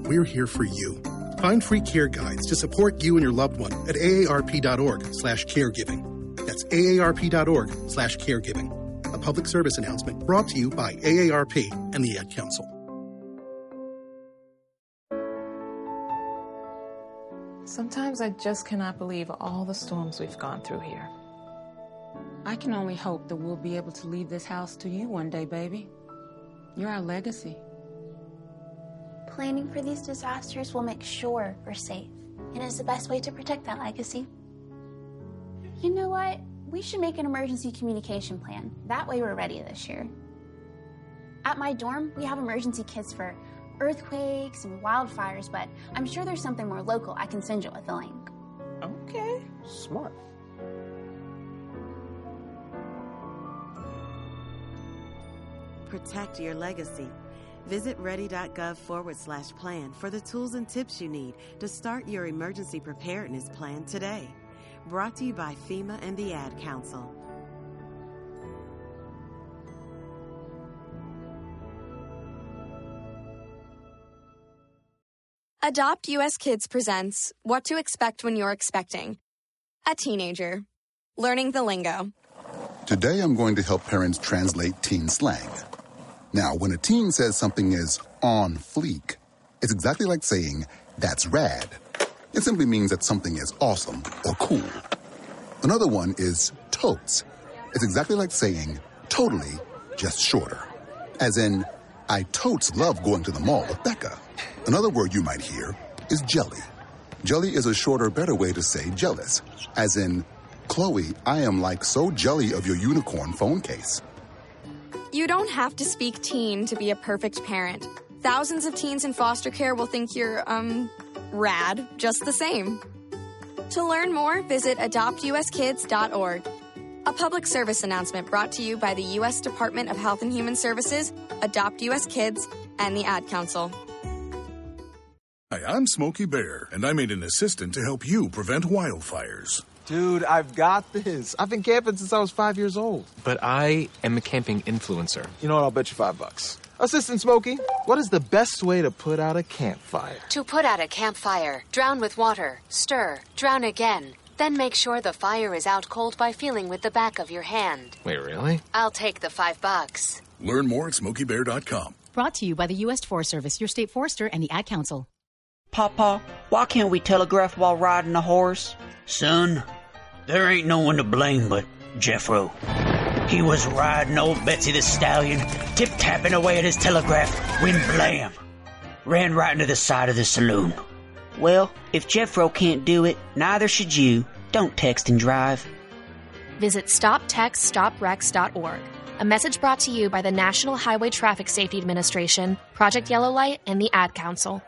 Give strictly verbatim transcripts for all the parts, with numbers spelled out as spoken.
we're here for you. Find free care guides to support you and your loved one at aarp.org slash caregiving. That's aarp.org slash caregiving. A public service announcement brought to you by A A R P and the Ad Council. Sometimes I just cannot believe all the storms we've gone through here. I can only hope that we'll be able to leave this house to you one day, baby. You're our legacy. Planning for these disasters will make sure we're safe, and is the best way to protect that legacy. You know what? We should make an emergency communication plan. That way we're ready this year. At my dorm, we have emergency kits for earthquakes and wildfires, but I'm sure there's something more local. I can send you with a link. Okay, smart. Protect your legacy. Visit ready.gov forward slash plan for the tools and tips you need to start your emergency preparedness plan today. Brought to you by FEMA and the Ad Council. Adopt U S Kids presents What to Expect When You're Expecting. A teenager. Learning the lingo. Today I'm going to help parents translate teen slang. Now, when a teen says something is on fleek, it's exactly like saying, that's rad. It simply means that something is awesome or cool. Another one is totes. It's exactly like saying, totally, just shorter. As in, I totes love going to the mall with Becca. Another word you might hear is jelly. Jelly is a shorter, better way to say jealous. As in, Chloe, I am like so jelly of your unicorn phone case. You don't have to speak teen to be a perfect parent. Thousands of teens in foster care will think you're, um, rad just the same. To learn more, visit adopt u s kids dot org. A public service announcement brought to you by the U S Department of Health and Human Services, Adopt U S Kids, and the Ad Council. Hi, I'm Smokey Bear, and I made an assistant to help you prevent wildfires. Dude, I've got this. I've been camping since I was five years old. But I am a camping influencer. You know what? I'll bet you five bucks. Assistant Smokey, what is the best way to put out a campfire? To put out a campfire, drown with water, stir, drown again. Then make sure the fire is out cold by feeling with the back of your hand. Wait, really? I'll take the five bucks. Learn more at smokey bear dot com. Brought to you by the U S Forest Service, your state forester, and the Ad Council. Papa, why can't we telegraph while riding a horse? Son, there ain't no one to blame but Jeffro. He was riding old Betsy the Stallion, tip-tapping away at his telegraph, when blam! Ran right into the side of the saloon. Well, if Jeffro can't do it, neither should you. Don't text and drive. Visit stop text stop wrecks dot org. A message brought to you by the National Highway Traffic Safety Administration, Project Yellow Light, and the Ad Council.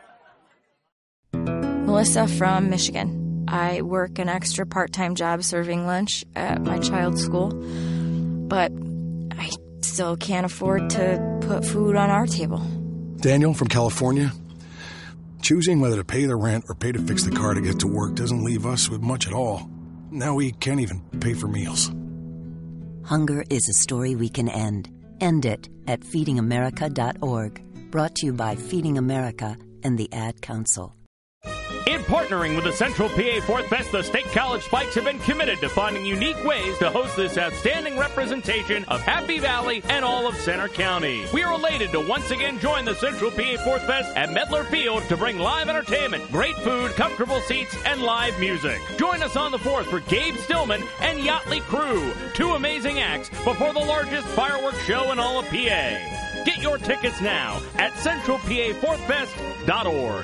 Melissa from Michigan. I work an extra part-time job serving lunch at my child's school, but I still can't afford to put food on our table. Daniel from California. Choosing whether to pay the rent or pay to fix the car to get to work doesn't leave us with much at all. Now we can't even pay for meals. Hunger is a story we can end. End it at feeding america dot org. Brought to you by Feeding America and the Ad Council. In partnering with the Central P A Fourth Fest, the State College Spikes have been committed to finding unique ways to host this outstanding representation of Happy Valley and all of Centre County. We are elated to once again join the Central P A Fourth Fest at Medler Field to bring live entertainment, great food, comfortable seats, and live music. Join us on the fourth for Gabe Stillman and Yachtly Crew, two amazing acts before the largest fireworks show in all of P A. Get your tickets now at central p a fourth fest dot org.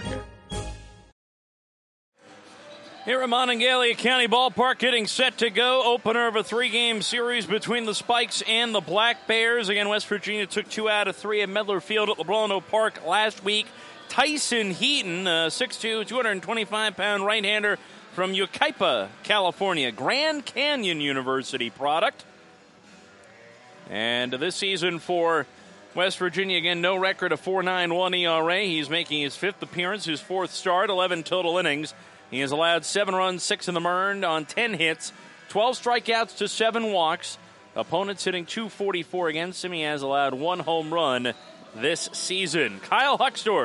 Here at Monongalia County Ballpark, getting set to go. Opener of a three-game series between the Spikes and the Black Bears. Again, West Virginia took two out of three at Medler Field at LeBron Park last week. Tyson Heaton, uh, six two, two hundred twenty-five pound right-hander from Yucaipa, California. Grand Canyon University product. And this season for West Virginia, again, no record of four point nine one E R A. He's making his fifth appearance, his fourth start, eleven total innings. He has allowed seven runs, six in the earned on ten hits, twelve strikeouts to seven walks. Opponents hitting two forty-four against him. He has allowed one home run this season. Kyle Hucksdorf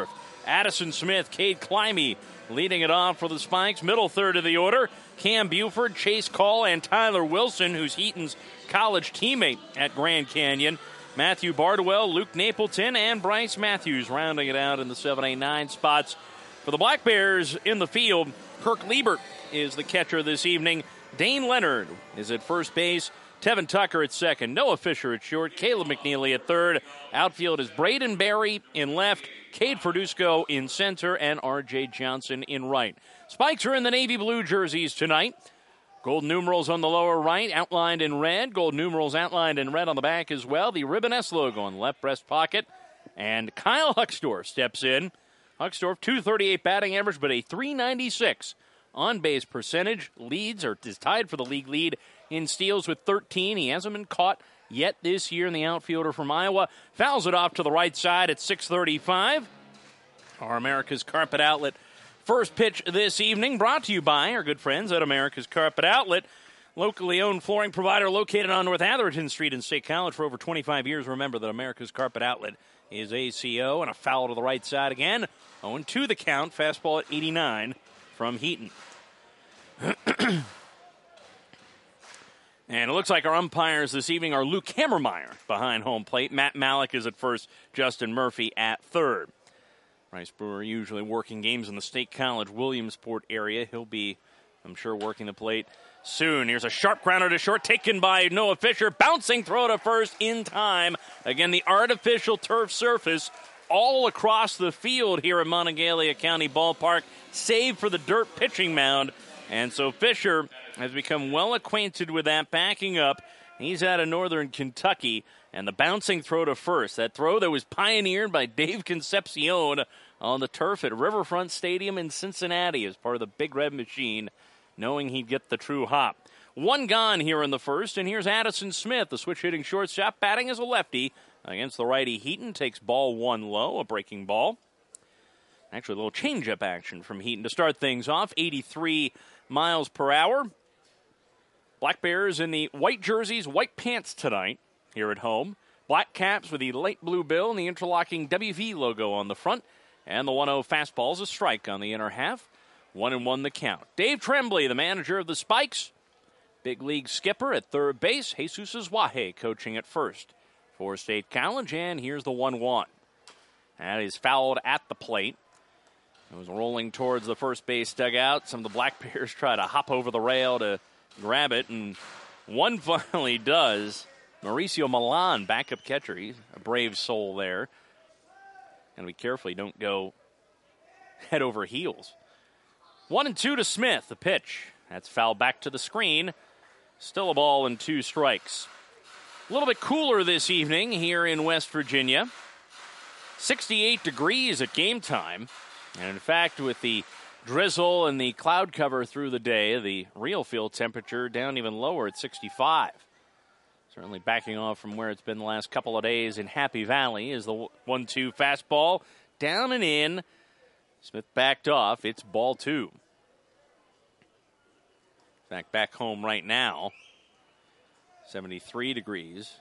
Addison Smith, Cade Climby leading it off for the Spikes. Middle third of the order, Cam Buford, Chase Call, and Tyler Wilson, who's Heaton's college teammate at Grand Canyon. Matthew Bardwell, Luke Napleton, and Bryce Matthews rounding it out in the seven, eight, nine spots. For the Black Bears in the field, Kirk Liebert is the catcher this evening. Dane Leonard is at first base. Tevin Tucker at second. Noah Fisher at short. Caleb McNeely at third. Outfield is Braden Berry in left. Cade Verduzco in center. And R J Johnson in right. Spikes are in the navy blue jerseys tonight. Gold numerals on the lower right, outlined in red. Gold numerals outlined in red on the back as well. The Ribbon S logo on the left breast pocket. And Kyle Huckstorf steps in. Huckstorf, two thirty-eight batting average, but a three ninety-six on-base percentage. Leads, or is tied for the league lead in steals with thirteen. He hasn't been caught yet this year in the outfielder from Iowa. Fouls it off to the right side at six thirty-five. Our America's Carpet Outlet first pitch this evening brought to you by our good friends at America's Carpet Outlet. Locally owned flooring provider located on North Atherton Street in State College for over twenty-five years. Remember that America's Carpet Outlet is A C O, and a foul to the right side again. oh and two the count. Fastball at eighty-nine from Heaton. And it looks like our umpires this evening are Luke Hammermeyer behind home plate. Matt Malik is at first. Justin Murphy at third. Bryce Brewer usually working games in the State College Williamsport area. He'll be, I'm sure, working the plate soon. Here's a sharp grounder to short, taken by Noah Fisher. Bouncing throw to first in time. Again, the artificial turf surface all across the field here at Monongalia County Ballpark, save for the dirt pitching mound. And so Fisher has become well acquainted with that, backing up. He's out of Northern Kentucky. And the bouncing throw to first, that throw that was pioneered by Dave Concepcion on the turf at Riverfront Stadium in Cincinnati as part of the Big Red Machine, knowing he'd get the true hop. One gone here in the first, and here's Addison Smith, the switch-hitting shortstop, batting as a lefty against the righty Heaton. Takes ball one low, a breaking ball. Actually, a little change-up action from Heaton to start things off, eighty-three miles per hour. Black Bears in the white jerseys, white pants tonight here at home. Black caps with the light blue bill and the interlocking W V logo on the front. And the one oh fastball is a strike on the inner half. One and one the count. Dave Tremblay, the manager of the Spikes. Big league skipper at third base. Jesus Azuaje coaching at first for State College. And here's the one one. That is fouled at the plate. It was rolling towards the first base dugout. Some of the Black Bears try to hop over the rail to grab it, and one finally does. Mauricio Milan, backup catcher. He's a brave soul there. And be careful you don't go head over heels. One and two to Smith, the pitch. That's fouled back to the screen. Still a ball and two strikes. A little bit cooler this evening here in West Virginia. sixty-eight degrees at game time. And in fact, with the drizzle and the cloud cover through the day, the real field temperature down even lower at sixty-five. Certainly backing off from where it's been the last couple of days in Happy Valley is the one two fastball. Down and in. Smith backed off. It's ball two. In fact, back home right now, seventy-three degrees.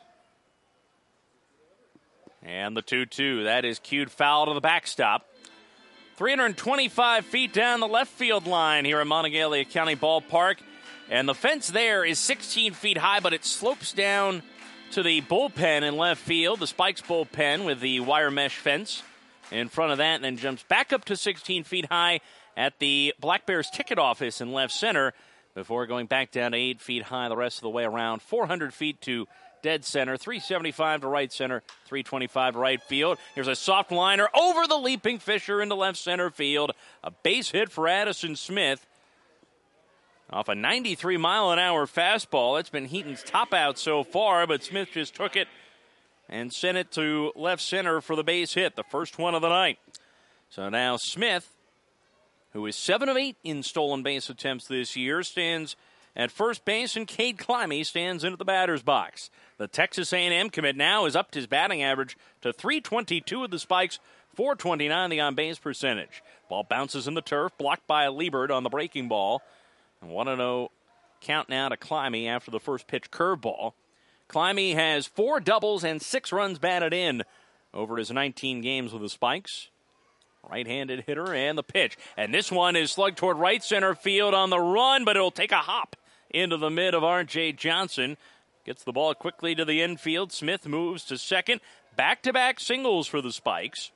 And the two two. That is cued foul to the backstop. three hundred twenty-five feet down the left field line here at Monongalia County Ballpark. And the fence there is sixteen feet high, but it slopes down to the bullpen in left field, the Spikes bullpen with the wire mesh fence in front of that, and then jumps back up to sixteen feet high at the Black Bears ticket office in left center before going back down to eight feet high the rest of the way around. four hundred feet to dead center, three seventy-five to right center, three twenty-five to right field. Here's a soft liner over the leaping Fisher into left center field. A base hit for Addison Smith off a ninety-three mile an hour fastball. That's been Heaton's top out so far, but Smith just took it and sent it to left center for the base hit, the first one of the night. So now Smith, who is seven of eight in stolen base attempts this year, stands at first base, and Cade Climby stands in at the batter's box. The Texas A and M commit now has upped his batting average to three twenty-two with the Spikes, four twenty-nine the on-base percentage. Ball bounces in the turf, blocked by Liebert on the breaking ball. And one and oh count now to Climby after the first pitch curveball. Climby has four doubles and six runs batted in over his nineteen games with the Spikes. Right-handed hitter and the pitch. And this one is slugged toward right center field on the run, but it'll take a hop into the mid of R J Johnson. Gets the ball quickly to the infield. Smith moves to second. Back-to-back singles for the Spikes.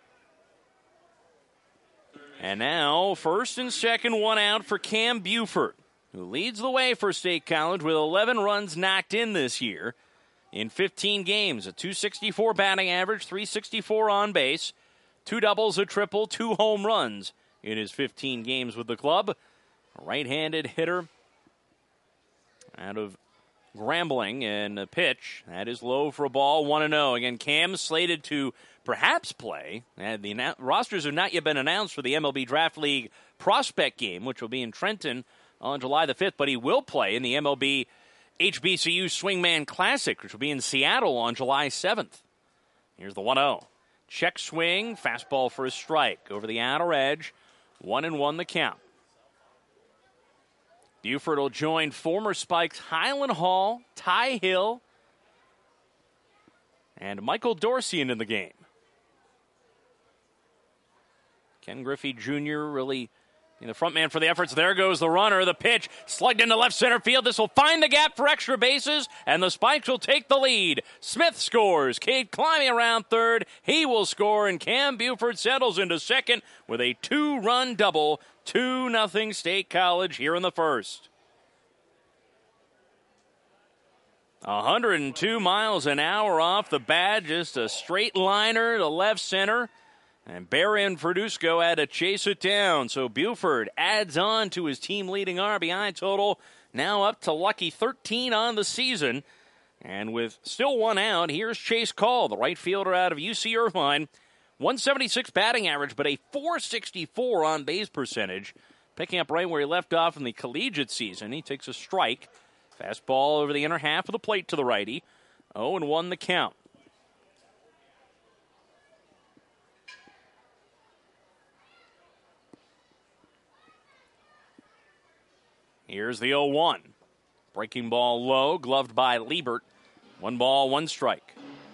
And now first and second, one out for Cam Buford, who leads the way for State College with eleven runs knocked in this year in fifteen games. A two sixty-four batting average, three sixty-four on base, two doubles, a triple, two home runs in his fifteen games with the club. A right-handed hitter out of Grambling, and a pitch that is low for a ball, one and oh. Again, Cam slated to perhaps play. And the annou- rosters have not yet been announced for the M L B Draft League prospect game, which will be in Trenton on July the fifth, but he will play in the M L B H B C U Swingman Classic, which will be in Seattle on July seventh. Here's the one oh. Check swing, fastball for a strike over the outer edge, one and one the count. Buford will join former Spikes Highland Hall, Ty Hill, and Michael Dorsey into the game. Ken Griffey Junior really the front man for the efforts. There goes the runner. The pitch slugged into left center field. This will find the gap for extra bases, and the Spikes will take the lead. Smith scores. Cade climbing around third. He will score, and Cam Buford settles into second with a two-run double. two nothing State College here in the first. one hundred two miles an hour off the bat. Just a straight liner to left center. And Barry and Verduzco had to chase it down. So Buford adds on to his team-leading R B I total. Now up to lucky thirteen on the season. And with still one out, here's Chase Call, the right fielder out of U C Irvine. one seventy-six batting average, but a four sixty-four on-base percentage. Picking up right where he left off in the collegiate season. He takes a strike. Fastball over the inner half of the plate to the righty. oh and one the count. Here's the oh one. Breaking ball low, gloved by Liebert. One ball, one strike.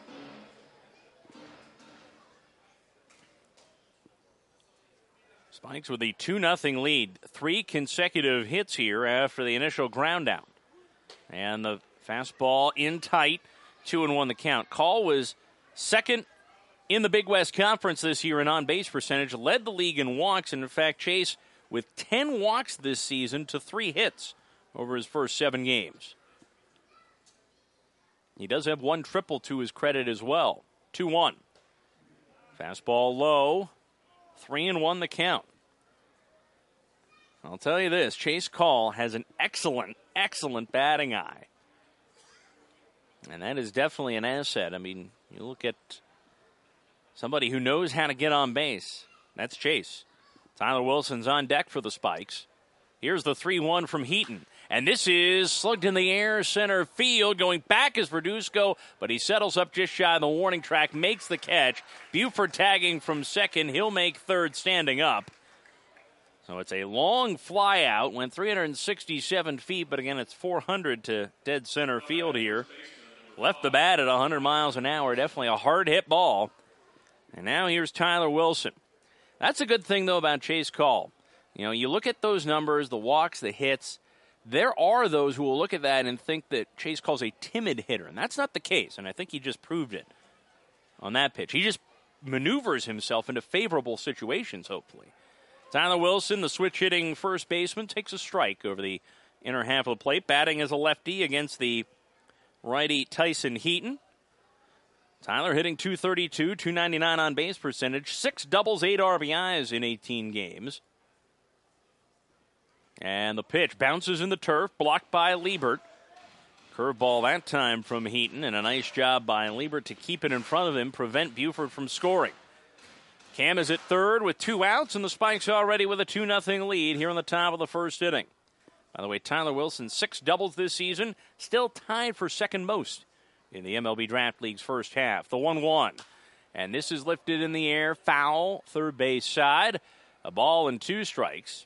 Spikes with a two nothing lead. Three consecutive hits here after the initial ground out. And the fastball in tight, two and one the count. Call was second in the Big West Conference this year in on-base percentage, led the league in walks, and in fact, Chase with ten walks this season to three hits over his first seven games. He does have one triple to his credit as well. two one. Fastball low, three and one the count. I'll tell you this, Chase Call has an excellent, excellent batting eye. And that is definitely an asset. I mean, you look at somebody who knows how to get on base. That's Chase. Tyler Wilson's on deck for the Spikes. Here's the three one from Heaton. And this is slugged in the air, center field. Going back is Verduzco, but he settles up just shy of the warning track, makes the catch. Buford tagging from second. He'll make third standing up. So it's a long fly out, went three hundred sixty-seven feet, but again, it's four hundred to dead center field here. Left the bat at one hundred miles an hour. Definitely a hard hit ball. And now here's Tyler Wilson. That's a good thing, though, about Chase Call. You know, you look at those numbers, the walks, the hits. There are those who will look at that and think that Chase Call's a timid hitter, and that's not the case, and I think he just proved it on that pitch. He just maneuvers himself into favorable situations, hopefully. Tyler Wilson, the switch-hitting first baseman, takes a strike over the inner half of the plate, batting as a lefty against the righty Tyson Heaton. Tyler hitting two thirty-two, two ninety-nine on base percentage, six doubles, eight R B Is in eighteen games. And the pitch bounces in the turf, blocked by Liebert. Curveball that time from Heaton, and a nice job by Liebert to keep it in front of him, prevent Buford from scoring. Cam is at third with two outs, and the Spikes already with a two nothing lead here on the top of the first inning. By the way, Tyler Wilson, six doubles this season, still tied for second most in the M L B Draft League's first half. The one one. And this is lifted in the air, foul, third base side. A ball and two strikes.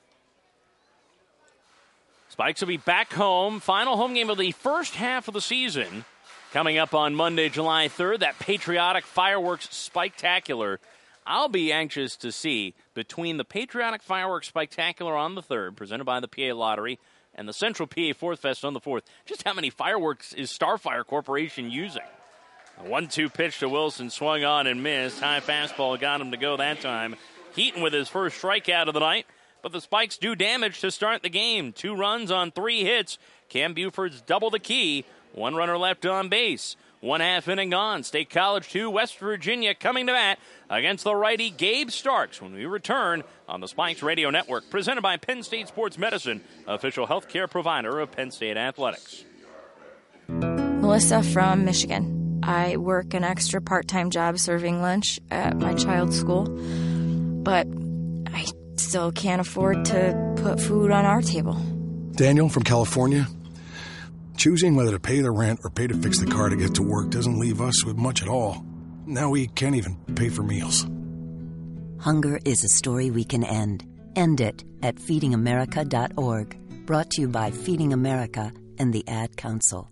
Spikes will be back home. Final home game of the first half of the season. Coming up on Monday, July third, that patriotic fireworks spectacular I'll be anxious to see between the Patriotic Fireworks Spectacular on the third, presented by the P A Lottery, and the Central P A Fourth Fest on the fourth, just how many fireworks is Starfire Corporation using? A one two pitch to Wilson, swung on and missed. High fastball got him to go that time. Heaton with his first strikeout of the night, but the Spikes do damage to start the game. Two runs on three hits. Cam Buford's double the key. One runner left on base. One half inning gone. State College two, West Virginia coming to bat against the righty Gabe Starks when we return on the Spikes Radio Network, presented by Penn State Sports Medicine, official healthcare provider of Penn State Athletics. Melissa from Michigan. I work an extra part-time job serving lunch at my child's school, but I still can't afford to put food on our table. Daniel from California. Choosing whether to pay the rent or pay to fix the car to get to work doesn't leave us with much at all. Now we can't even pay for meals. Hunger is a story we can end. End it at feeding america dot org. Brought to you by Feeding America and the Ad Council.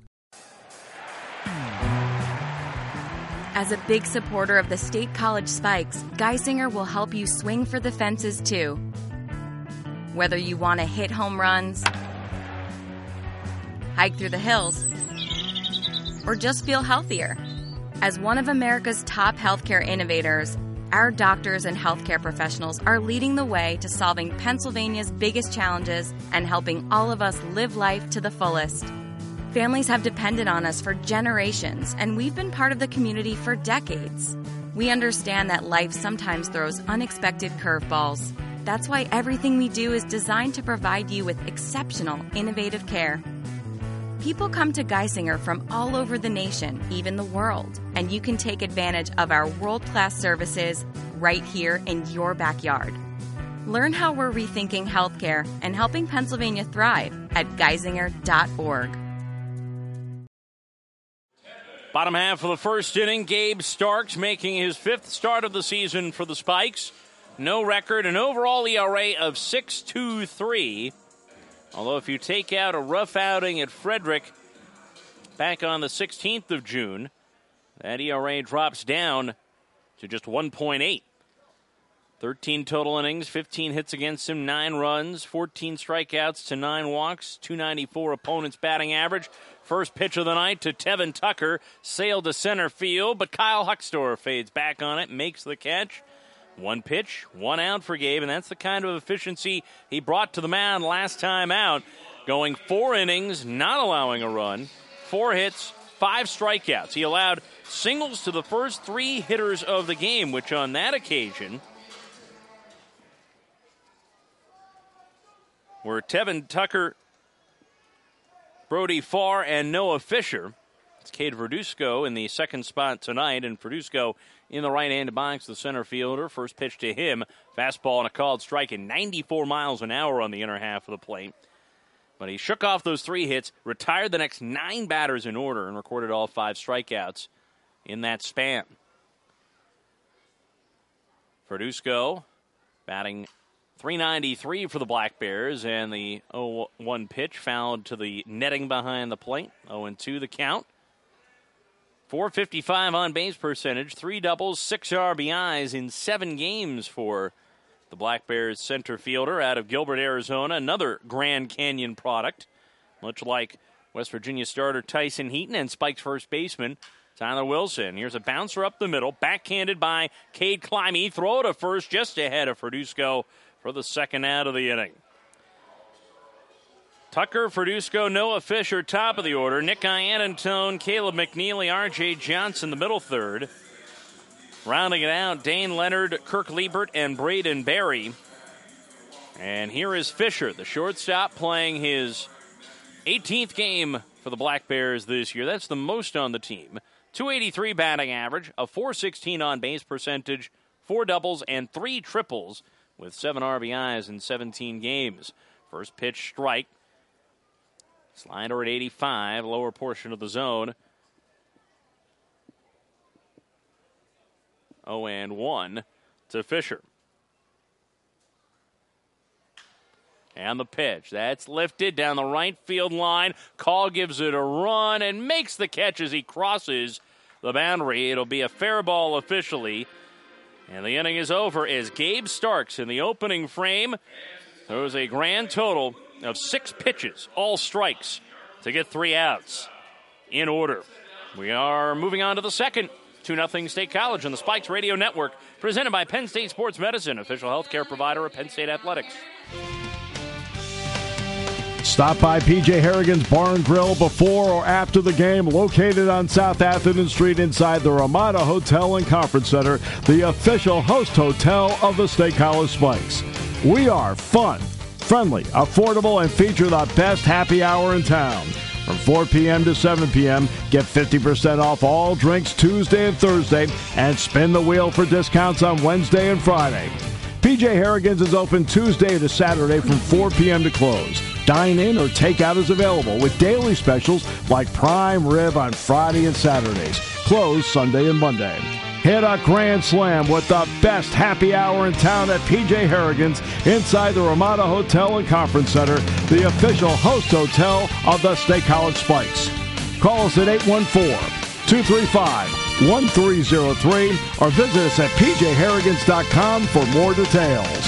As a big supporter of the State College Spikes, Geisinger will help you swing for the fences too. Whether you want to hit home runs, hike through the hills, or just feel healthier. As one of America's top healthcare innovators, our doctors and healthcare professionals are leading the way to solving Pennsylvania's biggest challenges and helping all of us live life to the fullest. Families have depended on us for generations, and we've been part of the community for decades. We understand that life sometimes throws unexpected curveballs. That's why everything we do is designed to provide you with exceptional, innovative care. People come to Geisinger from all over the nation, even the world, and you can take advantage of our world-class services right here in your backyard. Learn how we're rethinking healthcare and helping Pennsylvania thrive at geisinger dot org. Bottom half of the first inning, Gabe Starks making his fifth start of the season for the Spikes. No record, an overall E R A of six point two three. Although if you take out a rough outing at Frederick back on the sixteenth of June, that E R A drops down to just one point eight. thirteen total innings, fifteen hits against him, nine runs, fourteen strikeouts to nine walks, two ninety-four opponent's batting average. First pitch of the night to Tevin Tucker, sailed to center field, but Kyle Huckstor fades back on it, makes the catch. One pitch, one out for Gabe, and that's the kind of efficiency he brought to the mound last time out. Going four innings, not allowing a run, four hits, five strikeouts. He allowed singles to the first three hitters of the game, which on that occasion were Tevin Tucker, Brody Farr, and Noah Fisher. It's Cade Verduzco in the second spot tonight, and Verduzco in the right-handed box, the center fielder. First pitch to him, fastball and a called strike at ninety-four miles an hour on the inner half of the plate. But he shook off those three hits, retired the next nine batters in order, and recorded all five strikeouts in that span. Verduzco batting three ninety-three for the Black Bears, and the oh one pitch fouled to the netting behind the plate. oh and two the count. four fifty-five on base percentage, three doubles, six R B Is in seven games for the Black Bears center fielder out of Gilbert, Arizona. Another Grand Canyon product, much like West Virginia starter Tyson Heaton and Spike's first baseman Tyler Wilson. Here's a bouncer up the middle, backhanded by Cade Climby. Throw to first just ahead of Verduzco for the second out of the inning. Tucker, Verduzco, Noah Fisher, top of the order. Nick Iannantone, Caleb McNeely, R J Johnson, the middle third. Rounding it out, Dane Leonard, Kirk Liebert, and Braden Berry. And here is Fisher, the shortstop, playing his eighteenth game for the Black Bears this year. That's the most on the team. two eighty-three batting average, a four sixteen on base percentage, four doubles, and three triples with seven R B Is in seventeen games. First pitch strike. Slider at eighty-five, lower portion of the zone. oh and one to Fisher. And the pitch. That's lifted down the right field line. Call gives it a run and makes the catch as he crosses the boundary. It'll be a fair ball officially. And the inning is over as Gabe Starks in the opening frame throws a grand total of six pitches, all strikes, to get three outs in order. We are moving on to the second. two nothing State College on the Spikes Radio Network, presented by Penn State Sports Medicine, official healthcare provider of Penn State Athletics. Stop by P J Harrigan's Bar and Grill before or after the game, located on South Atherton Street inside the Ramada Hotel and Conference Center, the official host hotel of the State College Spikes. We are fun, friendly, affordable, and feature the best happy hour in town. From four p.m. to seven p.m., get fifty percent off all drinks Tuesday and Thursday, and spin the wheel for discounts on Wednesday and Friday. P J Harrigan's is open Tuesday to Saturday from four p.m. to close. Dine in or takeout is available with daily specials like prime rib on Friday and Saturdays. Closed Sunday and Monday. Hit a grand slam with the best happy hour in town at P J Harrigan's inside the Ramada Hotel and Conference Center, the official host hotel of the State College Spikes. Call us at eight one four, two three five, one three zero three or visit us at p j harrigans dot com for more details.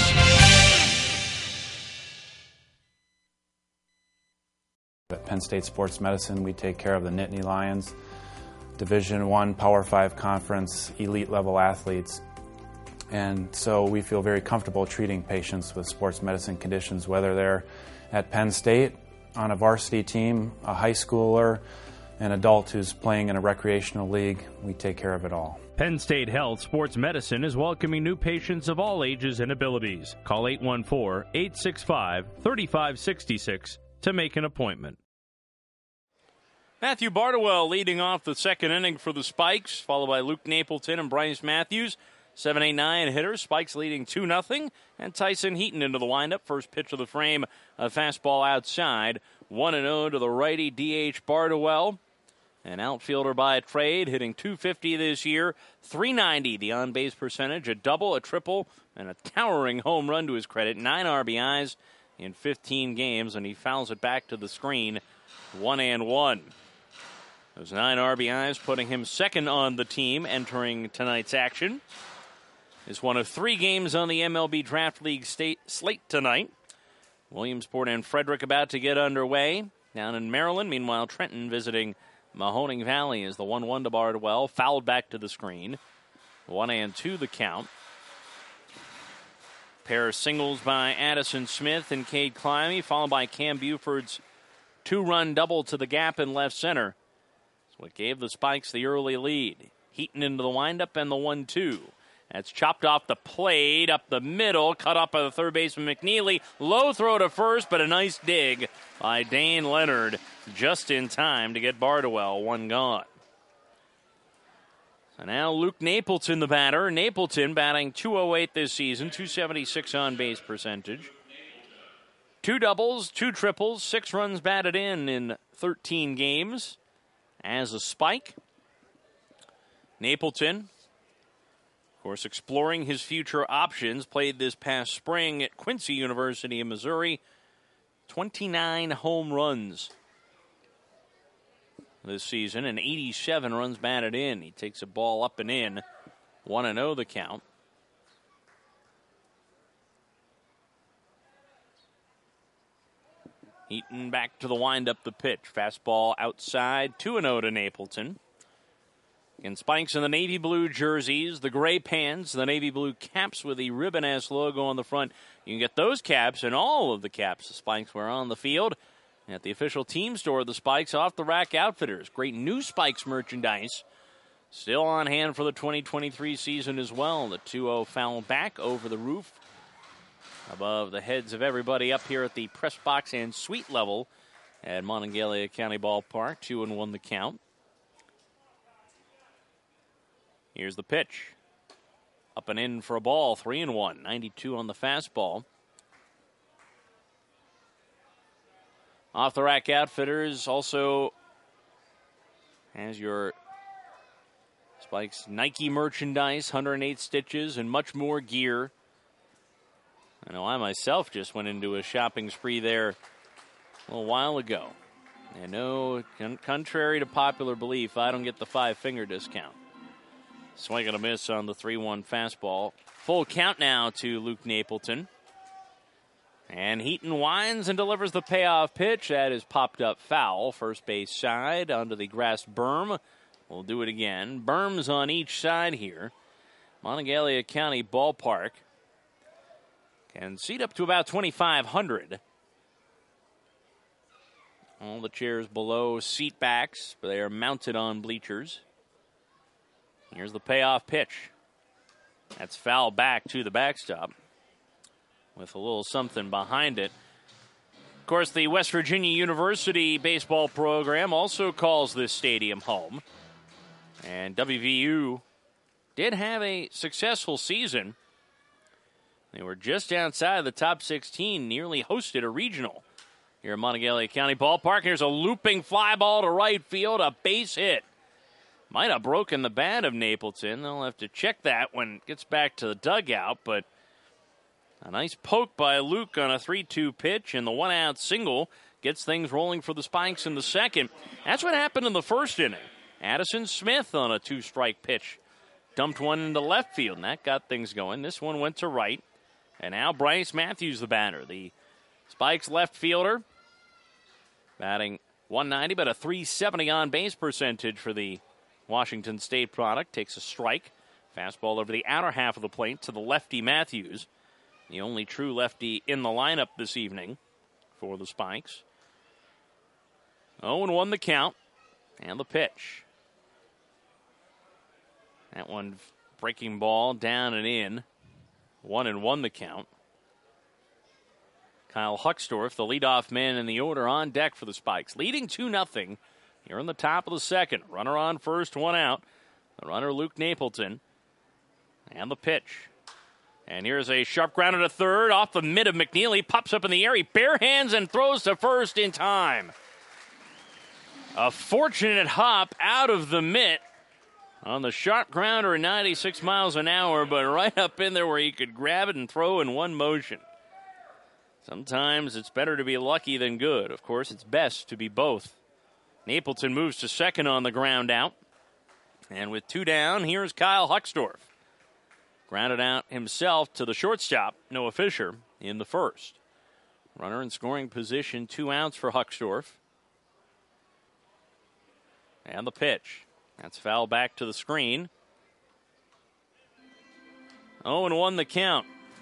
At Penn State Sports Medicine, we take care of the Nittany Lions, Division One Power Five Conference elite level athletes. And so we feel very comfortable treating patients with sports medicine conditions, whether they're at Penn State on a varsity team, a high schooler, an adult who's playing in a recreational league. We take care of it all. Penn State Health Sports Medicine is welcoming new patients of all ages and abilities. Call eight one four, eight six five, three five six six to make an appointment. Matthew Bardwell leading off the second inning for the Spikes, followed by Luke Napleton and Bryce Matthews. seven eight nine hitters, Spikes leading two nothing, and Tyson Heaton into the windup. First pitch of the frame, a fastball outside. one and oh to the righty D H Bardwell. An outfielder by trade, hitting two fifty this year, three ninety the on-base percentage, a double, a triple, and a towering home run to his credit. Nine R B Is in fifteen games, and he fouls it back to the screen, one and one. Those nine R B Is putting him second on the team entering tonight's action. Is one of three games on the M L B Draft League state slate tonight. Williamsport and Frederick about to get underway. Down in Maryland, meanwhile, Trenton visiting Mahoning Valley is the one one to Bardwell. Fouled back to the screen. One and two the count. Pair of singles by Addison Smith and Cade Climby, followed by Cam Buford's two-run double to the gap in left center. That's what gave the Spikes the early lead. Heaton into the windup and the one two. That's chopped off the plate, up the middle, cut up by the third baseman McNeely. Low throw to first, but a nice dig by Dane Leonard just in time to get Bardwell one gone. So now Luke Napleton, the batter. Napleton batting two oh eight this season, two seventy-six on base percentage. Two doubles, two triples, six runs batted in in thirteen games as a Spike. Napleton, of course, exploring his future options, played this past spring at Quincy University in Missouri. twenty-nine home runs this season and eighty-seven runs batted in. He takes a ball up and in. one and oh the count. Heaton back to the windup, the pitch. Fastball outside, two and oh to Napleton. And Spikes in the navy blue jerseys, the gray pants, the navy blue caps with the ribbon-ass logo on the front. You can get those caps and all of the caps the Spikes wear on the field at the official team store of the Spikes, Off the Rack Outfitters. Great new Spikes merchandise still on hand for the twenty twenty-three season as well. The two oh foul back over the roof above the heads of everybody up here at the press box and suite level at Monongalia County Ballpark. Two and one the count. Here's the pitch. Up and in for a ball, three and one. ninety-two on the fastball. Off the Rack Outfitters also has your Spikes Nike merchandise, one hundred eight stitches, and much more gear. I know I myself just went into a shopping spree there a little while ago. And no, con- contrary to popular belief, I don't get the five-finger discount. Swing and a miss on the three one fastball. Full count now to Luke Napleton. And Heaton winds and delivers the payoff pitch. That is popped up foul. First base side onto the grass berm. We'll do it again. Berms on each side here. Monongalia County Ballpark can seat up to about twenty-five hundred. All the chairs below seat backs, but they are mounted on bleachers. Here's the payoff pitch. That's foul back to the backstop with a little something behind it. Of course, the West Virginia University baseball program also calls this stadium home. And W V U did have a successful season. They were just outside the top sixteen, nearly hosted a regional here at Monongalia County Ballpark. Here's a looping fly ball to right field, a base hit. Might have broken the bat of Napleton. They'll have to check that when it gets back to the dugout, but a nice poke by Luke on a three two pitch, and the one-out single gets things rolling for the Spikes in the second. That's what happened in the first inning. Addison Smith on a two-strike pitch dumped one into left field, and that got things going. This one went to right, and now Bryce Matthews, the batter. The Spikes left fielder, batting one ninety, but a three seventy on-base percentage for the Washington State product. Takes a strike. Fastball over the outer half of the plate to the lefty Matthews, the only true lefty in the lineup this evening for the Spikes. oh and one the count, and the pitch. That one breaking ball down and in. one and one the count. Kyle Huckstorf, the leadoff man in the order, on deck for the Spikes. Leading two nothing here in the top of the second. Runner on first, one out. The runner, Luke Napleton. And the pitch. And here's a sharp grounder to third off the mid of McNeely. Pops up in the air. He bare hands and throws to first in time. A fortunate hop out of the mitt on the sharp grounder at ninety-six miles an hour, but right up in there where he could grab it and throw in one motion. Sometimes it's better to be lucky than good. Of course, it's best to be both. Napleton moves to second on the ground out. And with two down, here's Kyle Huckstorf. Grounded out himself to the shortstop, Noah Fisher, in the first. Runner in scoring position, two outs for Huckstorf. And the pitch. That's foul back to the screen. oh and one the count.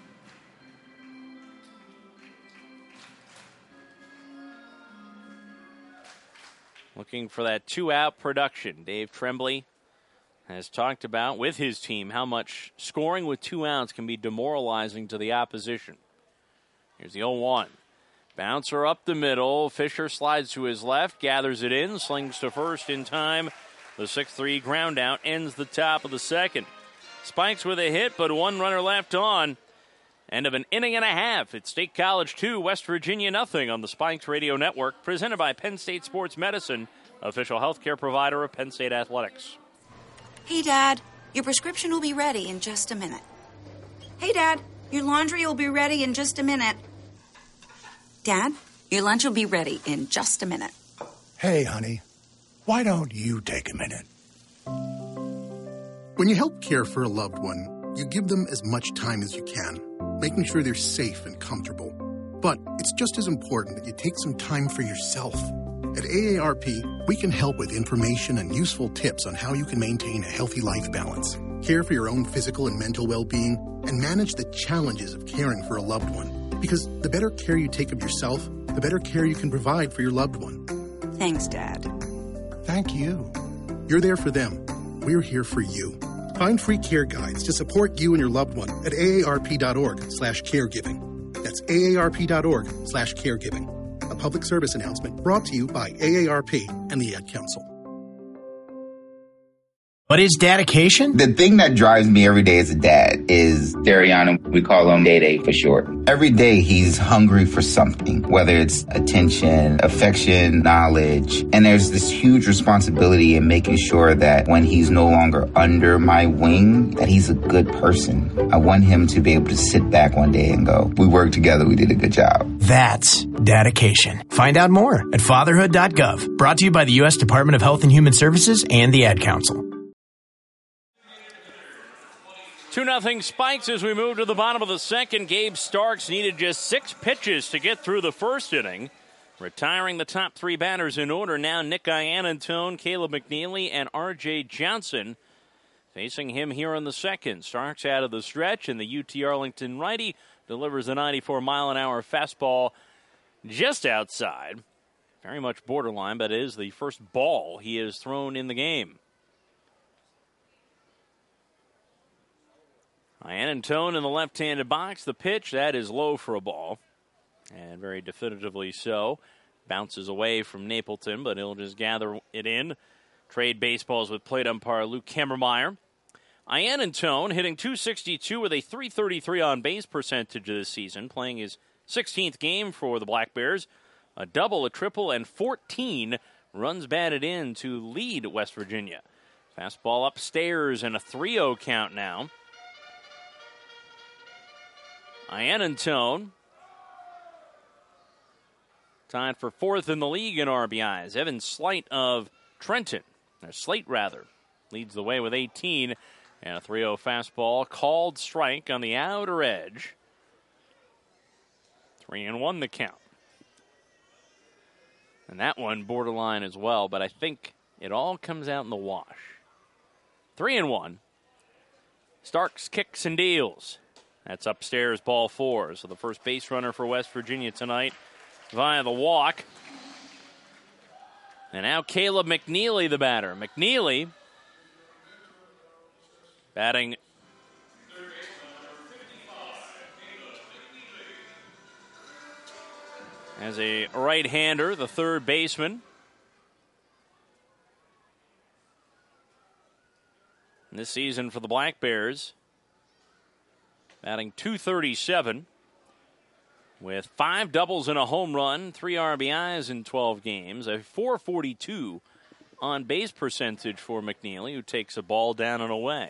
Looking for that two-out production. Dave Tremblay has talked about with his team how much scoring with two outs can be demoralizing to the opposition. Here's the oh one. Bouncer up the middle. Fisher slides to his left, gathers it in, slings to first in time. The six three ground out ends the top of the second. Spikes with a hit, but one runner left on. End of an inning and a half. It's State College two, West Virginia nothing on the Spikes Radio Network, presented by Penn State Sports Medicine, official healthcare provider of Penn State Athletics. Hey, Dad, your prescription will be ready in just a minute. Hey, Dad, your laundry will be ready in just a minute. Dad, your lunch will be ready in just a minute. Hey, honey, why don't you take a minute? When you help care for a loved one, you give them as much time as you can, making sure they're safe and comfortable. But it's just as important that you take some time for yourself. At A A R P, we can help with information and useful tips on how you can maintain a healthy life balance, care for your own physical and mental well-being, and manage the challenges of caring for a loved one. Because the better care you take of yourself, the better care you can provide for your loved one. Thanks, Dad. Thank you. You're there for them. We're here for you. Find free care guides to support you and your loved one at aarp.org slash caregiving. That's aarp.org slash caregiving. A public service announcement brought to you by A A R P and the Ad Council. What is dedication? The thing that drives me every day as a dad is Dariana. We call him Day Day for short. Every day he's hungry for something, whether it's attention, affection, knowledge. And there's this huge responsibility in making sure that when he's no longer under my wing, that he's a good person. I want him to be able to sit back one day and go, we worked together, we did a good job. That's dedication. Find out more at fatherhood dot gov. Brought to you by the U S Department of Health and Human Services and the Ad Council. two nothing Spikes as we move to the bottom of the second. Gabe Starks needed just six pitches to get through the first inning. Retiring the top three batters in order now, Nick Iannantone, Caleb McNeely, and R J Johnson facing him here in the second. Starks out of the stretch, and the U T Arlington righty delivers a ninety-four mile an hour fastball just outside. Very much borderline, but it is the first ball he has thrown in the game. Iannantone in the left-handed box. The pitch, that is low for a ball. And very definitively so. Bounces away from Napleton, but he'll just gather it in. Trade baseballs with plate umpire Luke Kammermeyer. Iannantone hitting two sixty-two with a three thirty-three on-base percentage this season, playing his sixteenth game for the Black Bears. A double, a triple, and fourteen runs batted in to lead West Virginia. Fastball upstairs and a three oh count now. Iannantone tied for fourth in the league in R B Is. Evan Slight of Trenton, or Slate rather, leads the way with eighteen. And a three oh fastball called strike on the outer edge. Three and one the count. And that one borderline as well, but I think it all comes out in the wash. Three and one. Starks kicks and deals. That's upstairs, ball four. So the first base runner for West Virginia tonight via the walk. And now Caleb McNeely, the batter. McNeely batting as a right-hander, the third baseman. This season for the Black Bears, batting two thirty-seven with five doubles and a home run, three R B Is in twelve games, a four forty-two on base percentage for McNeely, who takes a ball down and away.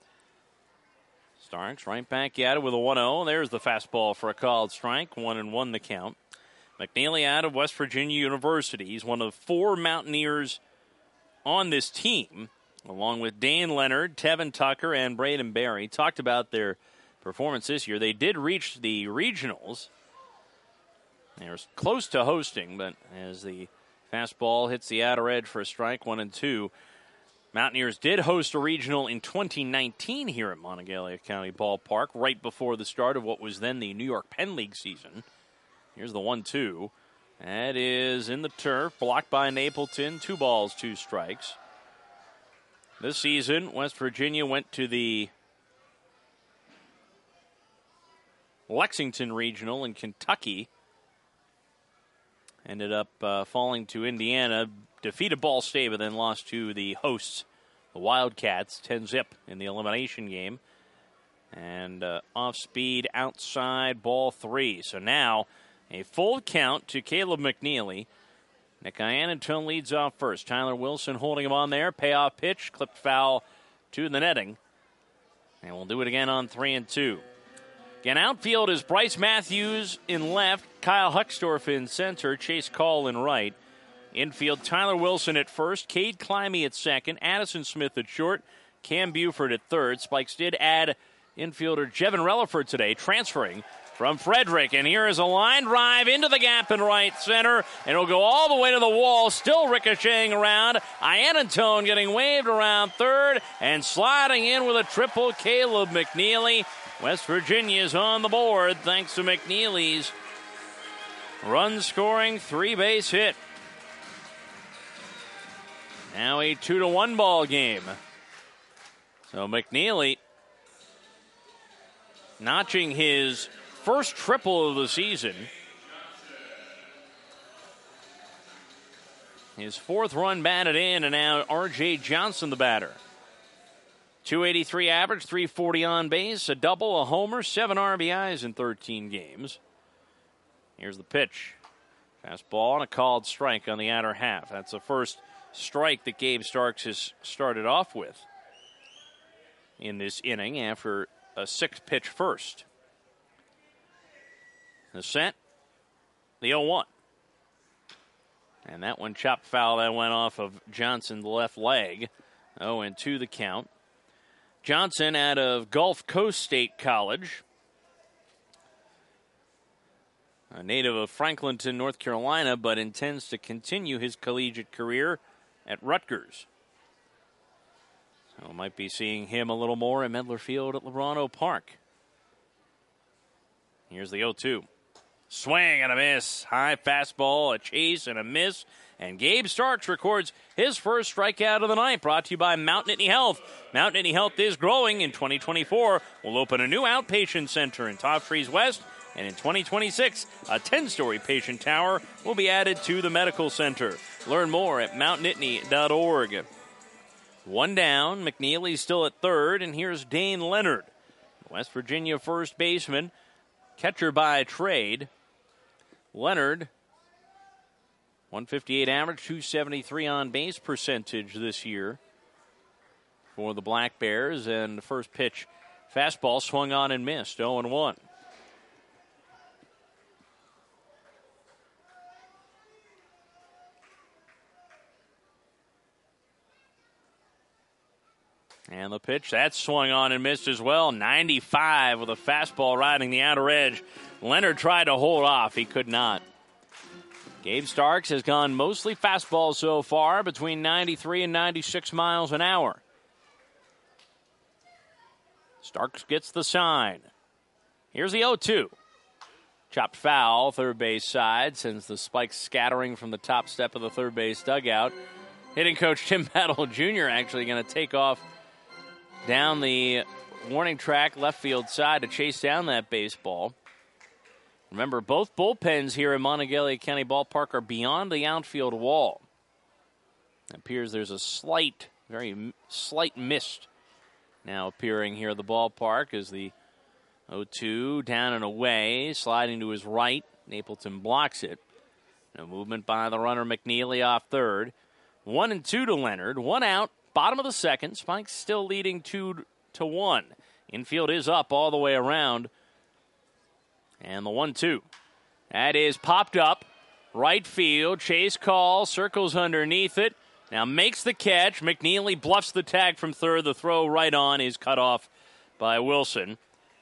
Starks right back at it with a one oh. There's the fastball for a called strike, one and one the count. McNeely out of West Virginia University. He's one of four Mountaineers on this team, along with Dan Leonard, Tevin Tucker, and Braden Berry. Talked about their performance this year. They did reach the regionals. They were close to hosting, but as the fastball hits the outer edge for a strike, one and two. Mountaineers did host a regional in twenty nineteen here at Monongalia County Ballpark, right before the start of what was then the New York Penn League season. Here's the one two. That is in the turf, blocked by Napleton. Two balls, two strikes. This season, West Virginia went to the Lexington Regional in Kentucky. Ended up uh, falling to Indiana, defeated Ball State, but then lost to the hosts, the Wildcats, ten zip in the elimination game. And uh, off-speed, outside, ball three. So now a full count to Caleb McNeely. Nick Iannantone leads off first. Tyler Wilson holding him on there. Payoff pitch, clipped foul to the netting. And we'll do it again on three and two. Again, outfield is Bryce Matthews in left, Kyle Huckstorf in center, Chase Call in right. Infield, Tyler Wilson at first, Cade Climby at second, Addison Smith at short, Cam Buford at third. Spikes did add infielder Jevin Relaford today, transferring from Frederick. And here is a line drive into the gap in right center, and it'll go all the way to the wall, still ricocheting around. Iannantone getting waved around third, and sliding in with a triple, Caleb McNeely. West Virginia is on the board thanks to McNeely's run-scoring three-base hit. Now a two to one ball game. So McNeely notching his first triple of the season. His fourth run batted in, and now R J Johnson the batter. two eighty-three average, three forty on base, a double, a homer, seven R B Is in thirteen games. Here's the pitch. Fastball and a called strike on the outer half. That's the first strike that Gabe Starks has started off with in this inning after a six-pitch first. The set, the oh one. And that one chopped foul that went off of Johnson's left leg. oh and two the count. Johnson out of Gulf Coast State College, a native of Franklinton, North Carolina, but intends to continue his collegiate career at Rutgers. So might be seeing him a little more at Medler Field at Lebrano Park. Here's the oh two. Swing and a miss. High fastball, a chase and a miss. And Gabe Starks records his first strikeout of the night, brought to you by Mount Nittany Health. Mount Nittany Health is growing. In twenty twenty-four, we'll open a new outpatient center in Top Trees West. And in twenty twenty-six, a ten-story patient tower will be added to the medical center. Learn more at mount nittany dot org. One down. McNeely still at third. And here's Dane Leonard, West Virginia first baseman, catcher by trade. Leonard, one fifty-eight average, two seventy-three on base percentage this year for the Black Bears. And the first pitch, fastball swung on and missed, oh and one. And the pitch, that's swung on and missed as well. ninety-five with a fastball riding the outer edge. Leonard tried to hold off. He could not. Gabe Starks has gone mostly fastball so far, between ninety-three and ninety-six miles an hour. Starks gets the sign. Here's the oh two. Chopped foul, third base side, sends the spikes scattering from the top step of the third base dugout. Hitting coach Tim Battle Junior actually going to take off down the warning track left field side to chase down that baseball. Remember, both bullpens here in Monongalia County Ballpark are beyond the outfield wall. It appears there's a slight, very slight mist now appearing here at the ballpark as the oh two down and away, sliding to his right. Napleton blocks it. No movement by the runner McNeely off third. One and two to Leonard. One out. Bottom of the second. Spike's still leading two to one. Infield is up all the way around. And the one two. That is popped up. Right field. Chase call. Circles underneath it. Now makes the catch. McNeely bluffs the tag from third. The throw right on is cut off by Wilson.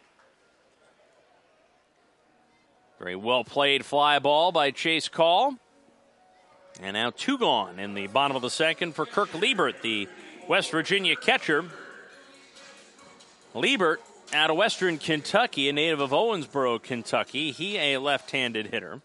Very well played fly ball by Chase Call. And now two gone in the bottom of the second for Kirk Liebert, the West Virginia catcher. Liebert out of Western Kentucky, a native of Owensboro, Kentucky. He a left-handed hitter.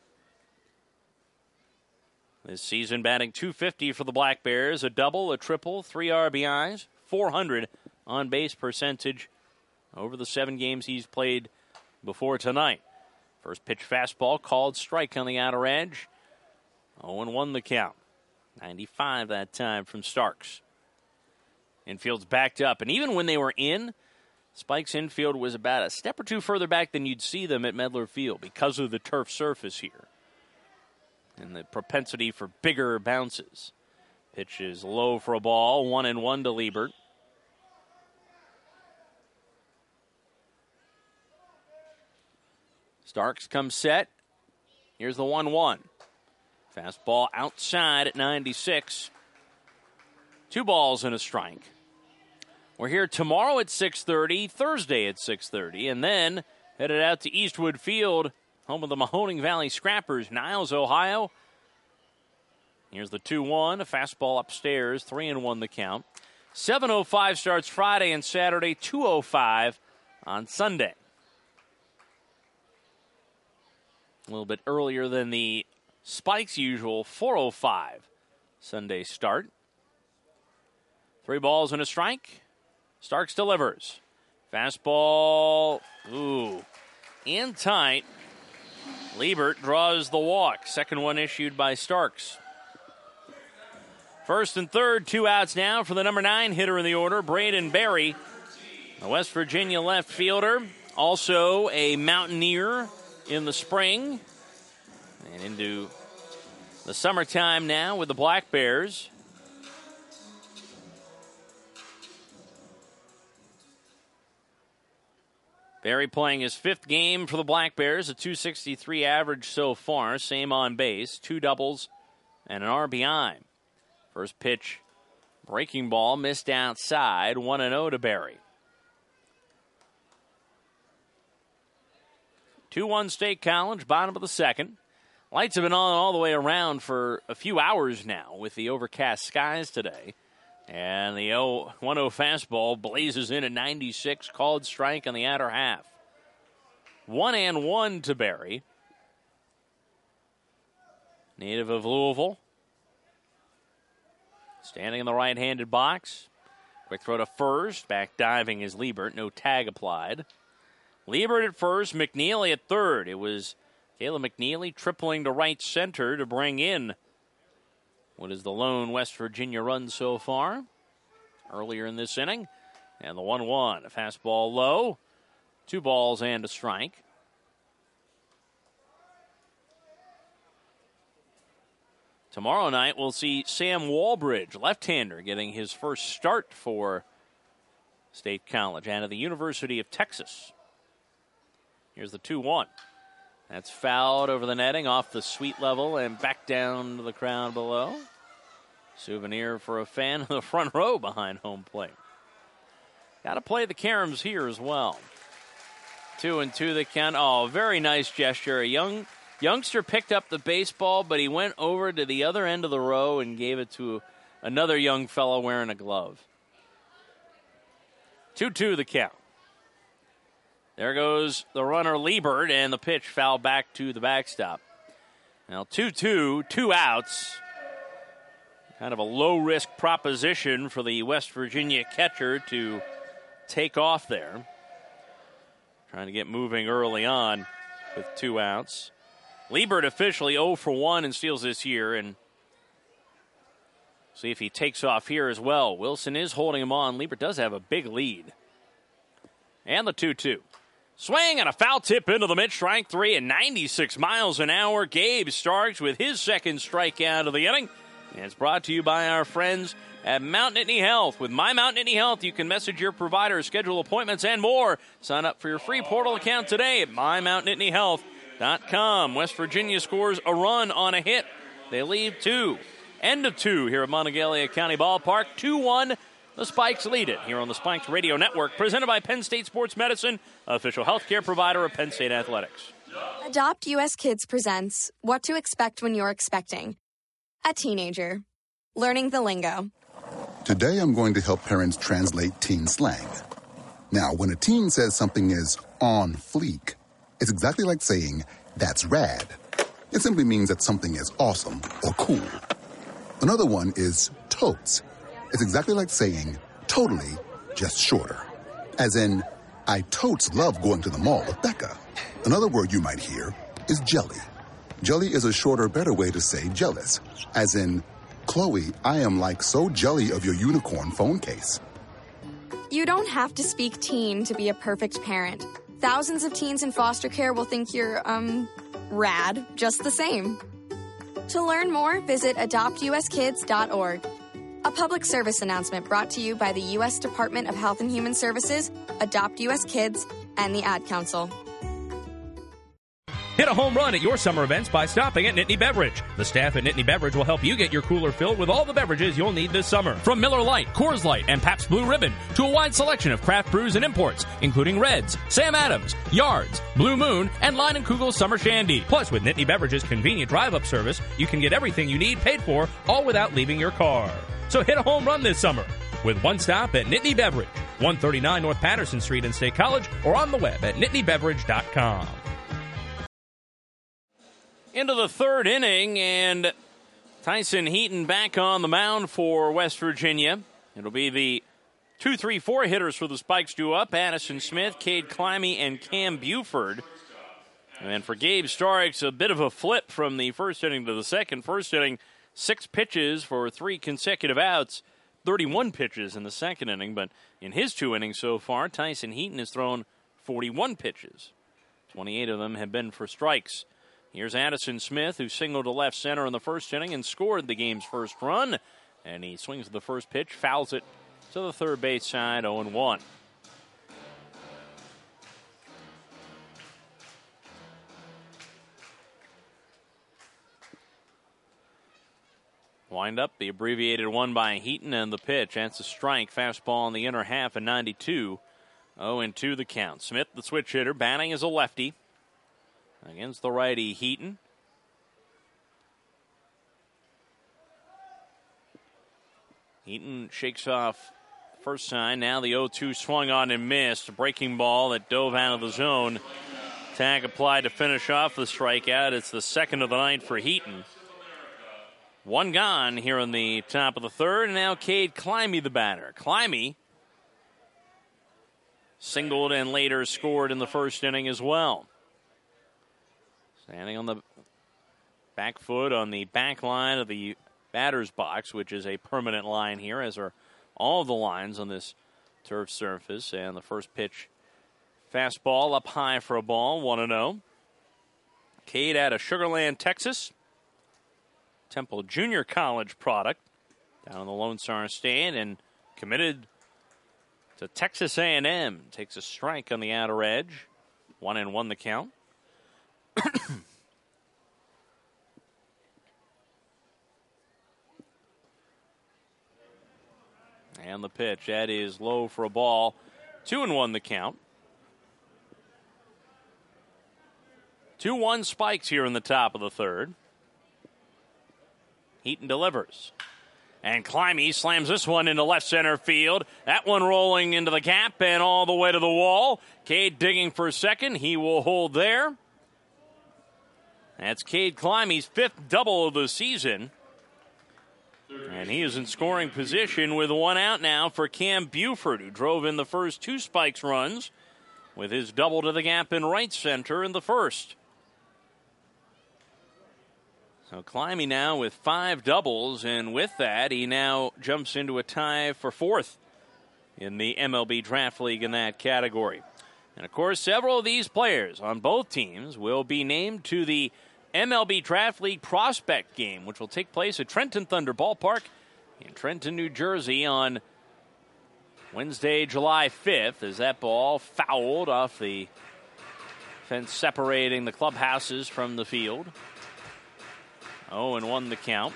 This season batting two fifty for the Black Bears, a double, a triple, three R B Is, four hundred on base percentage over the seven games he's played before tonight. First pitch fastball called strike on the outer edge. oh and one the count. ninety-five that time from Starks. Infield's backed up, and even when they were in, Spike's infield was about a step or two further back than you'd see them at Medler Field because of the turf surface here and the propensity for bigger bounces. Pitch is low for a ball, one and one to Liebert. Starks comes set. Here's the one one. Fastball outside at ninety-six. Two balls and a strike. We're here tomorrow at six thirty, Thursday at six thirty, and then headed out to Eastwood Field, home of the Mahoning Valley Scrappers, Niles, Ohio. Here's the two one, a fastball upstairs, three and one the count. seven oh five starts Friday and Saturday, two oh five on Sunday. A little bit earlier than the Spike's usual four oh five Sunday start. Three balls and a strike. Starks delivers. Fastball, ooh, in tight. Liebert draws the walk. Second one issued by Starks. First and third, two outs now for the number nine hitter in the order, Braden Berry, the West Virginia left fielder, also a Mountaineer in the spring and into the summertime now with the Black Bears. Berry playing his fifth game for the Black Bears, a two sixty-three average so far, same on base, two doubles and an R B I. First pitch, breaking ball, missed outside, one and oh to Berry. two one State College, bottom of the second. Lights have been on all the way around for a few hours now with the overcast skies today. And the one oh fastball blazes in at ninety-six, called strike on the outer half. One and one to Berry. Native of Louisville. Standing in the right-handed box. Quick throw to first. Back diving is Liebert. No tag applied. Liebert at first. McNeely at third. It was Caleb McNeely tripling to right center to bring in what is the lone West Virginia run so far earlier in this inning. And the one one. A fastball low. Two balls and a strike. Tomorrow night, we'll see Sam Walbridge, left-hander, getting his first start for State College out of the University of Texas. Here's the two one. That's fouled over the netting, off the suite level, and back down to the crowd below. Souvenir for a fan in the front row behind home plate. Got to play the caroms here as well. Two and two the count. Oh, very nice gesture. A young youngster picked up the baseball, but he went over to the other end of the row and gave it to another young fellow wearing a glove. two two the count. There goes the runner Liebert, and the pitch fouled back to the backstop. Now two two, two outs. Kind of a low-risk proposition for the West Virginia catcher to take off there. Trying to get moving early on with two outs. Liebert officially oh for one in steals this year, and see if he takes off here as well. Wilson is holding him on. Liebert does have a big lead. And the two two. Swing and a foul tip into the mid, strike three at ninety-six miles an hour. Gabe Starks with his second strikeout of the inning. And it's brought to you by our friends at Mount Nittany Health. With My Mount Nittany Health, you can message your provider, schedule appointments, and more. Sign up for your free portal account today at my mount nittany health dot com. West Virginia scores a run on a hit. They leave two. End of two here at Monongalia County Ballpark. two one. The Spikes lead it here on the Spikes Radio Network, presented by Penn State Sports Medicine, official healthcare provider of Penn State Athletics. Adopt U S Kids presents What to Expect When You're Expecting. A teenager. Learning the lingo. Today I'm going to help parents translate teen slang. Now, when a teen says something is on fleek, it's exactly like saying, that's rad. It simply means that something is awesome or cool. Another one is totes. It's exactly like saying, totally, just shorter. As in, I totes love going to the mall with Becca. Another word you might hear is jelly. Jelly is a shorter, better way to say jealous. As in, Chloe, I am like so jelly of your unicorn phone case. You don't have to speak teen to be a perfect parent. Thousands of teens in foster care will think you're, um, rad, just the same. To learn more, visit adopt u s kids dot org. A public service announcement brought to you by the U S Department of Health and Human Services, Adopt U S Kids, and the Ad Council. Hit a home run at your summer events by stopping at Nittany Beverage. The staff at Nittany Beverage will help you get your cooler filled with all the beverages you'll need this summer. From Miller Lite, Coors Light, and Pabst Blue Ribbon to a wide selection of craft brews and imports, including Reds, Sam Adams, Yards, Blue Moon, and Line and Kugel Summer Shandy. Plus, with Nittany Beverage's convenient drive-up service, you can get everything you need paid for, all without leaving your car. So hit a home run this summer with one stop at Nittany Beverage, one thirty-nine North Patterson Street in State College, or on the web at nittany beverage dot com. Into the third inning, and Tyson Heaton back on the mound for West Virginia. It'll be the two three four hitters for the Spikes due up. Addison Smith, Cade Climby, and Cam Buford. And for Gabe Starks, a bit of a flip from the first inning to the second. First inning, six pitches for three consecutive outs, thirty-one pitches in the second inning. But in his two innings so far, Tyson Heaton has thrown forty-one pitches. twenty-eight of them have been for strikes. Here's Addison Smith, who singled to left center in the first inning and scored the game's first run. And he swings at the first pitch, fouls it to the third base side, oh and one. Wind up, the abbreviated one by Heaton, and the pitch. That's a strike. Fastball in the inner half at ninety-two. oh and two the count. Smith, the switch hitter, batting as a lefty. against the righty Heaton. Heaton shakes off first sign. Now the oh two swung on and missed. A breaking ball that dove out of the zone. Tag applied to finish off the strikeout. It's the second of the night for Heaton. One gone here in the top of the third. And now Cade Climby, the batter. Climby singled and later scored in the first inning as well. Standing on the back foot on the back line of the batter's box, which is a permanent line here, as are all the lines on this turf surface. And the first pitch, fastball up high for a ball, one and oh. Cade out of Sugar Land, Texas. Temple Junior College product down in the Lone Star State, and committed to Texas A and M. Takes a strike on the outer edge. One and one the count. And the pitch, that is low for a ball. Two and one the count. two one Spikes here in the top of the third. Heaton delivers. And Climby slams this one into left center field. That one rolling into the gap and all the way to the wall. Cade digging for a second. He will hold there. That's Cade Climby's fifth double of the season. And he is in scoring position with one out now for Cam Buford, who drove in the first two Spikes runs with his double to the gap in right center in the first. So Climby now with five doubles, and with that, he now jumps into a tie for fourth in the M L B Draft League in that category. And, of course, several of these players on both teams will be named to the M L B Draft League Prospect Game, which will take place at Trenton Thunder Ballpark in Trenton, New Jersey on Wednesday, July fifth, as that ball fouled off the fence separating the clubhouses from the field. oh and one the count.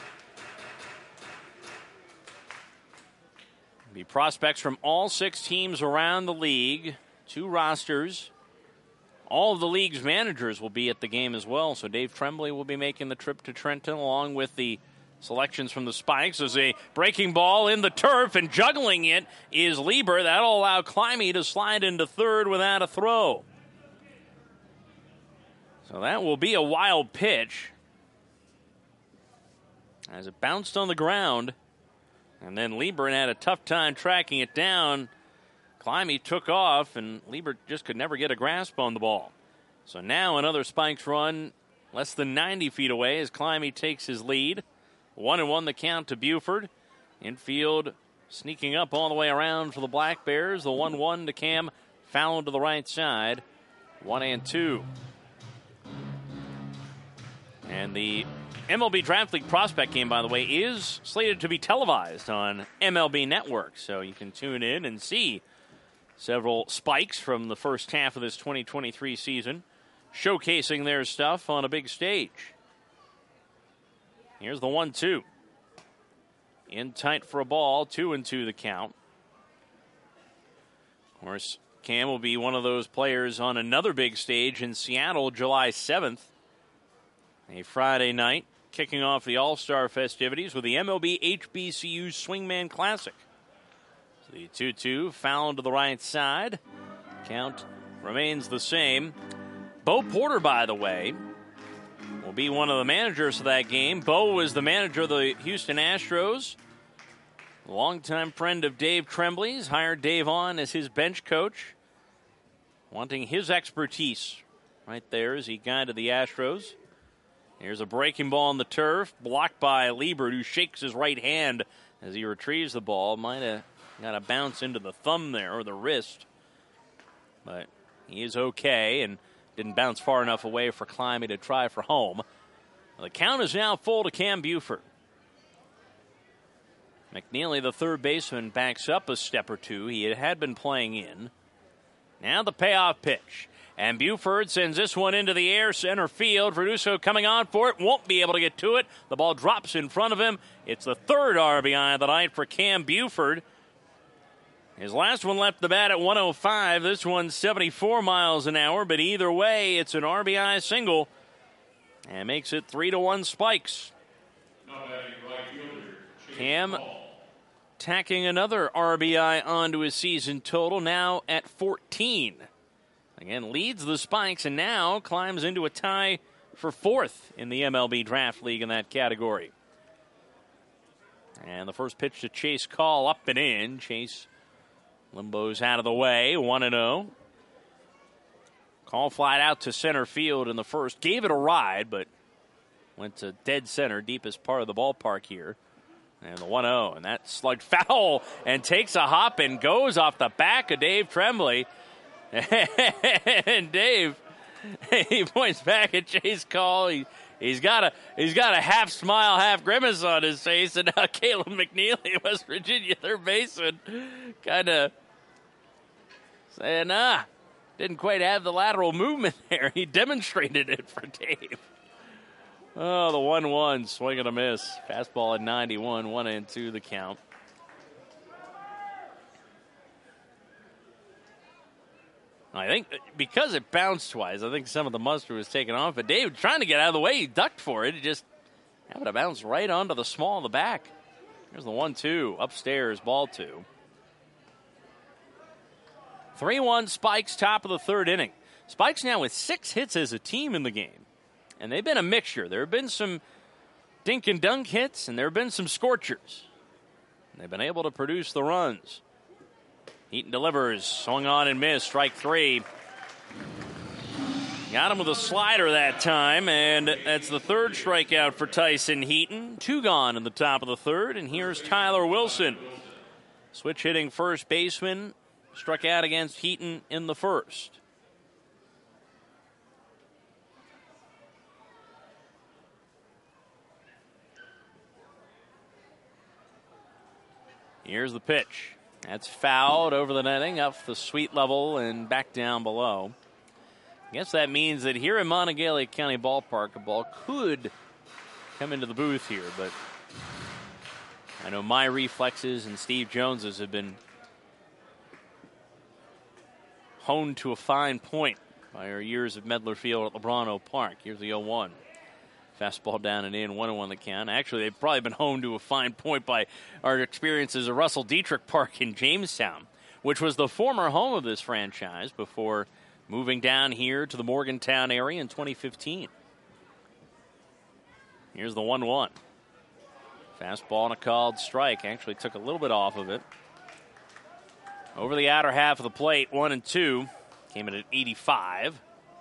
The prospects from all six teams around the league, two rosters. All of the league's managers will be at the game as well, so Dave Tremblay will be making the trip to Trenton along with the selections from the Spikes. There's a breaking ball in the turf, and juggling it is Lieber. That'll allow Climby to slide into third without a throw. So that will be a wild pitch as it bounced on the ground, and then Lieber had a tough time tracking it down. Climby took off, and Lieber just could never get a grasp on the ball. So now another Spikes run less than ninety feet away as Climby takes his lead. One and one the count to Buford. Infield sneaking up all the way around for the Black Bears. The one one to Cam, foul to the right side. One and two. And the M L B Draft League Prospect Game, by the way, is slated to be televised on M L B Network. So you can tune in and see several Spikes from the first half of this twenty twenty-three season showcasing their stuff on a big stage. Here's the one two. In tight for a ball, two and two the count. Of course, Cam will be one of those players on another big stage in Seattle July seventh. A Friday night, kicking off the All-Star festivities with the M L B H B C U Swingman Classic. So the two two, foul to the right side. Count remains the same. Bo Porter, by the way, will be one of the managers of that game. Bo was the manager of the Houston Astros. A longtime friend of Dave Tremblay's, hired Dave on as his bench coach, wanting his expertise right there as he guided the Astros. Here's a breaking ball on the turf, blocked by Lieber, who shakes his right hand as he retrieves the ball. Might have got a bounce into the thumb there, or the wrist. But he is okay, and didn't bounce far enough away for Climby to try for home. The count is now full to Cam Buford. McNeely, the third baseman, backs up a step or two. He had been playing in. Now the payoff pitch. And Buford sends this one into the air, center field. Verduso coming on for it, won't be able to get to it. The ball drops in front of him. It's the third R B I of the night for Cam Buford. His last one left the bat at one oh five. This one's seventy-four miles an hour, but either way, it's an R B I single and makes it three to one Spikes. Cam tacking another R B I onto his season total, now at fourteen. Again, leads the Spikes and now climbs into a tie for fourth in the M L B Draft League in that category. And the first pitch to Chase Call, up and in. Chase limbo's out of the way, one and oh. Call flied out to center field in the first. Gave it a ride, but went to dead center, deepest part of the ballpark here. And the one oh, and that slugged foul and takes a hop and goes off the back of Dave Tremblay. And Dave, he points back at Chase Call. He, he's got a he's got a half smile, half grimace on his face. And now Caleb McNeely, West Virginia third baseman, kind of saying, ah, didn't quite have the lateral movement there. He demonstrated it for Dave. Oh, the one one, swing and a miss. Fastball at ninety-one, one and two the count. I think because it bounced twice, I think some of the muster was taken off. But Dave, trying to get out of the way, he ducked for it. It just happened to bounce right onto the small of the back. Here's the one two, upstairs, ball two. three one Spikes, top of the third inning. Spikes now with six hits as a team in the game. And they've been a mixture. There have been some dink and dunk hits, and there have been some scorchers. And they've been able to produce the runs. Heaton delivers, swung on and missed, strike three. Got him with a slider that time, and that's the third strikeout for Tyson Heaton. Two gone in the top of the third, and here's Tyler Wilson. Switch hitting first baseman, struck out against Heaton in the first. Here's the pitch. That's fouled over the netting, up the sweet level and back down below. I guess that means that here in Monongalia County Ballpark, a ball could come into the booth here, but I know my reflexes and Steve Jones's have been honed to a fine point by our years of Medler Field at Lebrano Park. Here's the oh one. Fastball down and in, one oh one the count. Actually, they've probably been honed to a fine point by our experiences at Russell Dietrich Park in Jamestown, which was the former home of this franchise before moving down here to the Morgantown area in twenty fifteen. Here's the one one. Fastball and a called strike. Actually took a little bit off of it. Over the outer half of the plate, one and two. Came in at eighty-five.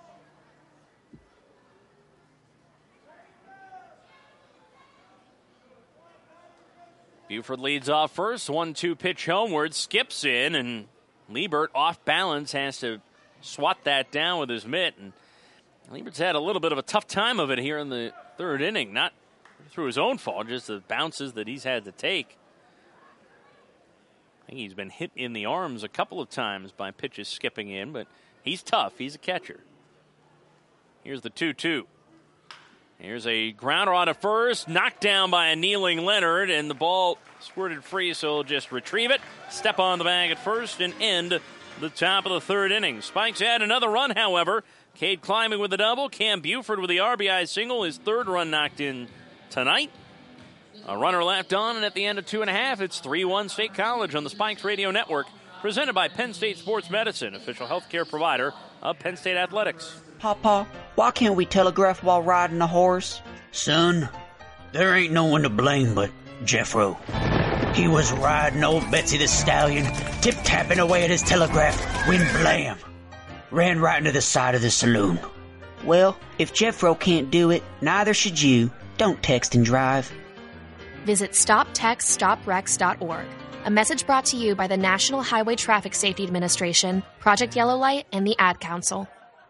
Buford leads off first. one two pitch homeward. Skips in, and Liebert off balance has to swat that down with his mitt. And Liebert's had a little bit of a tough time of it here in the third inning. Not through his own fault, just the bounces that he's had to take. I think he's been hit in the arms a couple of times by pitches skipping in, but he's tough. He's a catcher. Here's the two two. Here's a grounder on a first, knocked down by a kneeling Leonard, and the ball squirted free, so he'll just retrieve it, step on the bag at first, and end the top of the third inning. Spikes add another run, however. Cade climbing with the double. Cam Buford with the R B I single, his third run knocked in tonight. A runner left on, and at the end of two and a half, it's three one State College on the Spikes Radio Network, presented by Penn State Sports Medicine, official healthcare provider of Penn State Athletics. Papa, why can't we telegraph while riding a horse? Son, there ain't no one to blame but Jeffro. He was riding old Betsy the Stallion, tip-tapping away at his telegraph, when blam! Ran right into the side of the saloon. Well, if Jeffro can't do it, neither should you. Don't text and drive. Visit stop text stop wrecks dot org. A message brought to you by the National Highway Traffic Safety Administration, Project Yellow Light, and the Ad Council.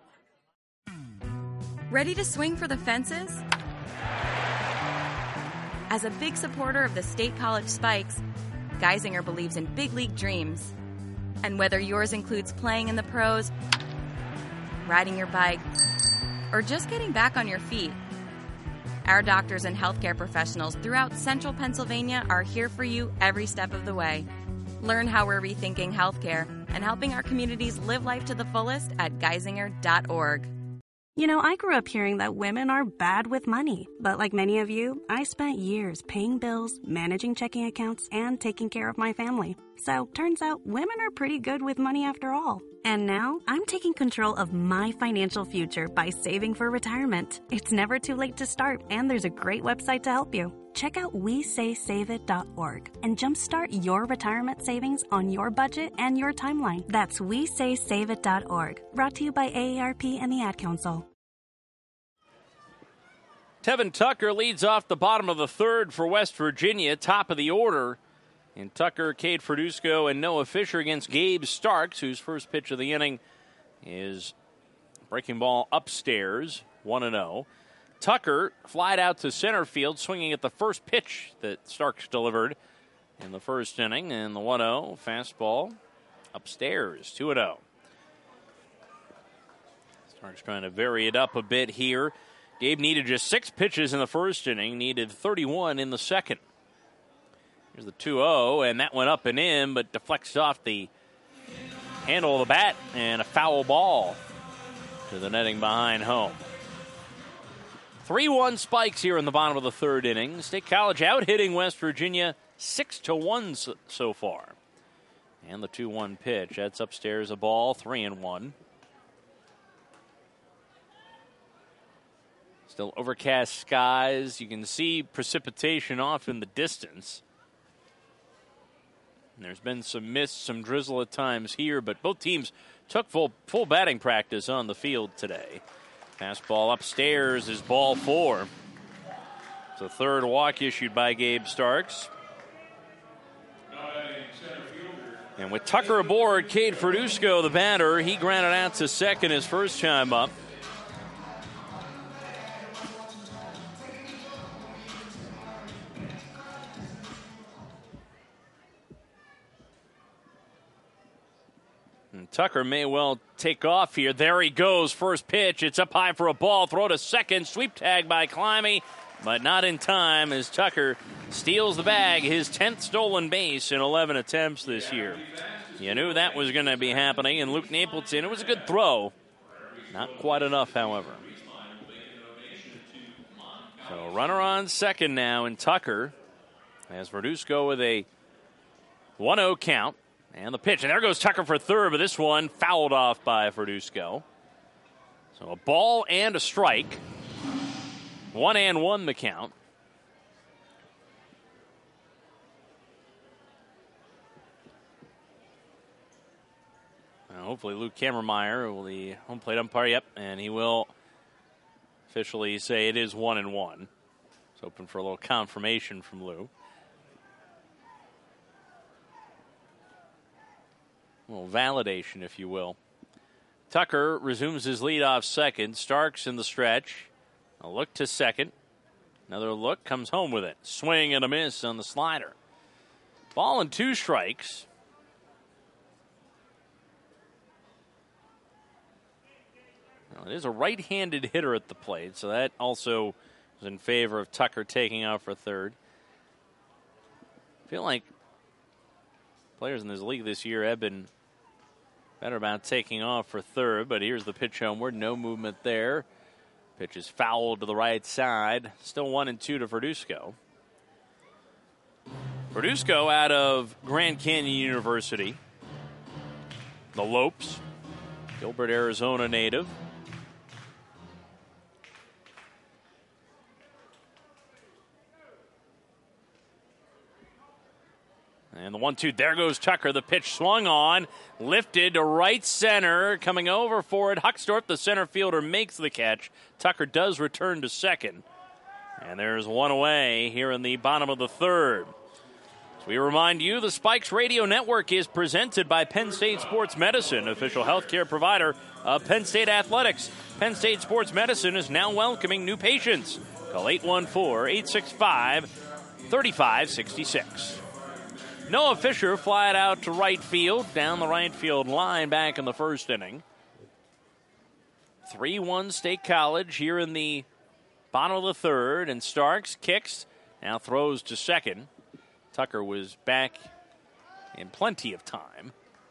Ready to swing for the fences? As a big supporter of the State College Spikes, Geisinger believes in big league dreams. And whether yours includes playing in the pros, riding your bike, or just getting back on your feet, our doctors and healthcare professionals throughout central Pennsylvania are here for you every step of the way. Learn how we're rethinking healthcare and helping our communities live life to the fullest at geisinger dot org. You know, I grew up hearing that women are bad with money. But like many of you, I spent years paying bills, managing checking accounts, and taking care of my family. So, turns out women are pretty good with money after all. And now, I'm taking control of my financial future by saving for retirement. It's never too late to start, and there's a great website to help you. Check out we say save it dot org and jumpstart your retirement savings on your budget and your timeline. That's we say save it dot org. Brought to you by A A R P and the Ad Council. Tevin Tucker leads off the bottom of the third for West Virginia, top of the order. And Tucker, Cade Fredusco, and Noah Fisher against Gabe Starks, whose first pitch of the inning is breaking ball upstairs, one and oh. Tucker flied out to center field, swinging at the first pitch that Starks delivered in the first inning. And the one oh fastball upstairs, two and oh. Starks trying to vary it up a bit here. Gabe needed just six pitches in the first inning, needed thirty-one in the second. Here's the two oh, and that went up and in, but deflects off the handle of the bat, and a foul ball to the netting behind home. three one Spikes here in the bottom of the third inning. State College out-hitting West Virginia six to one so, so far. And the two one pitch. That's upstairs a ball, three and one. Still overcast skies. You can see precipitation off in the distance. And there's been some mist, some drizzle at times here, but both teams took full full batting practice on the field today. Fastball upstairs is ball four. It's a third walk issued by Gabe Starks. And with Tucker aboard, Cade Fredusco, the batter, he grounded out to second his first time up. And Tucker may well take off here. There he goes. First pitch. It's up high for a ball. Throw to second. Sweep tag by Climby, but not in time as Tucker steals the bag. His tenth stolen base in eleven attempts this year. You knew that was going to be happening. And Luke Napleton, it was a good throw. Not quite enough, however. So runner on second now, and Tucker has Fredusco with a one oh count. And the pitch, and there goes Tucker for third, but this one fouled off by Fredusco. So a ball and a strike. One and one the count. Now hopefully Luke Kammermeyer will the home plate umpire, yep, and he will officially say it is one and one. It's hoping for a little confirmation from Lou. A little validation, if you will. Tucker resumes his lead off second. Starks in the stretch. A look to second. Another look, comes home with it. Swing and a miss on the slider. Ball and two strikes. Now, it is a right-handed hitter at the plate, so that also is in favor of Tucker taking off for third. I feel like players in this league this year have been better about taking off for third, but here's the pitch homeward. No movement there. Pitch is fouled to the right side. Still one and two to Fredusco. Fredusco out of Grand Canyon University. The Lopes. Gilbert, Arizona native. And the one two, there goes Tucker. The pitch swung on, lifted to right center, coming over for it. Huckstorp, the center fielder, makes the catch. Tucker does return to second. And there's one away here in the bottom of the third. So we remind you, the Spikes Radio Network is presented by Penn State Sports Medicine, official healthcare provider of Penn State Athletics. Penn State Sports Medicine is now welcoming new patients. Call eight one four, eight six five, three five six six. Noah Fisher flied out to right field, down the right field line back in the first inning. three one State College here in the bottom of the third, and Starks kicks, now throws to second. Tucker was back in plenty of time.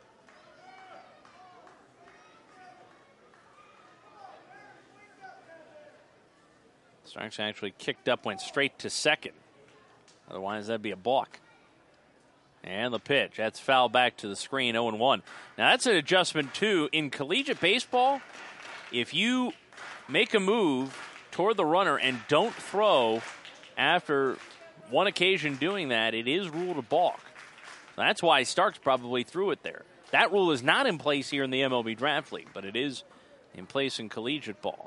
Starks actually kicked up, went straight to second. Otherwise, that'd be a balk. And the pitch. That's foul back to the screen, oh and one. Now, that's an adjustment, too. In collegiate baseball, if you make a move toward the runner and don't throw after one occasion doing that, it is ruled a balk. That's why Starks probably threw it there. That rule is not in place here in the M L B Draft League, but it is in place in collegiate ball.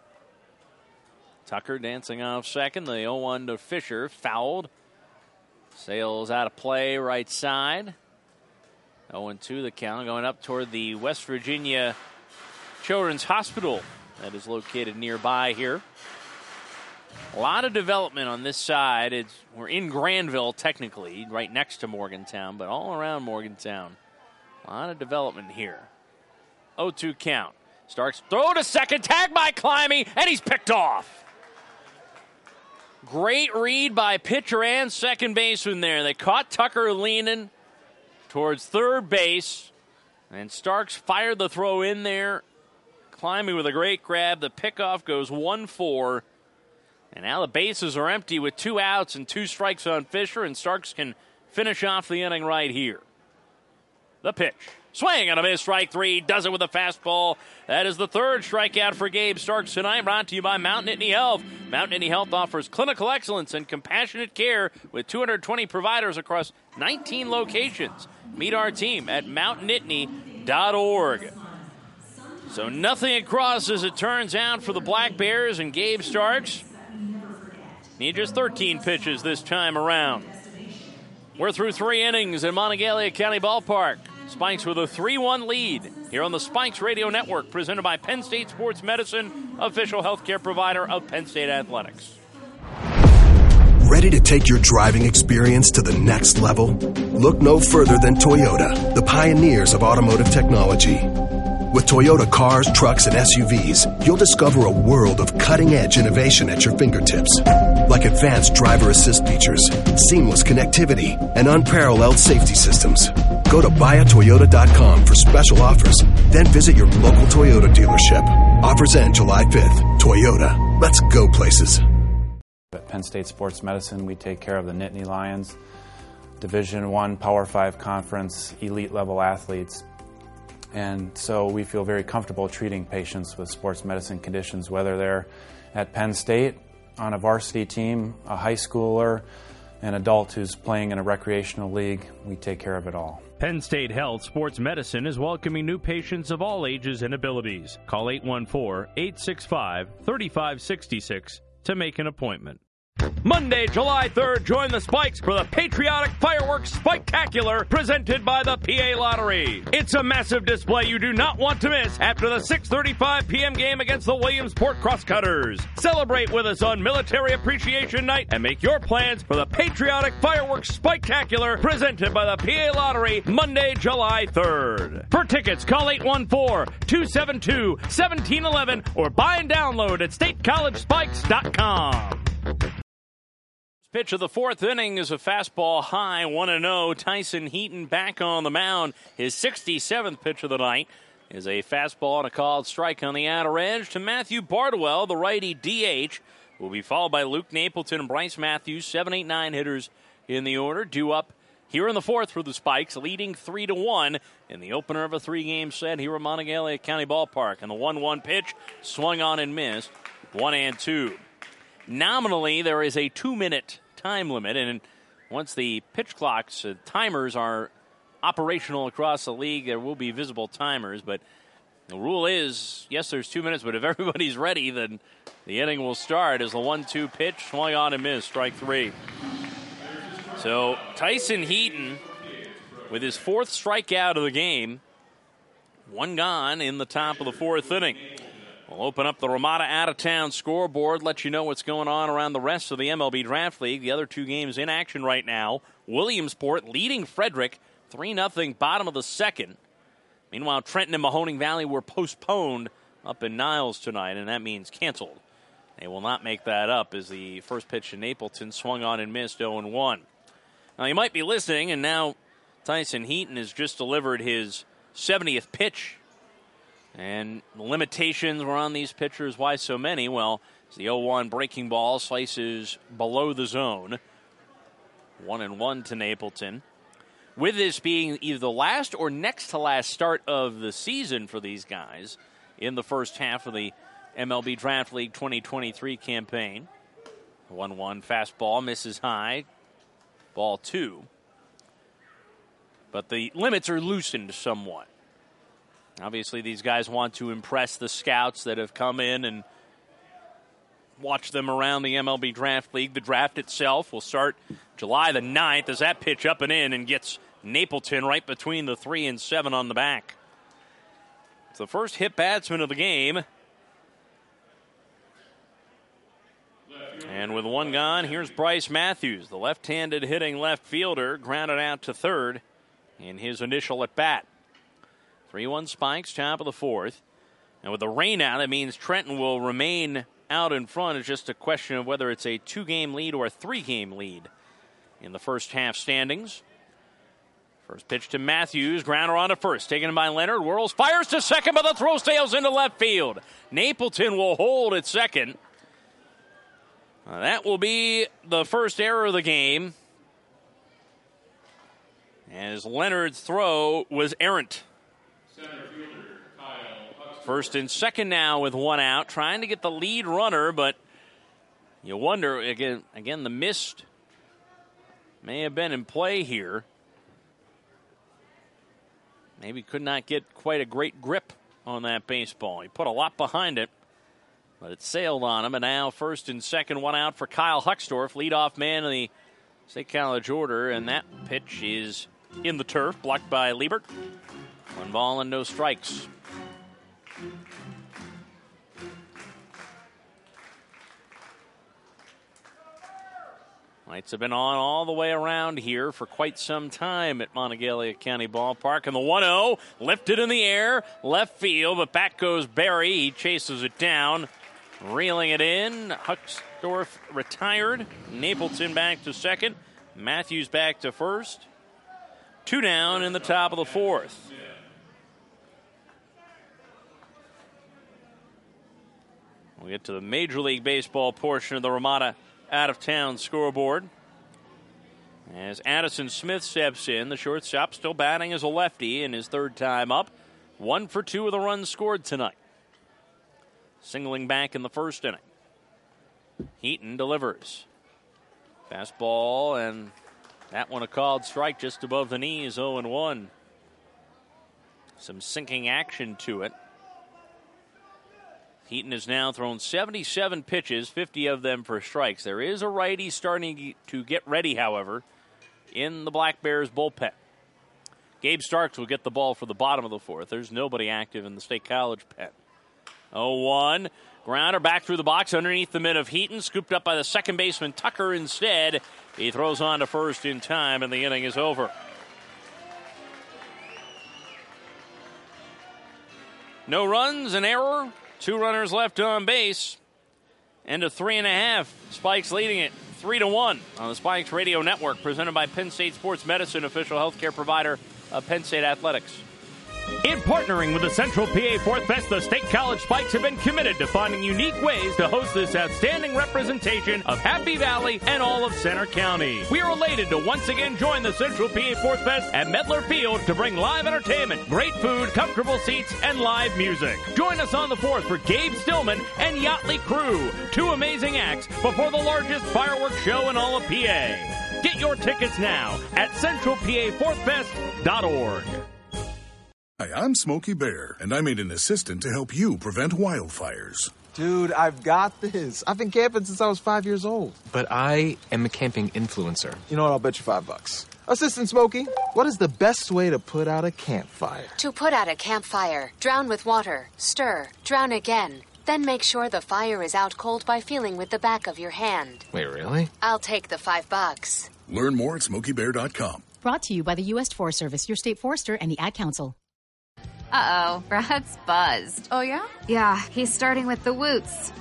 Tucker dancing off second. The oh one to Fisher. Fouled. Sails out of play right side. oh and two the count, going up toward the West Virginia Children's Hospital that is located nearby here. A lot of development on this side. It's, we're in Granville, technically, right next to Morgantown, but all around Morgantown. A lot of development here. oh two count. Starks throw to second, tag by Climbing, and he's picked off. Great read by pitcher and second baseman there. They caught Tucker leaning towards third base, and Starks fired the throw in there. Climbing with a great grab. The pickoff goes one four. And now the bases are empty with two outs and two strikes on Fisher, and Starks can finish off the inning right here. The pitch. Swing and a miss, strike three. Does it with a fastball. That is the third strikeout for Gabe Starks tonight. Brought to you by Mount Nittany Health. Mount Nittany Health offers clinical excellence and compassionate care with two hundred twenty providers across nineteen locations. Meet our team at mount nittany dot org. So nothing across as it turns out for the Black Bears and Gabe Starks. Need just thirteen pitches this time around. We're through three innings at Monongalia County Ballpark. Spikes with a three one lead here on the Spikes Radio Network, presented by Penn State Sports Medicine, official healthcare provider of Penn State Athletics. Ready to take your driving experience to the next level? Look no further than Toyota, the pioneers of automotive technology. With Toyota cars, trucks, and S U Vs, you'll discover a world of cutting-edge innovation at your fingertips. Like advanced driver assist features, seamless connectivity, and unparalleled safety systems. Go to buy a toyota dot com for special offers, then visit your local Toyota dealership. Offers end July fifth. Toyota. Let's go places. At Penn State Sports Medicine, we take care of the Nittany Lions, Division One Power Five Conference, elite-level athletes. And so we feel very comfortable treating patients with sports medicine conditions, whether they're at Penn State, on a varsity team, a high schooler, an adult who's playing in a recreational league. We take care of it all. Penn State Health Sports Medicine is welcoming new patients of all ages and abilities. Call eight one four, eight six five, three five six six to make an appointment. Monday, July third, join the Spikes for the Patriotic Fireworks Spiketacular presented by the P A Lottery. It's a massive display you do not want to miss after the six thirty-five p.m. game against the Williamsport Crosscutters. Celebrate with us on Military Appreciation Night and make your plans for the Patriotic Fireworks Spiketacular presented by the P A Lottery Monday, July third. For tickets, call eight one four, two seven two, one seven one one or buy and download at state college spikes dot com. Pitch of the fourth inning is a fastball high, one and oh. Tyson Heaton back on the mound. His sixty-seventh pitch of the night is a fastball and a called strike on the outer edge to Matthew Bardwell, the righty D H. Will be followed by Luke Napleton and Bryce Matthews, seven, eight, nine hitters in the order. Due up here in the fourth for the Spikes, leading three to one in the opener of a three-game set here at Monongalia County Ballpark. And the one one pitch swung on and missed, one and two. Nominally, there is a two-minute time limit, and once the pitch clocks, uh, timers are operational across the league, there will be visible timers, but the rule is, yes, there's two minutes, but if everybody's ready, then the inning will start as the one two pitch swung on and missed, strike three. So Tyson Heaton, with his fourth strikeout of the game, one gone in the top of the fourth inning. We'll open up the Ramada out-of-town scoreboard, let you know what's going on around the rest of the M L B Draft League. The other two games in action right now. Williamsport leading Frederick, three nothing, bottom of the second. Meanwhile, Trenton and Mahoning Valley were postponed up in Niles tonight, and that means canceled. They will not make that up as the first pitch to Napleton swung on and missed, oh and one. Now, you might be listening, and now Tyson Heaton has just delivered his seventieth pitch. And the limitations were on these pitchers. Why so many? Well, it's the oh one breaking ball slices below the zone. One and one to Napleton. With this being either the last or next to last start of the season for these guys in the first half of the M L B Draft League twenty twenty-three campaign. one one fastball misses high. Ball two. But the limits are loosened somewhat. Obviously, these guys want to impress the scouts that have come in and watch them around the M L B Draft League. The draft itself will start July the ninth as that pitch up and in and gets Napleton right between the three and seven on the back. It's the first hit batsman of the game. And with one gone, here's Bryce Matthews, the left-handed hitting left fielder, grounded out to third in his initial at bat. three one Spikes, top of the fourth. And with the rain out, that means Trenton will remain out in front. It's just a question of whether it's a two-game lead or a three-game lead in the first half standings. First pitch to Matthews, grounder on to first, taken by Leonard. Whirls, fires to second, but the throw sails into left field. Napleton will hold at second. Uh, that will be the first error of the game, as Leonard's throw was errant. First and second now with one out, trying to get the lead runner, but you wonder, again, again the mist may have been in play here. Maybe could not get quite a great grip on that baseball. He put a lot behind it, but it sailed on him. And now first and second, one out for Kyle Huckstorf, leadoff man of the State College order. And that pitch is in the turf, blocked by Liebert. One ball and no strikes. Lights have been on all the way around here for quite some time at Monongalia County Ballpark. And the one oh lifted in the air, left field, but back goes Barry. He chases it down, reeling it in. Huckstorf retired. Napleton back to second. Matthews back to first. Two down in the top of the fourth. We'll get to the Major League Baseball portion of the Ramada out-of-town scoreboard. As Addison Smith steps in, the shortstop still batting as a lefty in his third time up. One for two of the runs scored tonight. Singling back in the first inning. Heaton delivers. Fastball, and that one a called strike just above the knees, oh and one. Some sinking action to it. Heaton has now thrown seventy-seven pitches, fifty of them for strikes. There is a righty starting to get ready, however, in the Black Bears bullpen. Gabe Starks will get the ball for the bottom of the fourth. There's nobody active in the State College pen. oh one. Grounder back through the box underneath the mid of Heaton. Scooped up by the second baseman Tucker instead. He throws on to first in time, and the inning is over. No runs, an error. Two runners left on base. And a three and a half. Spikes leading it three to one on the Spikes Radio Network, presented by Penn State Sports Medicine, official healthcare provider of Penn State Athletics. In partnering with the Central P A Fourth Fest, the State College Spikes have been committed to finding unique ways to host this outstanding representation of Happy Valley and all of Center County. We are elated to once again join the Central P A Fourth Fest at Medler Field to bring live entertainment, great food, comfortable seats, and live music. Join us on the fourth for Gabe Stillman and Yachtly Crew, two amazing acts before the largest fireworks show in all of P A. Get your tickets now at central p a fourth fest dot org. Hi, I'm Smokey Bear, and I made an assistant to help you prevent wildfires. Dude, I've got this. I've been camping since I was five years old. But I am a camping influencer. You know what? I'll bet you five bucks. Assistant Smokey, what is the best way to put out a campfire? To put out a campfire, drown with water, stir, drown again. Then make sure the fire is out cold by feeling with the back of your hand. Wait, really? I'll take the five bucks. Learn more at smokey bear dot com. Brought to you by the U S Forest Service, your state forester, and the Ad Council. Uh-oh, Brad's buzzed. Oh, yeah? Yeah, he's starting with the woots.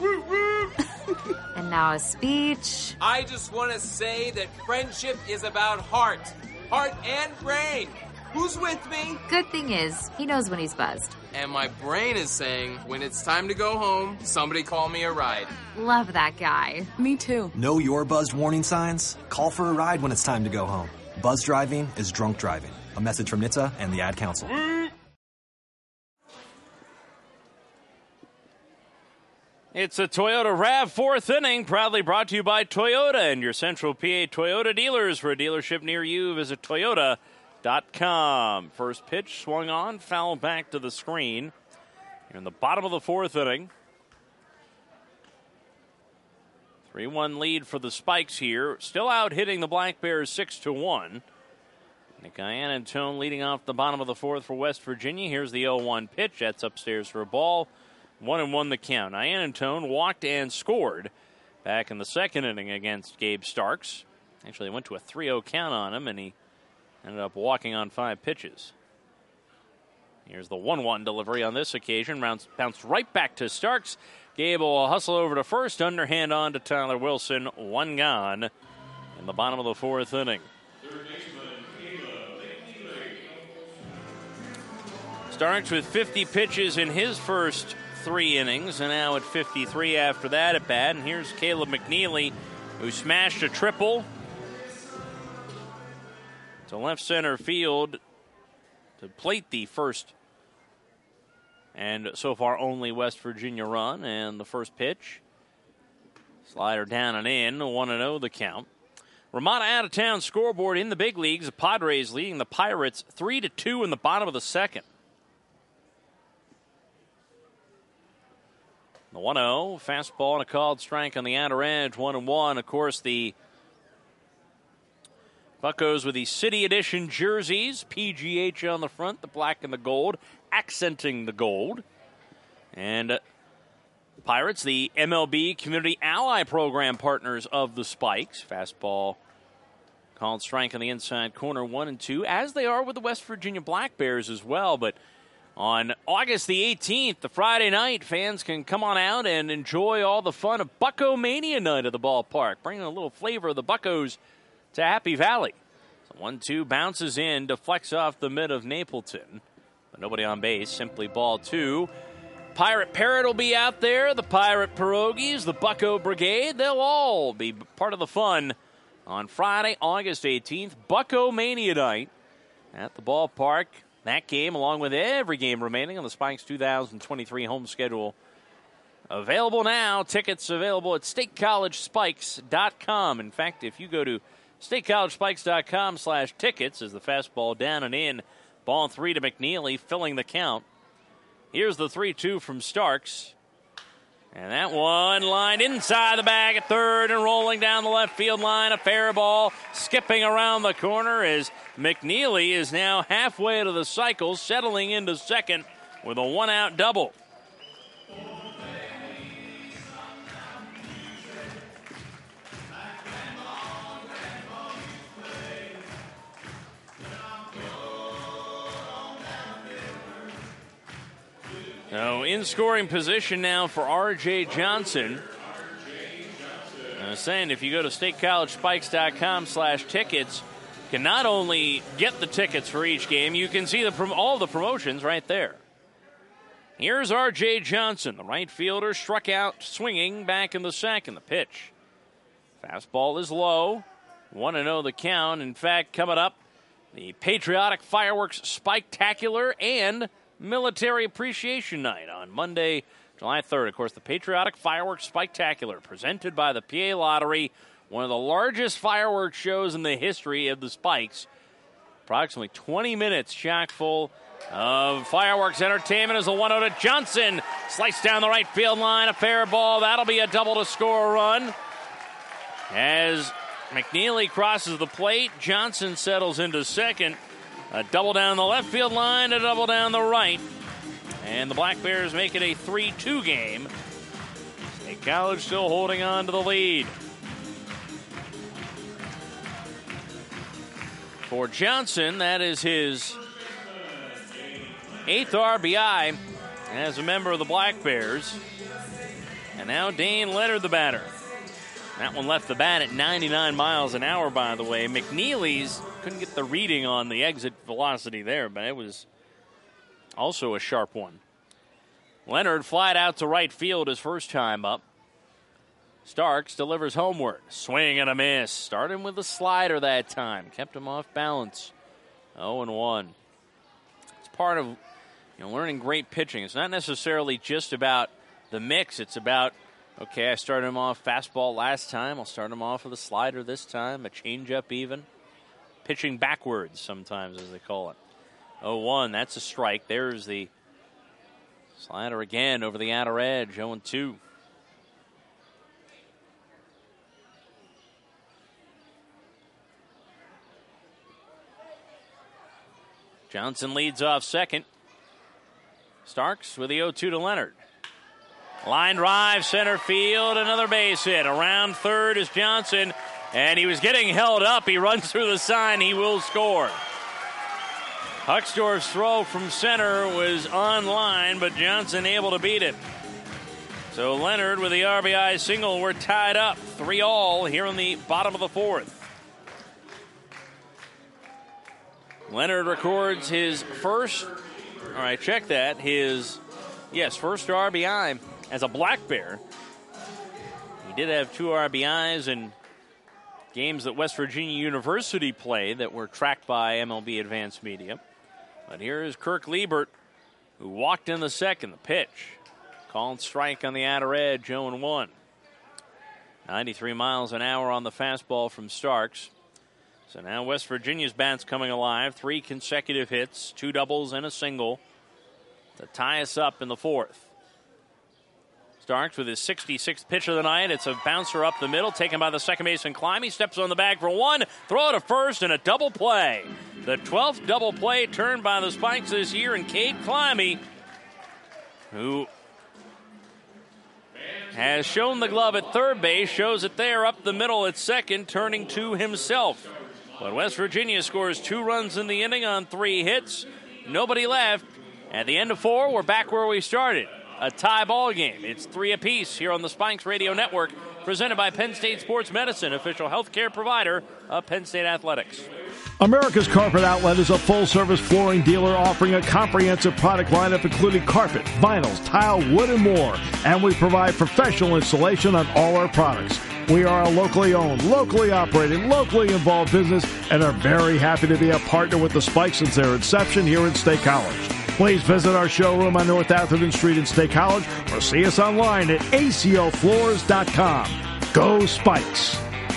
And now a speech. I just want to say that friendship is about heart. heart, and brain. Who's with me? Good thing is, he knows when he's buzzed. And my brain is saying, when it's time to go home, somebody call me a ride. Love that guy. Me too. Know your buzzed warning signs? Call for a ride when it's time to go home. Buzz driving is drunk driving. A message from N H T S A and the Ad Council. It's a Toyota RAV fourth inning, proudly brought to you by Toyota and your Central P A Toyota dealers. For a dealership near you, visit Toyota dot com. First pitch swung on, foul back to the screen. You're in the bottom of the fourth inning. three one lead for the Spikes here. Still out hitting the Black Bears six to one. Nick Iannantone leading off the bottom of the fourth for West Virginia. Here's the oh one pitch. That's upstairs for a ball. One and one the count. Iannantone walked and scored back in the second inning against Gabe Starks. Actually, they went to a three oh count on him, and he ended up walking on five pitches. Here's the one one delivery on this occasion. Bounced, bounced right back to Starks. Gabe will hustle over to first. Underhand on to Tyler Wilson. One gone in the bottom of the fourth inning. Starks with fifty pitches in his first three innings, and now at fifty-three after that at bat. And here's Caleb McNeely, who smashed a triple to left center field to plate the first and so far only West Virginia run. And the first pitch, slider down and in, one and oh the count. Ramada out of town scoreboard in the big leagues. The Padres leading the Pirates three to two in the bottom of the second. The one oh, fastball and a called strike on the outer edge, one and one. Of course, the Buccos with the City Edition jerseys, P G H on the front, the black and the gold, accenting the gold. And uh, Pirates, the M L B Community Ally Program partners of the Spikes. Fastball, called strike on the inside corner, one and two, as they are with the West Virginia Black Bears as well. But on August the eighteenth, the Friday night, fans can come on out and enjoy all the fun of Bucco Mania night at the ballpark, bringing a little flavor of the Buccos to Happy Valley. So one two bounces in, deflects off the mid of Napleton. But nobody on base, simply ball two. Pirate Parrot will be out there, the Pirate Pierogies, the Bucco Brigade. They'll all be part of the fun on Friday, August eighteenth, Bucco Mania night at the ballpark. That game, along with every game remaining on the Spikes two thousand twenty-three home schedule, available now. Tickets available at state college spikes dot com. In fact, if you go to state college spikes dot com slash tickets, as the fastball down and in, ball three to McNeely, filling the count. Here's the three two from Starks. And that one lined inside the bag at third and rolling down the left field line. A fair ball skipping around the corner as McNeely is now halfway to the cycle, settling into second with a one-out double. So in scoring position now for R J Johnson. I was saying, if you go to state college spikes dot com slash tickets, you can not only get the tickets for each game, you can see the prom- all the promotions right there. Here's R J Johnson, the right fielder, struck out swinging back in the second. The pitch. Fastball is low. one and oh the count. In fact, coming up, the Patriotic Fireworks Spiketacular and Military Appreciation Night on Monday, July third. Of course, the Patriotic Fireworks Spiketacular, presented by the P A Lottery, one of the largest fireworks shows in the history of the Spikes. Approximately twenty minutes chock full of fireworks entertainment as the one oh to Johnson. Sliced down the right field line, a fair ball. That'll be a double to score a run. As McNeely crosses the plate, Johnson settles into second. A double down the left field line, a double down the right. And the Black Bears make it a three two game. State College still holding on to the lead. For Johnson, that is his eighth R B I as a member of the Black Bears. And now Dane Leonard, the batter. That one left the bat at ninety-nine miles an hour, by the way. McNeely's couldn't get the reading on the exit velocity there, but it was also a sharp one. Leonard flied out to right field his first time up. Starks delivers homeward. Swing and a miss. Starting with a slider that time. Kept him off balance. oh and one. It's part of, you know, learning great pitching. It's not necessarily just about the mix. It's about, okay, I started him off fastball last time. I'll start him off with a slider this time, a changeup even. Pitching backwards sometimes, as they call it. oh one, that's a strike. There's the slider again over the outer edge, oh and two. Johnson leads off second. Starks with the oh two to Leonard. Line drive, center field, another base hit. Around third is Johnson, and he was getting held up. He runs through the sign. He will score. Hucksdorf's throw from center was on line, but Johnson able to beat it. So Leonard with the R B I single. We're tied up three all here in the bottom of the fourth. Leonard records his first, all right, check that, his, yes, first R B I as a Black Bear. He did have two R B Is in games that West Virginia University played that were tracked by M L B Advanced Media. But here is Kirk Liebert, who walked in the second. The pitch, called strike on the outer edge, oh and one. ninety-three miles an hour on the fastball from Starks. So now West Virginia's bat's coming alive. Three consecutive hits, two doubles and a single to tie us up in the fourth. Starks with his sixty-sixth pitch of the night. It's a bouncer up the middle, taken by the second baseman Climb. He steps on the bag for one, throw to first, and a double play. The twelfth double play turned by the Spikes this year, and Cade Climby, who has shown the glove at third base, shows it there up the middle at second, turning to himself. But West Virginia scores two runs in the inning on three hits. Nobody left. At the end of four, we're back where we started. A tie ball game. It's three apiece here on the Spikes Radio Network, presented by Penn State Sports Medicine, official healthcare provider of Penn State Athletics. America's Carpet Outlet is a full-service flooring dealer offering a comprehensive product lineup including carpet, vinyls, tile, wood, and more. And we provide professional installation on all our products. We are a locally owned, locally operated, locally involved business and are very happy to be a partner with the Spikes since their inception here in State College. Please visit our showroom on North Atherton Street in State College or see us online at A C O floors dot com. Go Spikes!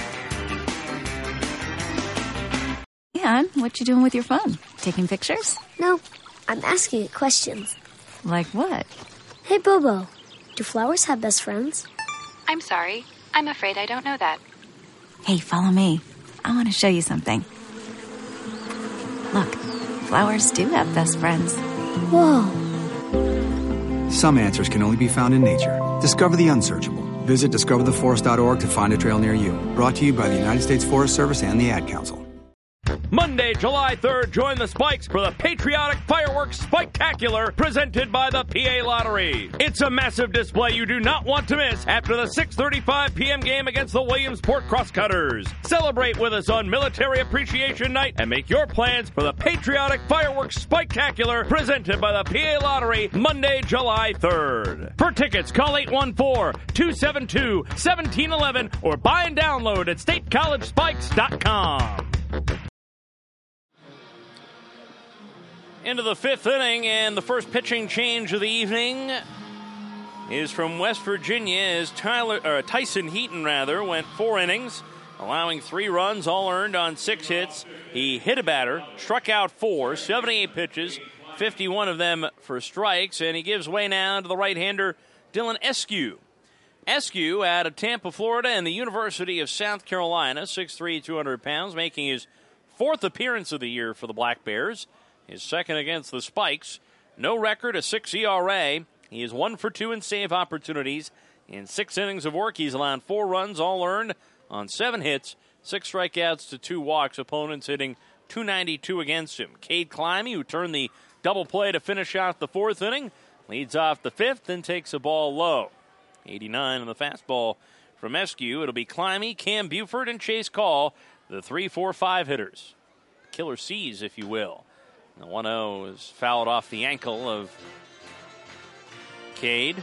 And what you doing with your phone? Taking pictures? No, I'm asking it questions. Like what? Hey, Bobo, do flowers have best friends? I'm sorry. I'm afraid I don't know that. Hey, follow me. I want to show you something. Look, flowers do have best friends. Whoa. Some answers can only be found in nature. Discover the unsearchable. Visit discover the forest dot org to find a trail near you. Brought to you by the United States Forest Service and the Ad Council. Monday, July third, join the Spikes for the Patriotic Fireworks Spectacular presented by the P A Lottery. It's a massive display you do not want to miss after the six thirty-five p.m. game against the Williamsport Crosscutters. Celebrate with us on Military Appreciation Night and make your plans for the Patriotic Fireworks Spectacular presented by the P A Lottery Monday, July third. For tickets, call eight one four, two seven two, one seven one one or buy and download at state college spikes dot com. Into the fifth inning, and the first pitching change of the evening is from West Virginia as Tyler, or Tyson Heaton rather, went four innings, allowing three runs, all earned on six hits. He hit a batter, struck out four, seventy-eight pitches, fifty-one of them for strikes, and he gives way now to the right-hander Dylan Eskew. Eskew out of Tampa, Florida, and the University of South Carolina, six three, two hundred pounds, making his fourth appearance of the year for the Black Bears. His second against the Spikes. No record, a six E R A. He is one for two in save opportunities. In six innings of work, he's allowed four runs, all earned on seven hits, six strikeouts to two walks. Opponents hitting two ninety-two against him. Cade Climby, who turned the double play to finish out the fourth inning, leads off the fifth and takes a ball low. eighty-nine on the fastball From Eskew, it'll be Climby, Cam Buford, and Chase Call, the three four five hitters. Killer C's, if you will. The one oh is fouled off the ankle of Cade.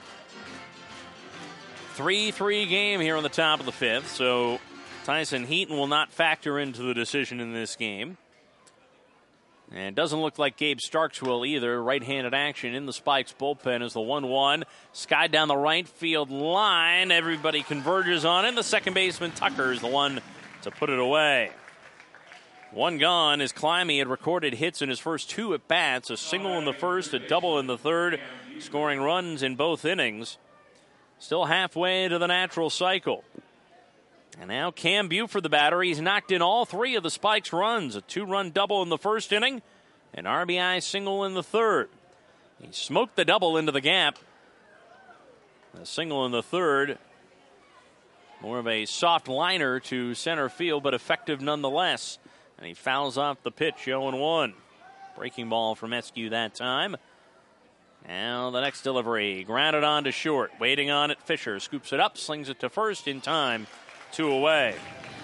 three three game here on the top of the fifth, so Tyson Heaton will not factor into the decision in this game. And it doesn't look like Gabe Starks will either. Right-handed action in the Spikes bullpen is the one one. Sky down the right field line. Everybody converges on it. The second baseman, Tucker, is the one to put it away. One gone as Climby had recorded hits in his first two at-bats. A single in the first, a double in the third, scoring runs in both innings. Still halfway to the natural cycle. And now Cam Buford, the batter, he's knocked in all three of the Spikes runs. A two-run double in the first inning, an R B I single in the third. He smoked the double into the gap. A single in the third. More of a soft liner to center field, but effective nonetheless. And he fouls off the pitch, oh one. Breaking ball from Eskew that time. Now the next delivery, grounded on to short. Waiting on it, Fisher scoops it up, slings it to first in time. Two away.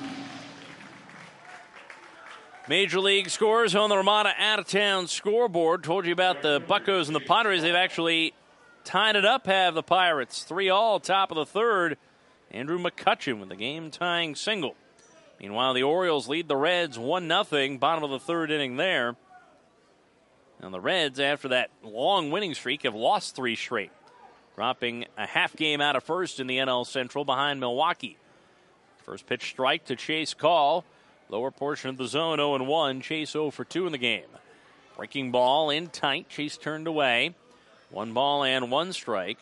Major League scores on the Ramada out-of-town scoreboard. Told you about the Buccos and the Padres. They've actually tied it up, have the Pirates. Three all, top of the third. Andrew McCutchen with the game-tying single. Meanwhile, the Orioles lead the Reds one nothing, bottom of the third inning there. And the Reds, after that long winning streak, have lost three straight, dropping a half game out of first in the N L Central behind Milwaukee. First pitch strike to Chase Call. Lower portion of the zone, oh one. Chase oh for two in the game. Breaking ball in tight. Chase turned away. One ball and one strike.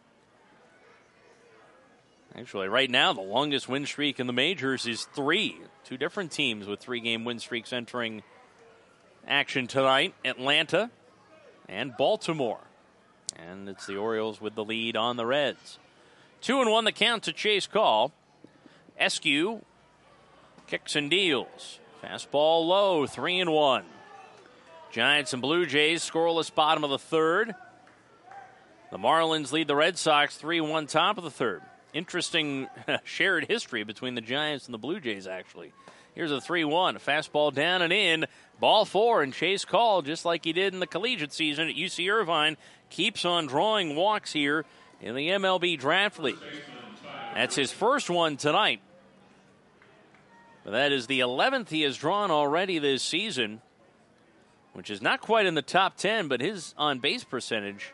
Actually, right now, the longest win streak in the majors is three. Two different teams with three-game win streaks entering action tonight. Atlanta and Baltimore. And it's the Orioles with the lead on the Reds. Two and one the count to Chase Call. Eskew kicks and deals. Fastball low, three and one. Giants and Blue Jays scoreless bottom of the third. The Marlins lead the Red Sox three one top of the third. Interesting shared history between the Giants and the Blue Jays, actually. Here's a three one. Fastball down and in. Ball four, and Chase Call, just like he did in the collegiate season at U C Irvine, keeps on drawing walks here in the M L B Draft League. That's his first one tonight. But that is the eleventh he has drawn already this season, which is not quite in the top ten, but his on-base percentage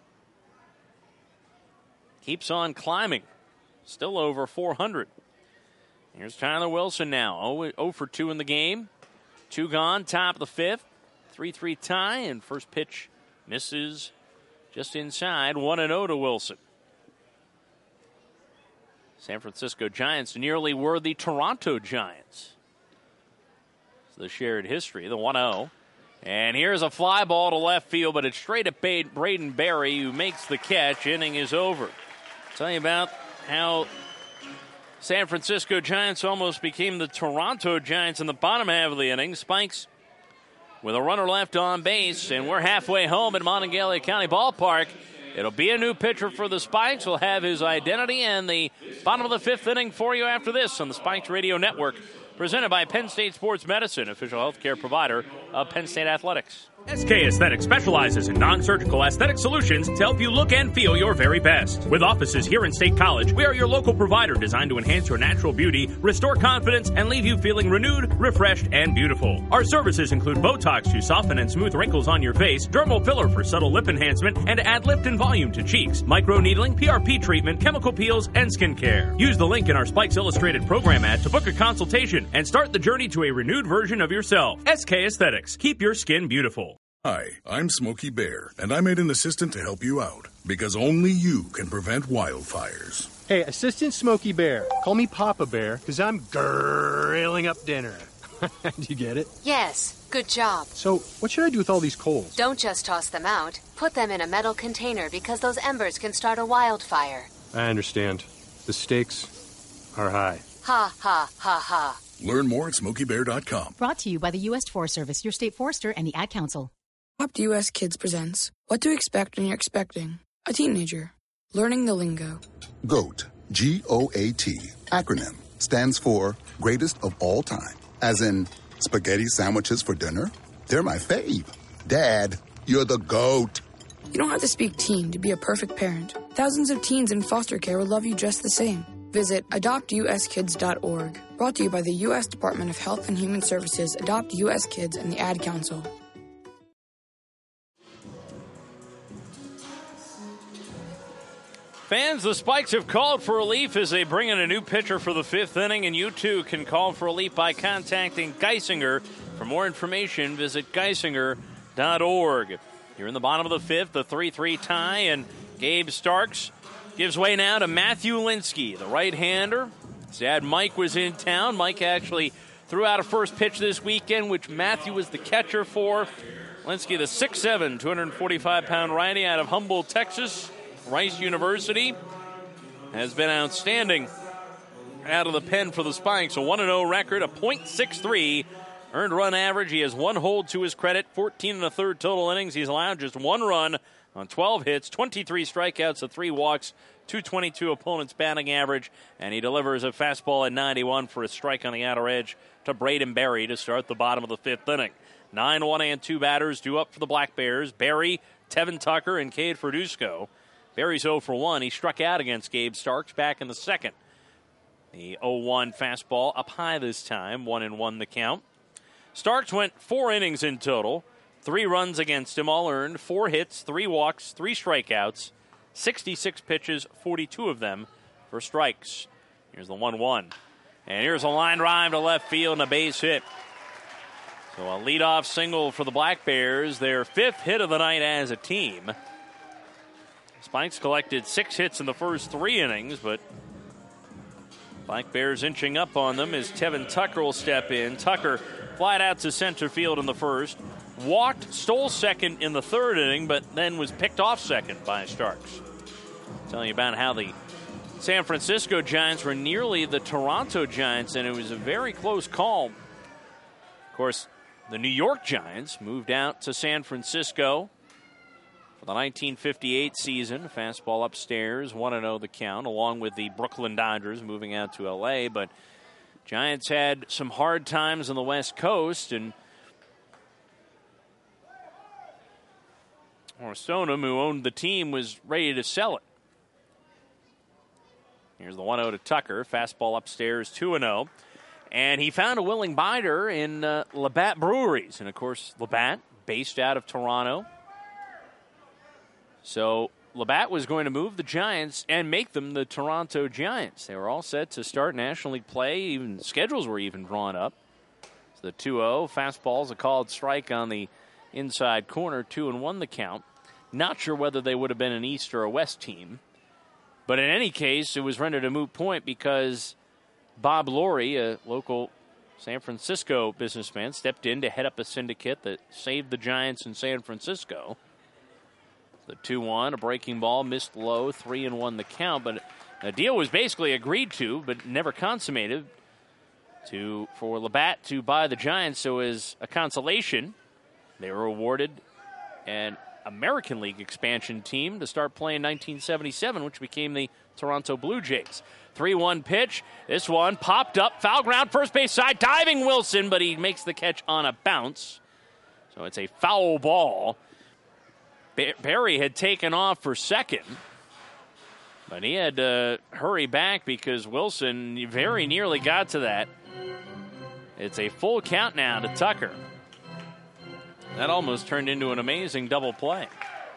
keeps on climbing. Still over four hundred. Here's Tyler Wilson now. oh for two in the game. Two gone, top of the fifth. three three tie, and first pitch misses just inside. one and oh to Wilson. San Francisco Giants nearly were the Toronto Giants. It's the shared history, the one oh. And here's a fly ball to left field, but it's straight at Braden Berry, who makes the catch. Inning is over. I'll tell you about how San Francisco Giants almost became the Toronto Giants in the bottom half of the inning. Spikes with a runner left on base, and we're halfway home at Monongalia County Ballpark. It'll be a new pitcher for the Spikes. We'll have his identity and the bottom of the fifth inning for you after this on the Spikes Radio Network, presented by Penn State Sports Medicine, official healthcare provider of Penn State Athletics. S K Aesthetics specializes in non-surgical aesthetic solutions to help you look and feel your very best. With offices here in State College, we are your local provider designed to enhance your natural beauty, restore confidence, and leave you feeling renewed, refreshed, and beautiful. Our services include Botox to soften and smooth wrinkles on your face, dermal filler for subtle lip enhancement, and to add lift and volume to cheeks, microneedling, P R P treatment, chemical peels, and skincare. Use the link in our Spikes Illustrated program ad to book a consultation and start the journey to a renewed version of yourself. S K Aesthetics. Keep your skin beautiful. Hi, I'm Smokey Bear, and I made an assistant to help you out, because only you can prevent wildfires. Hey, Assistant Smokey Bear, call me Papa Bear, because I'm grilling up dinner. Do you get it? Yes, good job. So, what should I do with all these coals? Don't just toss them out. Put them in a metal container, because those embers can start a wildfire. I understand. The stakes are high. Ha, ha, ha, ha. Learn more at smokey bear dot com. Brought to you by the U S Forest Service, your state forester, and the Ad Council. Adopt U S Kids presents What to Expect When You're Expecting a Teenager. Learning the lingo. GOAT, G O A T, acronym, stands for greatest of all time. As in, spaghetti sandwiches for dinner? They're my fave. Dad, you're the GOAT. You don't have to speak teen to be a perfect parent. Thousands of teens in foster care will love you just the same. Visit adopt u s kids dot org. Brought to you by the U S Department of Health and Human Services, Adopt U S Kids, and the Ad Council. Fans, the Spikes have called for relief as they bring in a new pitcher for the fifth inning, and you too can call for relief by contacting Geisinger. For more information, visit geisinger dot org. You're in the bottom of the fifth, the three three tie, and Gabe Starks gives way now to Matthew Linsky, the right-hander. His dad Mike was in town. Mike actually threw out a first pitch this weekend, which Matthew was the catcher for. Linsky, the six seven, two hundred forty-five pound righty out of Humboldt, Texas. Rice University, has been outstanding out of the pen for the Spikes. A one and oh record, a point six three earned run average. He has one hold to his credit, fourteen and a third total innings. He's allowed just one run on twelve hits, twenty-three strikeouts, and three walks, two twenty-two opponent's batting average, and he delivers a fastball at ninety-one for a strike on the outer edge to Braden Berry to start the bottom of the fifth inning. nine one and two batters due up for the Black Bears. Berry, Tevin Tucker, and Cade Verduzco. Berry's oh for one. He struck out against Gabe Starks back in the second. The oh one fastball up high this time, one and one the count. Starks went four innings in total, three runs against him, all earned, four hits, three walks, three strikeouts, sixty-six pitches, forty-two of them for strikes. Here's the one one. And here's a line drive to left field and a base hit. So a leadoff single for the Black Bears, their fifth hit of the night as a team. Spikes collected six hits in the first three innings, but Black Bears inching up on them as Tevin Tucker will step in. Tucker flied out to center field in the first, walked, stole second in the third inning, but then was picked off second by Starks. Telling you about how the San Francisco Giants were nearly the Toronto Giants, and it was a very close call. Of course, the New York Giants moved out to San Francisco for the nineteen fifty-eight season. Fastball upstairs, one and oh the count, along with the Brooklyn Dodgers moving out to L A. But Giants had some hard times on the West Coast, and Stoneham, who owned the team, was ready to sell it. Here's the one oh to Tucker. Fastball upstairs, two and oh. And he found a willing bidder in uh, Labatt Breweries. And, of course, Labatt, based out of Toronto. So Labatt was going to move the Giants and make them the Toronto Giants. They were all set to start National League play. Even schedules were even drawn up. So the two oh. Fastball's a called strike on the inside corner. two and one the count. Not sure whether they would have been an East or a West team. But in any case, it was rendered a moot point because Bob Laurie, a local San Francisco businessman, stepped in to head up a syndicate that saved the Giants in San Francisco. The two one, a breaking ball, missed low, three and one the count. But the deal was basically agreed to, but never consummated, to for Labatt to buy the Giants. So as a consolation, they were awarded an American League expansion team to start playing nineteen seventy-seven, which became the Toronto Blue Jays. three one pitch. This one popped up. Foul ground, first base side. Diving Wilson, but he makes the catch on a bounce. So it's a foul ball. Berry had taken off for second, but he had to hurry back because Wilson very nearly got to that. It's a full count now to Tucker. That almost turned into an amazing double play.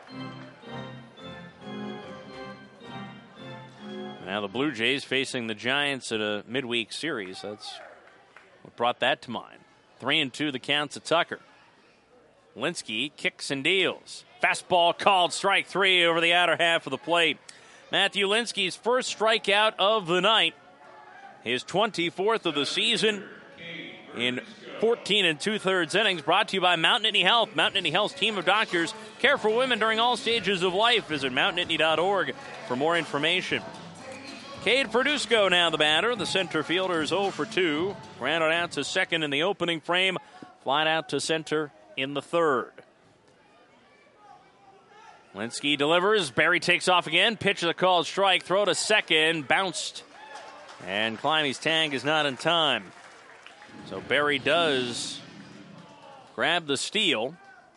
Now the Blue Jays facing the Giants at a midweek series. That's what brought that to mind. Three and two the count to Tucker. Linsky kicks and deals. Fastball called strike three over the outer half of the plate. Matthew Linsky's first strikeout of the night. His twenty-fourth of the season in fourteen and two-thirds innings. Brought to you by Mount Nittany Health. Mount Nittany Health's team of doctors care for women during all stages of life. Visit mount nittany dot org for more information. Cade Verduzco now the batter. The center fielder is oh for two. Grounded out to second in the opening frame. Flied out to center in the third. Linsky delivers. Berry takes off again. Pitch is a called strike. Throw to second. Bounced. And Climby's tag is not in time. So Berry does grab the steal.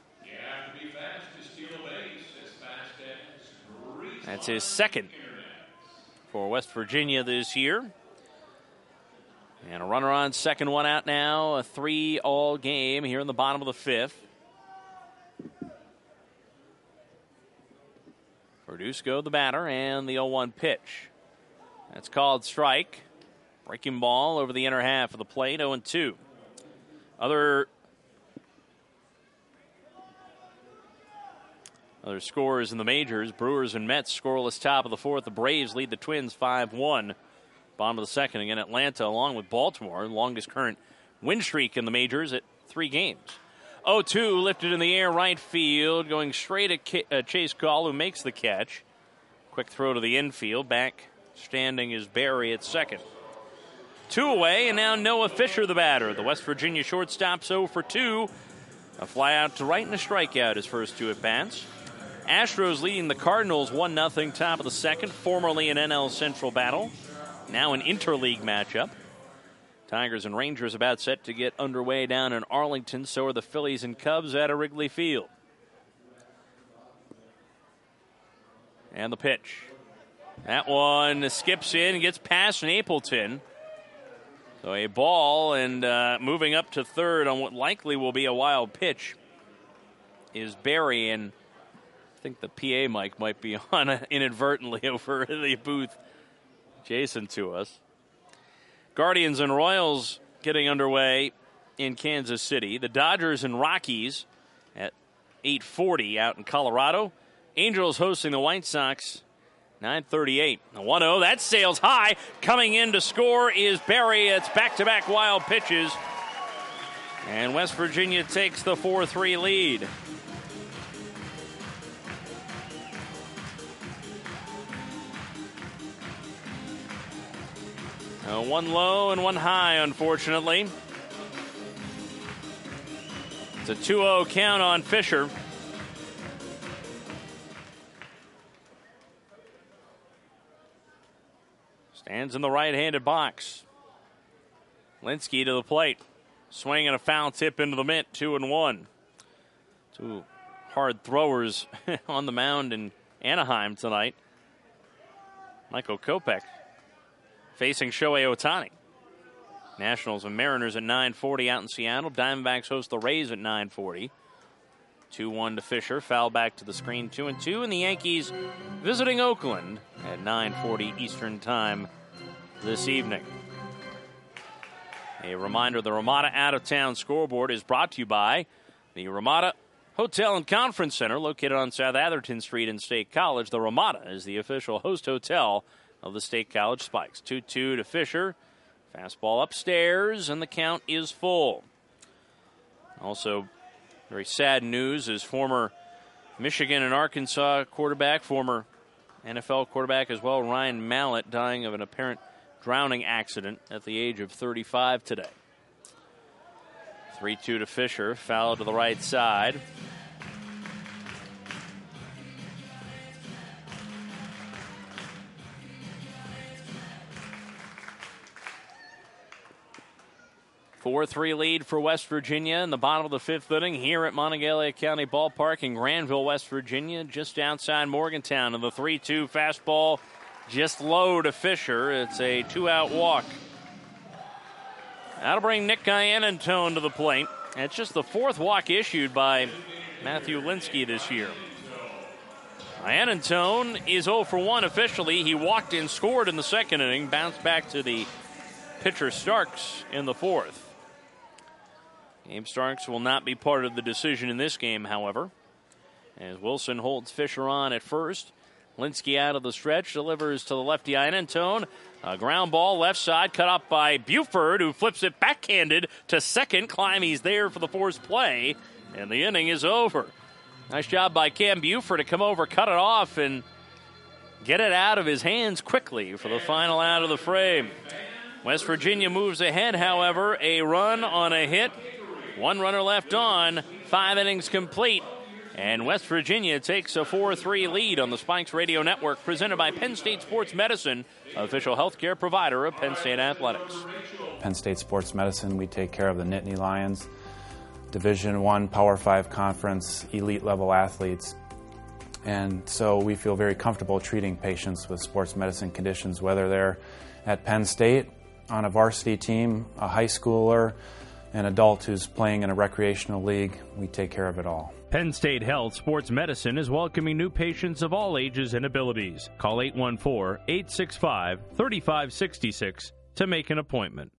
That's his second for West Virginia this year. And a runner on second, one out now. A three-all game here in the bottom of the fifth. Verduzco, the batter, and the oh one pitch. That's called strike. Breaking ball over the inner half of the plate, oh and two. Other, other scores in the majors, Brewers and Mets scoreless top of the fourth. The Braves lead the Twins five one. Bottom of the second, again, Atlanta, along with Baltimore, longest current win streak in the majors at three games. oh two lifted in the air, right field, going straight at K- uh, Chase Call, who makes the catch. Quick throw to the infield. Back standing is Berry at second. Two away, and now Noah Fisher, the batter. The West Virginia shortstop's oh for two. A fly out to right and a strikeout his first two at-bats. Astros leading the Cardinals one nothing, top of the second, formerly an N L Central battle. Now an interleague matchup. Tigers and Rangers about set to get underway down in Arlington. So are the Phillies and Cubs at a Wrigley Field. And the pitch. That one skips in, gets past Napleton. So a ball, and uh, moving up to third on what likely will be a wild pitch is Berry. And I think the P A mic might be on inadvertently over the booth adjacent to us. Guardians and Royals getting underway in Kansas City. The Dodgers and Rockies at eight forty out in Colorado. Angels hosting the White Sox, nine thirty-eight. The one oh, that sails high. Coming in to score is Berry. It's back-to-back wild pitches. And West Virginia takes the four three lead. Uh, one low and one high, unfortunately. It's a two oh count on Fisher. Stands in the right-handed box. Linsky to the plate. Swing and a foul tip into the mitt, two and one. Two hard throwers on the mound in Anaheim tonight. Michael Kopech facing Shohei Ohtani. Nationals and Mariners at nine forty out in Seattle. Diamondbacks host the Rays at nine forty. two one to Fisher. Foul back to the screen, two and two. And the Yankees visiting Oakland at nine forty Eastern Time this evening. A reminder, the Ramada out-of-town scoreboard is brought to you by the Ramada Hotel and Conference Center, located on South Atherton Street in State College. The Ramada is the official host hotel of the State College Spikes. two two to Fisher. Fastball upstairs, and the count is full. Also, very sad news is former Michigan and Arkansas quarterback, former N F L quarterback as well, Ryan Mallett, dying of an apparent drowning accident at the age of thirty-five today. three two to Fisher, foul to the right side. four three lead for West Virginia in the bottom of the fifth inning here at Monongalia County Ballpark in Granville, West Virginia, just outside Morgantown. And the three two fastball just low to Fisher. It's a two-out walk. That'll bring Nick Iannantone to the plate. And it's just the fourth walk issued by Matthew Linsky this year. Iannantone is oh for one officially. He walked and scored in the second inning, bounced back to the pitcher Starks in the fourth. Gabe Starks will not be part of the decision in this game, however, as Wilson holds Fisher on at first. Linsky out of the stretch, delivers to the lefty Iannantone. A ground ball left side, cut off by Buford, who flips it backhanded to second. Climby's there for the forced play, and the inning is over. Nice job by Cam Buford to come over, cut it off, and get it out of his hands quickly for the final out of the frame. West Virginia moves ahead, however, a run on a hit. One runner left on, five innings complete. And West Virginia takes a four three lead on the Spikes Radio Network, presented by Penn State Sports Medicine, official healthcare provider of Penn State Athletics. Penn State Sports Medicine, we take care of the Nittany Lions, Division One Power Five Conference, elite level athletes. And so we feel very comfortable treating patients with sports medicine conditions, whether they're at Penn State on a varsity team, a high schooler, an adult who's playing in a recreational league. We take care of it all. Penn State Health Sports Medicine is welcoming new patients of all ages and abilities. Call eight one four, eight six five, three five six six to make an appointment.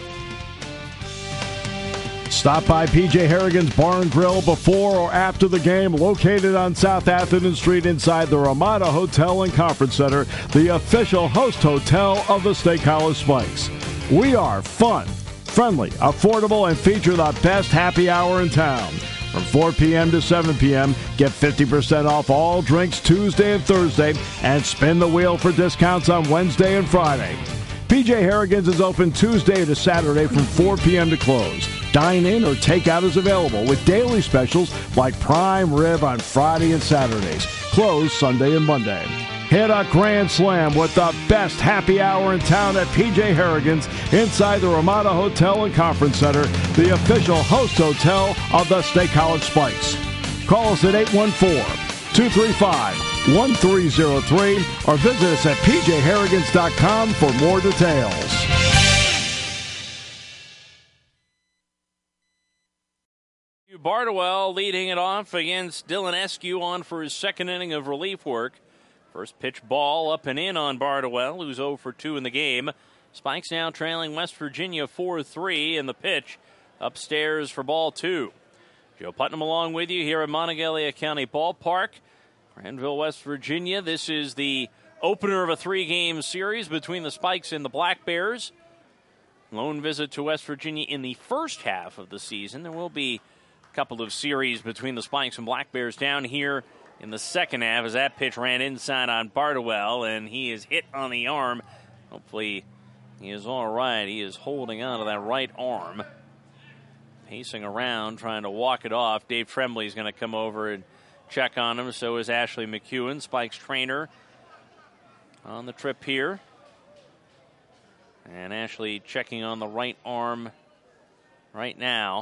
Stop by P J Harrigan's Bar and Grill before or after the game, located on South Atherton Street inside the Ramada Hotel and Conference Center, the official host hotel of the State College Spikes. We are fun, friendly, affordable, and feature the best happy hour in town. From four p.m. to seven p.m., get fifty percent off all drinks Tuesday and Thursday, and spin the wheel for discounts on Wednesday and Friday. P J Harrigan's is open Tuesday to Saturday from four p.m. to close. Dine-in or takeout is available with daily specials like prime rib on Friday and Saturdays, closed Sunday and Monday. Hit a grand slam with the best happy hour in town at P J Harrigan's inside the Ramada Hotel and Conference Center, the official host hotel of the State College Spikes. Call us at eight one four, two three five, one three zero three or visit us at p j harrigans dot com for more details. Bardwell leading it off against Dylan Eskew on for his second inning of relief work. First pitch ball up and in on Bardwell, who's oh for two in the game. Spikes now trailing West Virginia four three, and the pitch upstairs for ball two. Joe Putnam along with you here at Monongalia County Ballpark, Granville, West Virginia. This is the opener of a three-game series between the Spikes and the Black Bears. Lone visit to West Virginia in the first half of the season. There will be a couple of series between the Spikes and Black Bears down here in the second half as that pitch ran inside on Bardwell, and he is hit on the arm. Hopefully he is all right. He is holding on to that right arm, pacing around, trying to walk it off. Dave Tremblay is going to come over and check on him. So is Ashley McEwen, Spike's trainer, on the trip here. And Ashley checking on the right arm right now.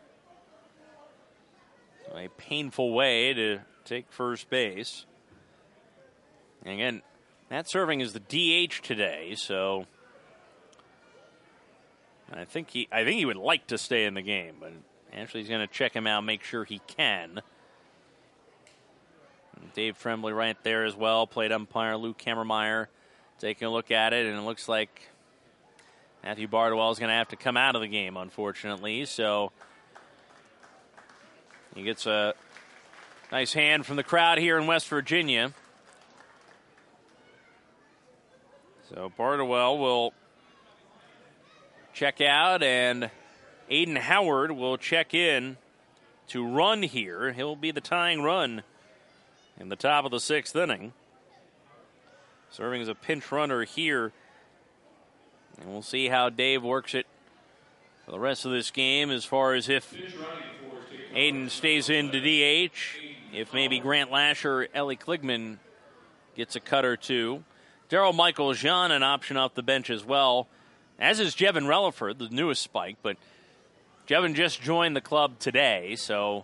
So a painful way to take first base. And again, Matt serving as the D H today, so I think he I think he would like to stay in the game, but Ashley's going to check him out, make sure he can. And Dave Tremblay right there as well, played umpire Luke Kammermeyer taking a look at it, and it looks like Matthew Bardwell is going to have to come out of the game, unfortunately, so he gets a nice hand from the crowd here in West Virginia. So Bardwell will check out, and Aiden Howard will check in to run here. He'll be the tying run in the top of the sixth inning. Serving as a pinch runner here. And we'll see how Dave works it for the rest of this game as far as if Aiden stays in to D H, if maybe Grant Lasher or Ellie Kligman gets a cut or two. Daryl Michael Jean an option off the bench as well, as is Jevin Relaford, the newest Spike, but Jevin just joined the club today, so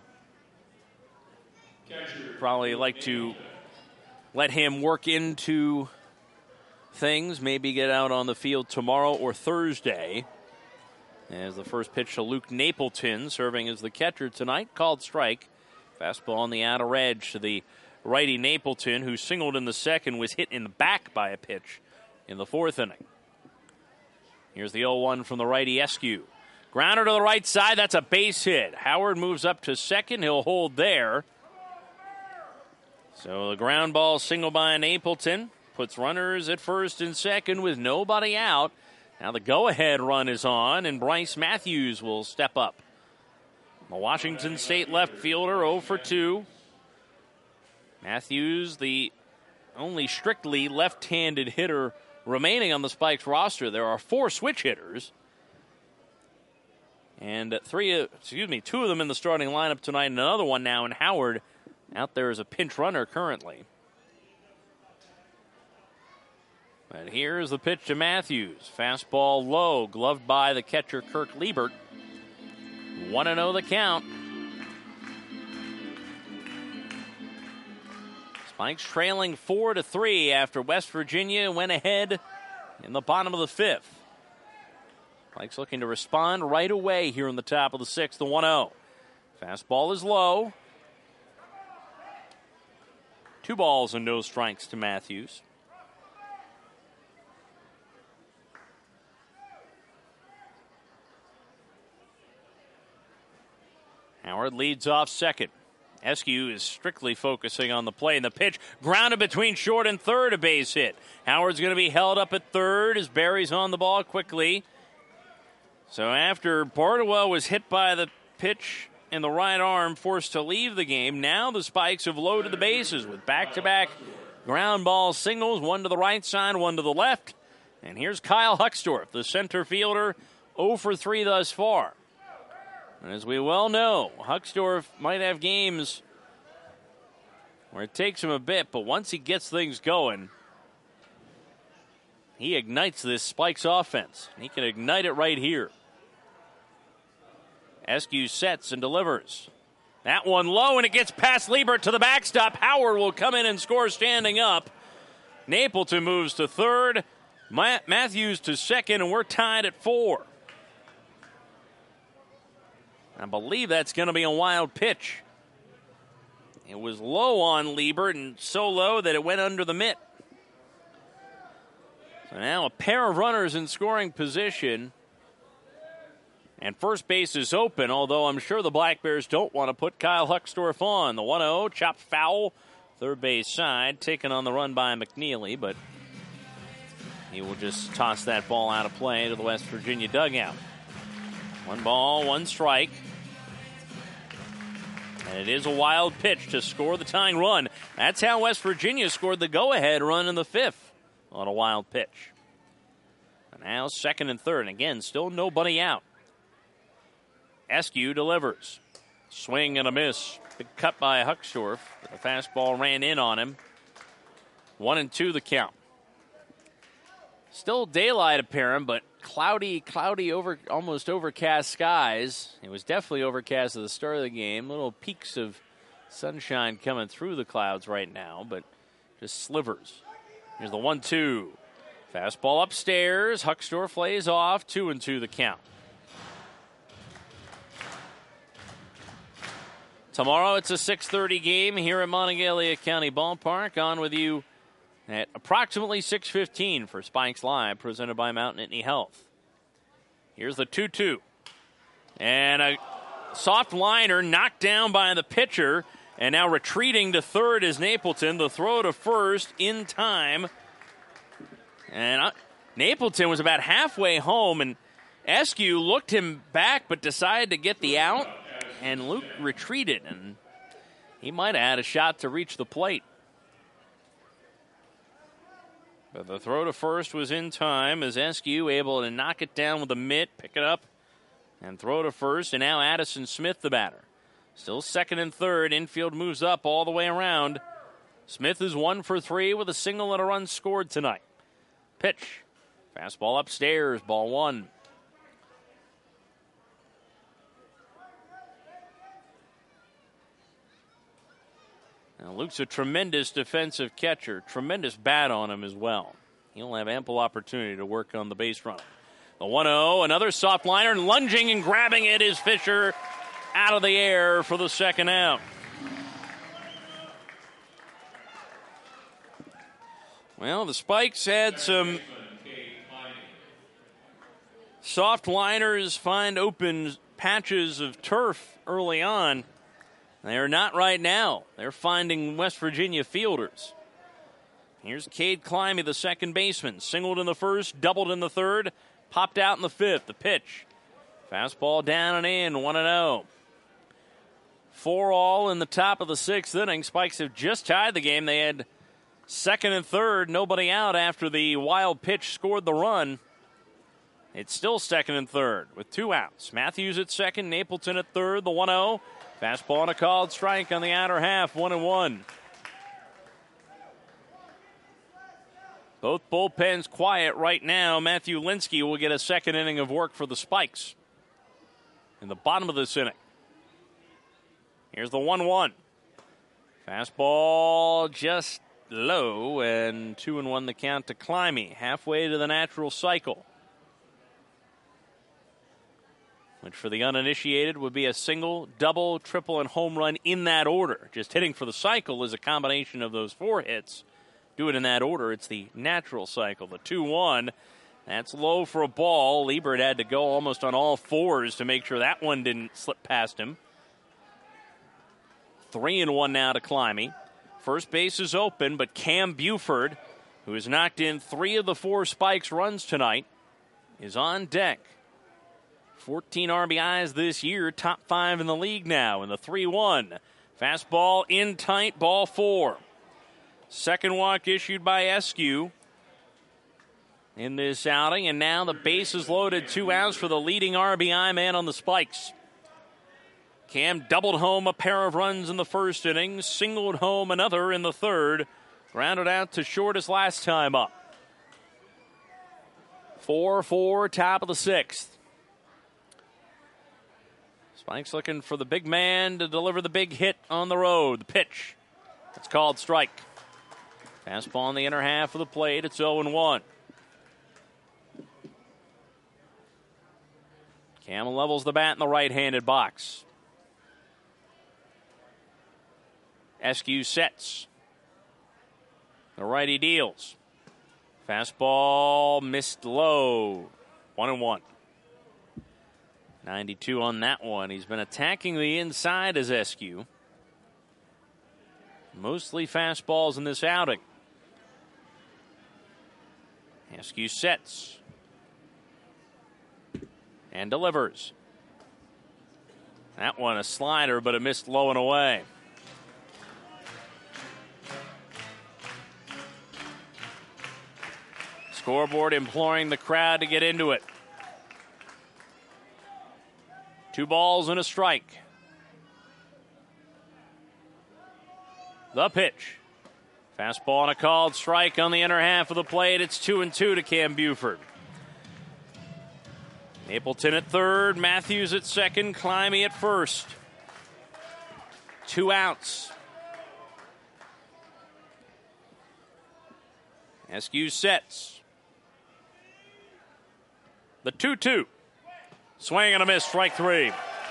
probably like to let him work into things, maybe get out on the field tomorrow or Thursday. As the first pitch to Luke Napleton, serving as the catcher tonight, called strike. Fastball on the outer edge to the righty Napleton, who singled in the second, was hit in the back by a pitch in the fourth inning. Here's the oh one from the righty Eskew. Grounder to the right side, that's a base hit. Howard moves up to second, he'll hold there. So the ground ball single by Napleton puts runners at first and second with nobody out. Now the go-ahead run is on, and Bryce Matthews will step up. The Washington State left fielder, oh for two. Matthews, the only strictly left-handed hitter remaining on the Spikes roster. There are four switch hitters, and three, excuse me, two of them in the starting lineup tonight, and another one now in Howard out there as a pinch runner currently. But here's the pitch to Matthews. Fastball low, gloved by the catcher Kirk Liebert. one and oh the count. Spikes trailing four to three after West Virginia went ahead in the bottom of the fifth. Spikes looking to respond right away here in the top of the sixth, the one oh. Fastball is low. Two balls and no strikes to Matthews. Howard leads off second. Eskew is strictly focusing on the play, and the pitch grounded between short and third, a base hit. Howard's going to be held up at third as Barry's on the ball quickly. So after Bardwell was hit by the pitch in the right arm, forced to leave the game, now the Spikes have loaded the bases with back-to-back ground ball signals, one to the right side, one to the left. And here's Kyle Huckstorf, the center fielder, oh for three thus far. And as we well know, Huckstorf might have games where it takes him a bit, but once he gets things going, he ignites this Spikes offense. He can ignite it right here. Eskew sets and delivers. That one low, and it gets past Liebert to the backstop. Howard will come in and score standing up. Napleton moves to third. Matthews to second, and we're tied at four. I believe that's going to be a wild pitch. It was low on Liebert, and so low that it went under the mitt. So now a pair of runners in scoring position. And first base is open, although I'm sure the Black Bears don't want to put Kyle Huckstorf on. The one oh, chopped foul, third base side, taken on the run by McNeely, but he will just toss that ball out of play to the West Virginia dugout. One ball, one strike. And it is a wild pitch to score the tying run. That's how West Virginia scored the go-ahead run in the fifth on a wild pitch. And now second and third. And again, still nobody out. Eskew delivers. Swing and a miss. Big cut by Huckstorf. The fastball ran in on him. One and two the count. Still daylight apparent, but cloudy, cloudy, over almost overcast skies. It was definitely overcast at the start of the game. Little peaks of sunshine coming through the clouds right now, but just slivers. Here's the one two. Fastball upstairs. Huckstorf lays off. Two and two the count. Tomorrow it's a six thirty game here at Monongalia County Ballpark. On with you at approximately six fifteen for Spikes Live, presented by Mount Nittany Health. Here's the two two. And a soft liner knocked down by the pitcher, and now retreating to third is Napleton. The throw to first in time. And uh, Napleton was about halfway home, and Eskew looked him back but decided to get the out, and Luke retreated, and he might have had a shot to reach the plate. But the throw to first was in time as Eskew able to knock it down with a mitt, pick it up, and throw to first. And now Addison Smith, the batter. Still second and third. Infield moves up all the way around. Smith is one for three with a single and a run scored tonight. Pitch. Fastball upstairs. Ball one. Now, Luke's a tremendous defensive catcher. Tremendous bat on him as well. He'll have ample opportunity to work on the base runner. The one oh, another soft liner, and lunging and grabbing it is Fisher out of the air for the second out. Well, the Spikes had some soft liners find open patches of turf early on. They are not right now. They're finding West Virginia fielders. Here's Cade Climby, the second baseman. Singled in the first, doubled in the third, popped out in the fifth. The pitch. Fastball down and in, one and oh. Four all in the top of the sixth inning. Spikes have just tied the game. They had second and third, nobody out after the wild pitch scored the run. It's still second and third with two outs. Matthews at second, Napleton at third, the one oh. Fastball and a called strike on the outer half, one and one. Both bullpens quiet right now. Matthew Linsky will get a second inning of work for the Spikes in the bottom of this inning. Here's the one one. Fastball just low, and two and one the count to Climby, halfway to the natural cycle, which for the uninitiated would be a single, double, triple, and home run in that order. Just hitting for the cycle is a combination of those four hits. Do it in that order. It's the natural cycle. The two one, that's low for a ball. Liebert had to go almost on all fours to make sure that one didn't slip past him. Three and one now to Climby. First base is open, but Cam Buford, who has knocked in three of the four Spikes runs tonight, is on deck. fourteen R B Is this year, top five in the league now in the three one. Fastball in tight, ball four. Second walk issued by Eskew in this outing, and now the base is loaded, two outs for the leading R B I man on the Spikes. Cam doubled home a pair of runs in the first inning, singled home another in the third, grounded out to short his last time up. four four, top of the sixth. Spikes looking for the big man to deliver the big hit on the road. The pitch. It's called strike. Fastball in the inner half of the plate. It's oh and one. Cam levels the bat in the right-handed box. Eskew sets. The righty deals. Fastball missed low. One and one. ninety-two on that one. He's been attacking the inside as Eskew. Mostly fastballs in this outing. Eskew sets. And delivers. That one a slider, but it missed low and away. Scoreboard imploring the crowd to get into it. Two balls and a strike. The pitch. Fastball and a called strike on the inner half of the plate. It's two and two to Cam Buford. Napleton at third, Matthews at second, Climby at first. Two outs. Eskew sets. The two two. Swing and a miss, strike three.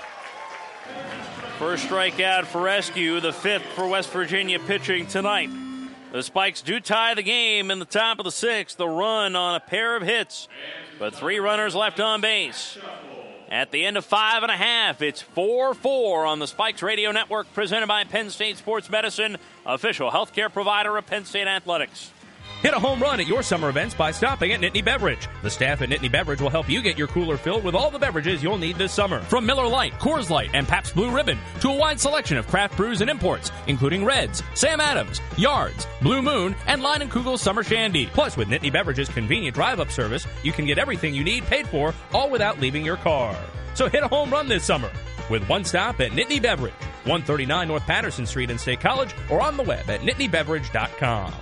First strikeout for Eskew, the fifth for West Virginia pitching tonight. The Spikes do tie the game in the top of the sixth. The run on a pair of hits, but three runners left on base. At the end of five and a half, it's four four on the Spikes Radio Network, presented by Penn State Sports Medicine, official healthcare provider of Penn State Athletics. Hit a home run at your summer events by stopping at Nittany Beverage. The staff at Nittany Beverage will help you get your cooler filled with all the beverages you'll need this summer. From Miller Lite, Coors Light, and Pabst Blue Ribbon to a wide selection of craft brews and imports, including Reds, Sam Adams, Yards, Blue Moon, and Line and Kugel's Summer Shandy. Plus, with Nittany Beverage's convenient drive-up service, you can get everything you need paid for, all without leaving your car. So hit a home run this summer with one stop at Nittany Beverage, one thirty-nine North Patterson Street in State College, or on the web at nittany beverage dot com.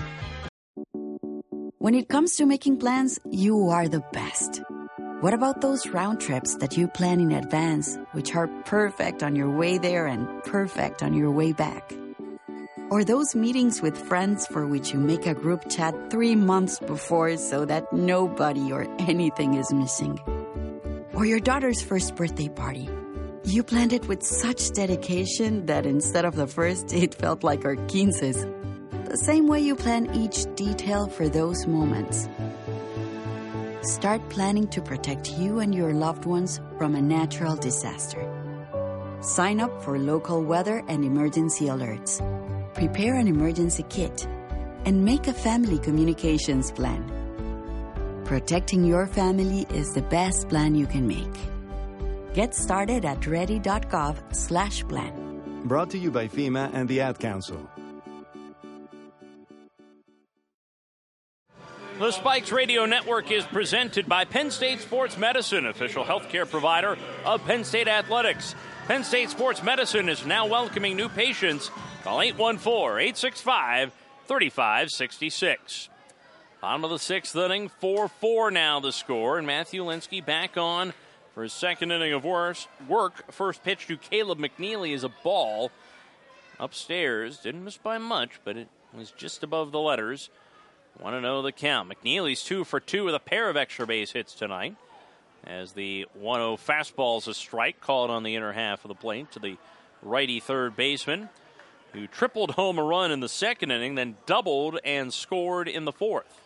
When it comes to making plans, you are the best. What about those round trips that you plan in advance, which are perfect on your way there and perfect on your way back? Or those meetings with friends for which you make a group chat three months before so that nobody or anything is missing? Or your daughter's first birthday party. You planned it with such dedication that instead of the first, it felt like our quinces. The same way you plan each detail for those moments. Start planning to protect you and your loved ones from a natural disaster. Sign up for local weather and emergency alerts. Prepare an emergency kit. And make a family communications plan. Protecting your family is the best plan you can make. Get started at ready.gov slash plan. Brought to you by FEMA and the Ad Council. The Spikes Radio Network is presented by Penn State Sports Medicine, official healthcare provider of Penn State Athletics. Penn State Sports Medicine is now welcoming new patients. Call eight one four, eight six five, three five six six. Bottom of the sixth inning, four four now the score, and Matthew Linsky back on for his second inning of work. First pitch to Caleb McNeely is a ball upstairs. Didn't miss by much, but it was just above the letters. Want to know the count. McNeely's two for two with a pair of extra base hits tonight. As the one oh fastball's a strike called on the inner half of the plate to the righty third baseman, who tripled home a run in the second inning, then doubled and scored in the fourth.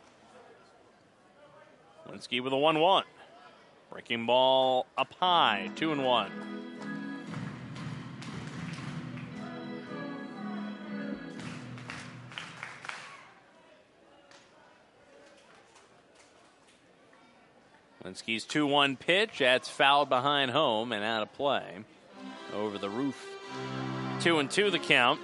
Linsky with a one one. Breaking ball up high, two and one. Linsky's two one pitch. That's fouled behind home and out of play. Over the roof. Two and two the count.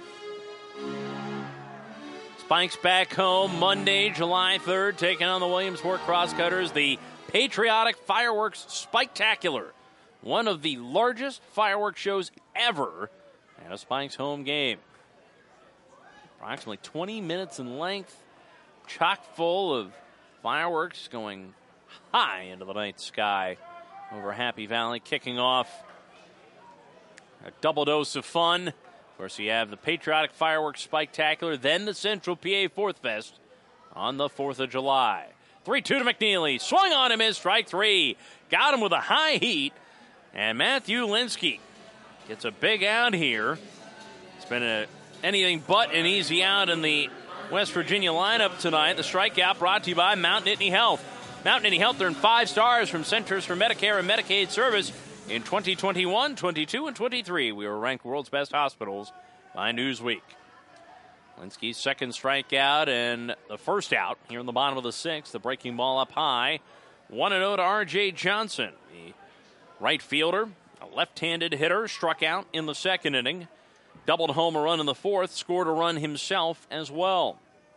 Spikes back home Monday, July third, taking on the Williamsport Crosscutters. The Patriotic Fireworks Spiketacular. One of the largest fireworks shows ever at a Spikes home game. Approximately twenty minutes in length. Chock full of fireworks going high into the night sky over Happy Valley, kicking off a double dose of fun. Of course, you have the Patriotic Fireworks Spiketacular, then the Central P A Fourth Fest on the fourth of July. three two to McNeely. Swung on him is strike three. Got him with a high heat. And Matthew Linsky gets a big out here. It's been a, anything but an easy out in the West Virginia lineup tonight. The strikeout brought to you by Mount Nittany Health. Mount Nittany Health earned five stars from Centers for Medicare and Medicaid Service in twenty twenty-one, twenty-two, and twenty-three. We were ranked world's best hospitals by Newsweek. Linsky's second strikeout and the first out here in the bottom of the sixth. The breaking ball up high. one and oh to R J Johnson. The right fielder, a left-handed hitter, struck out in the second inning. Doubled home a run in the fourth. Scored a run himself as well.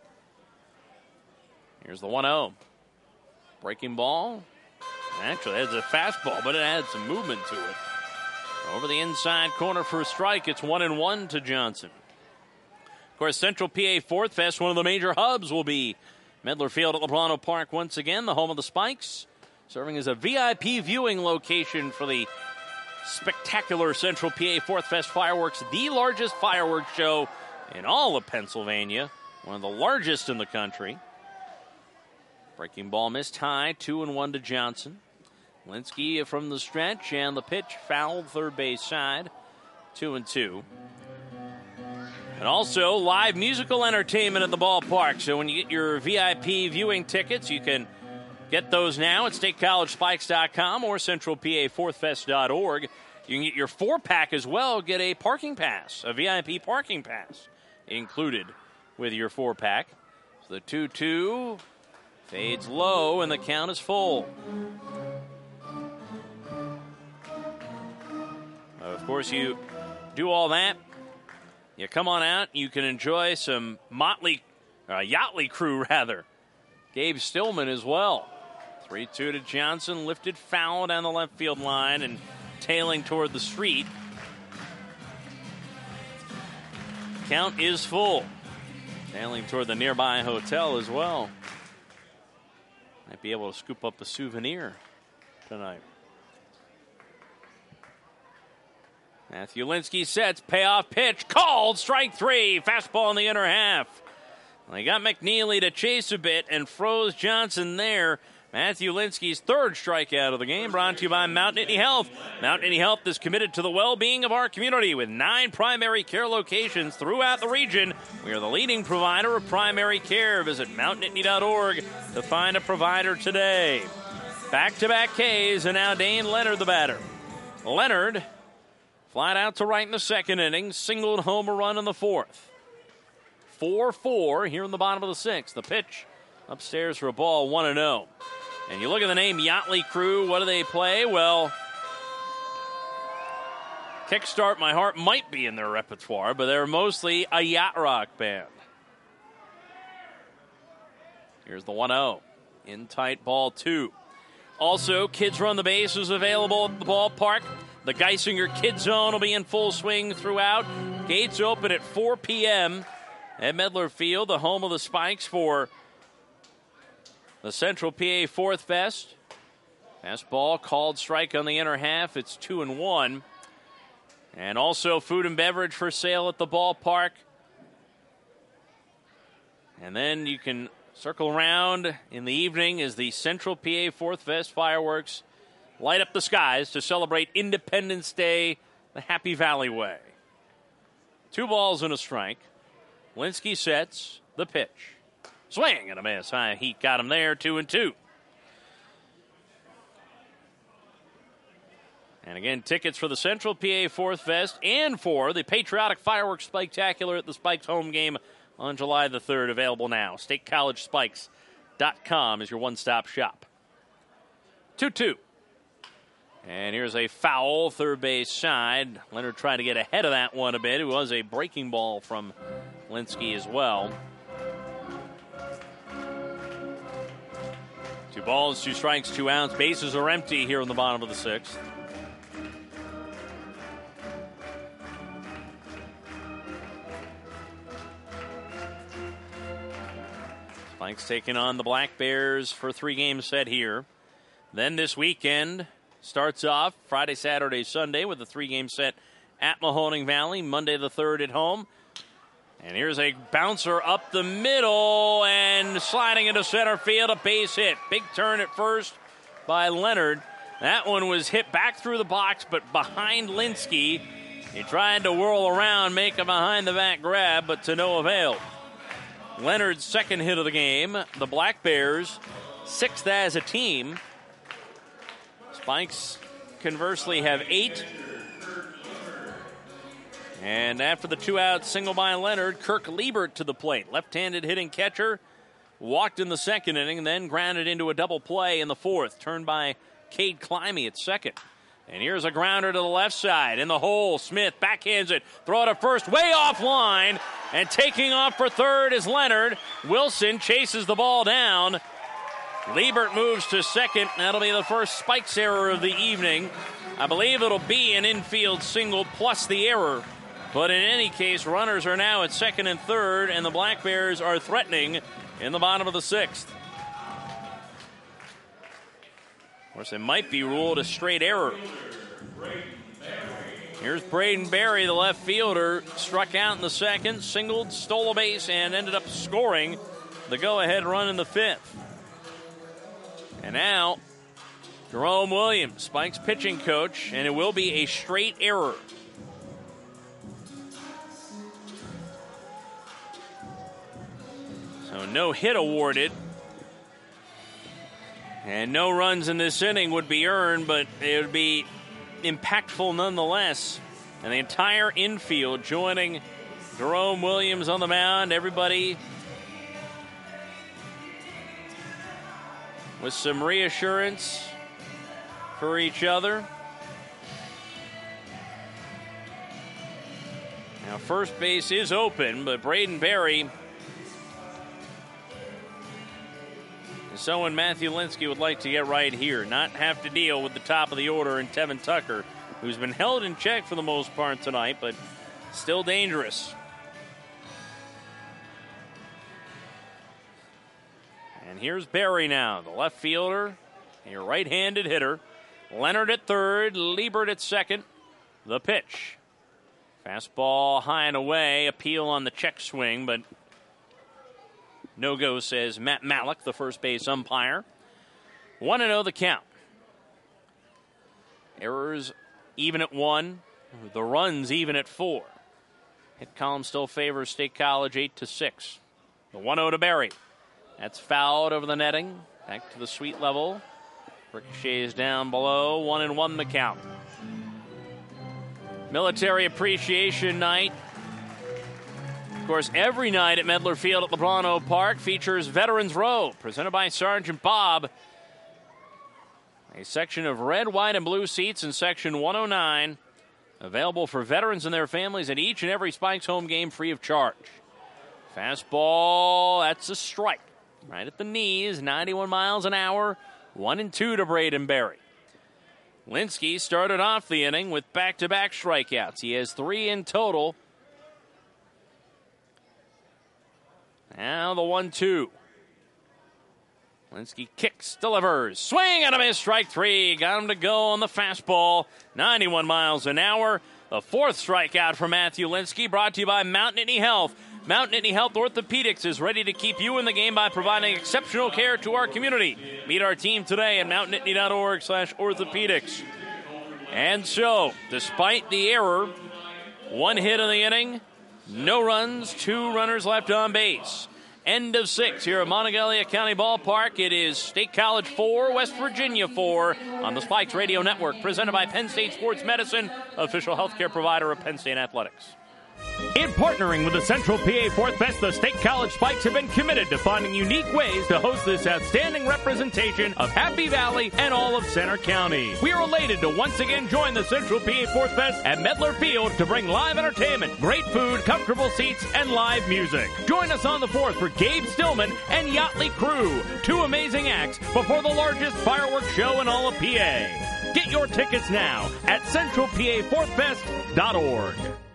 Here's the one oh. Breaking ball. Actually, it's a fastball, but it adds some movement to it. Over the inside corner for a strike. It's one and one to Johnson. Of course, Central P A Fourth Fest, one of the major hubs, will be Medler Field at LeBron Park once again, the home of the Spikes, serving as a V I P viewing location for the spectacular Central P A Fourth Fest fireworks, the largest fireworks show in all of Pennsylvania, one of the largest in the country. Breaking ball missed high, two and one to Johnson. Linsky from the stretch, and the pitch fouled third base side, two and two. And also live musical entertainment at the ballpark. So when you get your V I P viewing tickets, you can get those now at state college spikes dot com or central p a fourth fest dot org. You can get your four-pack as well. Get a parking pass, a V I P parking pass included with your four-pack. So the two two fades low, and the count is full. Of course, you do all that. You come on out. You can enjoy some Motley, uh, Yachtly Crew, rather. Gabe Stillman as well. three two to Johnson. Lifted foul down the left field line and tailing toward the street. Count is full. Tailing toward the nearby hotel as well. Might be able to scoop up a souvenir tonight. Matthew Linsky sets, payoff pitch, called, strike three, fastball in the inner half. They got McNeely to chase a bit and froze Johnson there. Matthew Linsky's third strikeout of the game, brought to you by Mount Nittany Health. Mount Nittany Health is committed to the well-being of our community with nine primary care locations throughout the region. We are the leading provider of primary care. Visit mount nittany dot org to find a provider today. Back-to-back Ks, and now Dane Leonard the batter. Leonard flat out to right in the second inning, singled home a run in the fourth. four four here in the bottom of the sixth. The pitch upstairs for a ball, one and oh. And you look at the name Yachtly Crew, what do they play? Well, Kickstart My Heart might be in their repertoire, but they're mostly a yacht rock band. Here's the one oh. In tight, ball two. Also, Kids Run the Base is available at the ballpark. The Geisinger Kid Zone will be in full swing throughout. Gates open at four p.m. at Medler Field, the home of the Spikes for the Central P A Fourth Fest. Fastball called strike on the inner half. It's two and one. And also food and beverage for sale at the ballpark. And then you can circle around in the evening as the Central P A Fourth Fest fireworks light up the skies to celebrate Independence Day the Happy Valley way. Two balls and a strike. Linsky sets the pitch. Swing and a miss. High heat got him there, two and two. And again, tickets for the Central P A Fourth Fest and for the Patriotic Fireworks Spectacular at the Spikes home game on July the third, available now. State College Spikes dot com is your one-stop shop. two two. And here's a foul, third base side. Leonard tried to get ahead of that one a bit. It was a breaking ball from Linsky as well. Two balls, two strikes, two outs. Bases are empty here in the bottom of the sixth. Spikes taking on the Black Bears for a three-game set here. Then this weekend starts off Friday, Saturday, Sunday with a three-game set at Mahoning Valley. Monday the third at home. And here's a bouncer up the middle and sliding into center field, a base hit. Big turn at first by Leonard. That one was hit back through the box, but behind Linsky. He tried to whirl around, make a behind-the-back grab, but to no avail. Leonard's second hit of the game. The Black Bears, sixth as a team. Spikes, conversely, have eight. And after the two-out single by Leonard, Kirk Liebert to the plate. Left-handed hitting catcher. Walked in the second inning, then grounded into a double play in the fourth. Turned by Cade Climby at second. And here's a grounder to the left side. In the hole, Smith backhands it. Throw it to first, way off line. And taking off for third is Leonard. Wilson chases the ball down. Liebert moves to second. That'll be the first Spikes error of the evening. I believe it'll be an infield single plus the error. But in any case, runners are now at second and third, and the Black Bears are threatening in the bottom of the sixth. Of course, it might be ruled a straight error. Here's Braden Berry, the left fielder, struck out in the second, singled, stole a base, and ended up scoring the go-ahead run in the fifth. And now, Jerome Williams, Spike's pitching coach, and it will be a straight error. So no hit awarded. And no runs in this inning would be earned, but it would be impactful nonetheless. And the entire infield joining Jerome Williams on the mound. Everybody with some reassurance for each other. Now first base is open, but Braden Berry is someone Matthew Linsky would like to get right here. Not have to deal with the top of the order and Tevin Tucker, who's been held in check for the most part tonight, but still dangerous. And here's Berry now, the left fielder, a right-handed hitter. Leonard at third, Liebert at second. The pitch. Fastball high and away, appeal on the check swing, but no-go, says Matt Malik, the first base umpire. one and oh the count. Errors even at one. The runs even at four. Hit column still favors State College eight to six. The one oh to Berry. That's fouled over the netting. Back to the sweet level. Ricochets down below. One and one the count. Military Appreciation Night. Of course, every night at Medler Field at LeBron Park features Veterans Row, presented by Sergeant Bob. A section of red, white, and blue seats in section one oh nine, available for veterans and their families at each and every Spikes home game free of charge. Fastball, that's a strike. right at the knees, ninety-one miles an hour, one and two to Braden Berry. Linsky started off the inning with back-to-back strikeouts. He has three in total. Now the one two. Linsky kicks, delivers, swing and a miss, strike three. Got him to go on the fastball, ninety-one miles an hour. The fourth strikeout for Matthew Linsky, brought to you by Mount Nittany Health. Mount Nittany Health Orthopedics is ready to keep you in the game by providing exceptional care to our community. Meet our team today at mount nittany dot org slash orthopedics. And so, despite the error, one hit in the inning, no runs, two runners left on base. End of six here at Monongalia County Ballpark. It is State College four, West Virginia four on the Spikes Radio Network, presented by Penn State Sports Medicine, official healthcare provider of Penn State Athletics. In partnering with the Central P A Fourth Fest, the State College Spikes have been committed to finding unique ways to host this outstanding representation of Happy Valley and all of Center County. We are elated to once again join the Central P A Fourth Fest at Medler Field to bring live entertainment, great food, comfortable seats, and live music. Join us on the fourth for Gabe Stillman and Yachtly Crew, two amazing acts before the largest fireworks show in all of P A. Get your tickets now at central p a fourth fest dot org.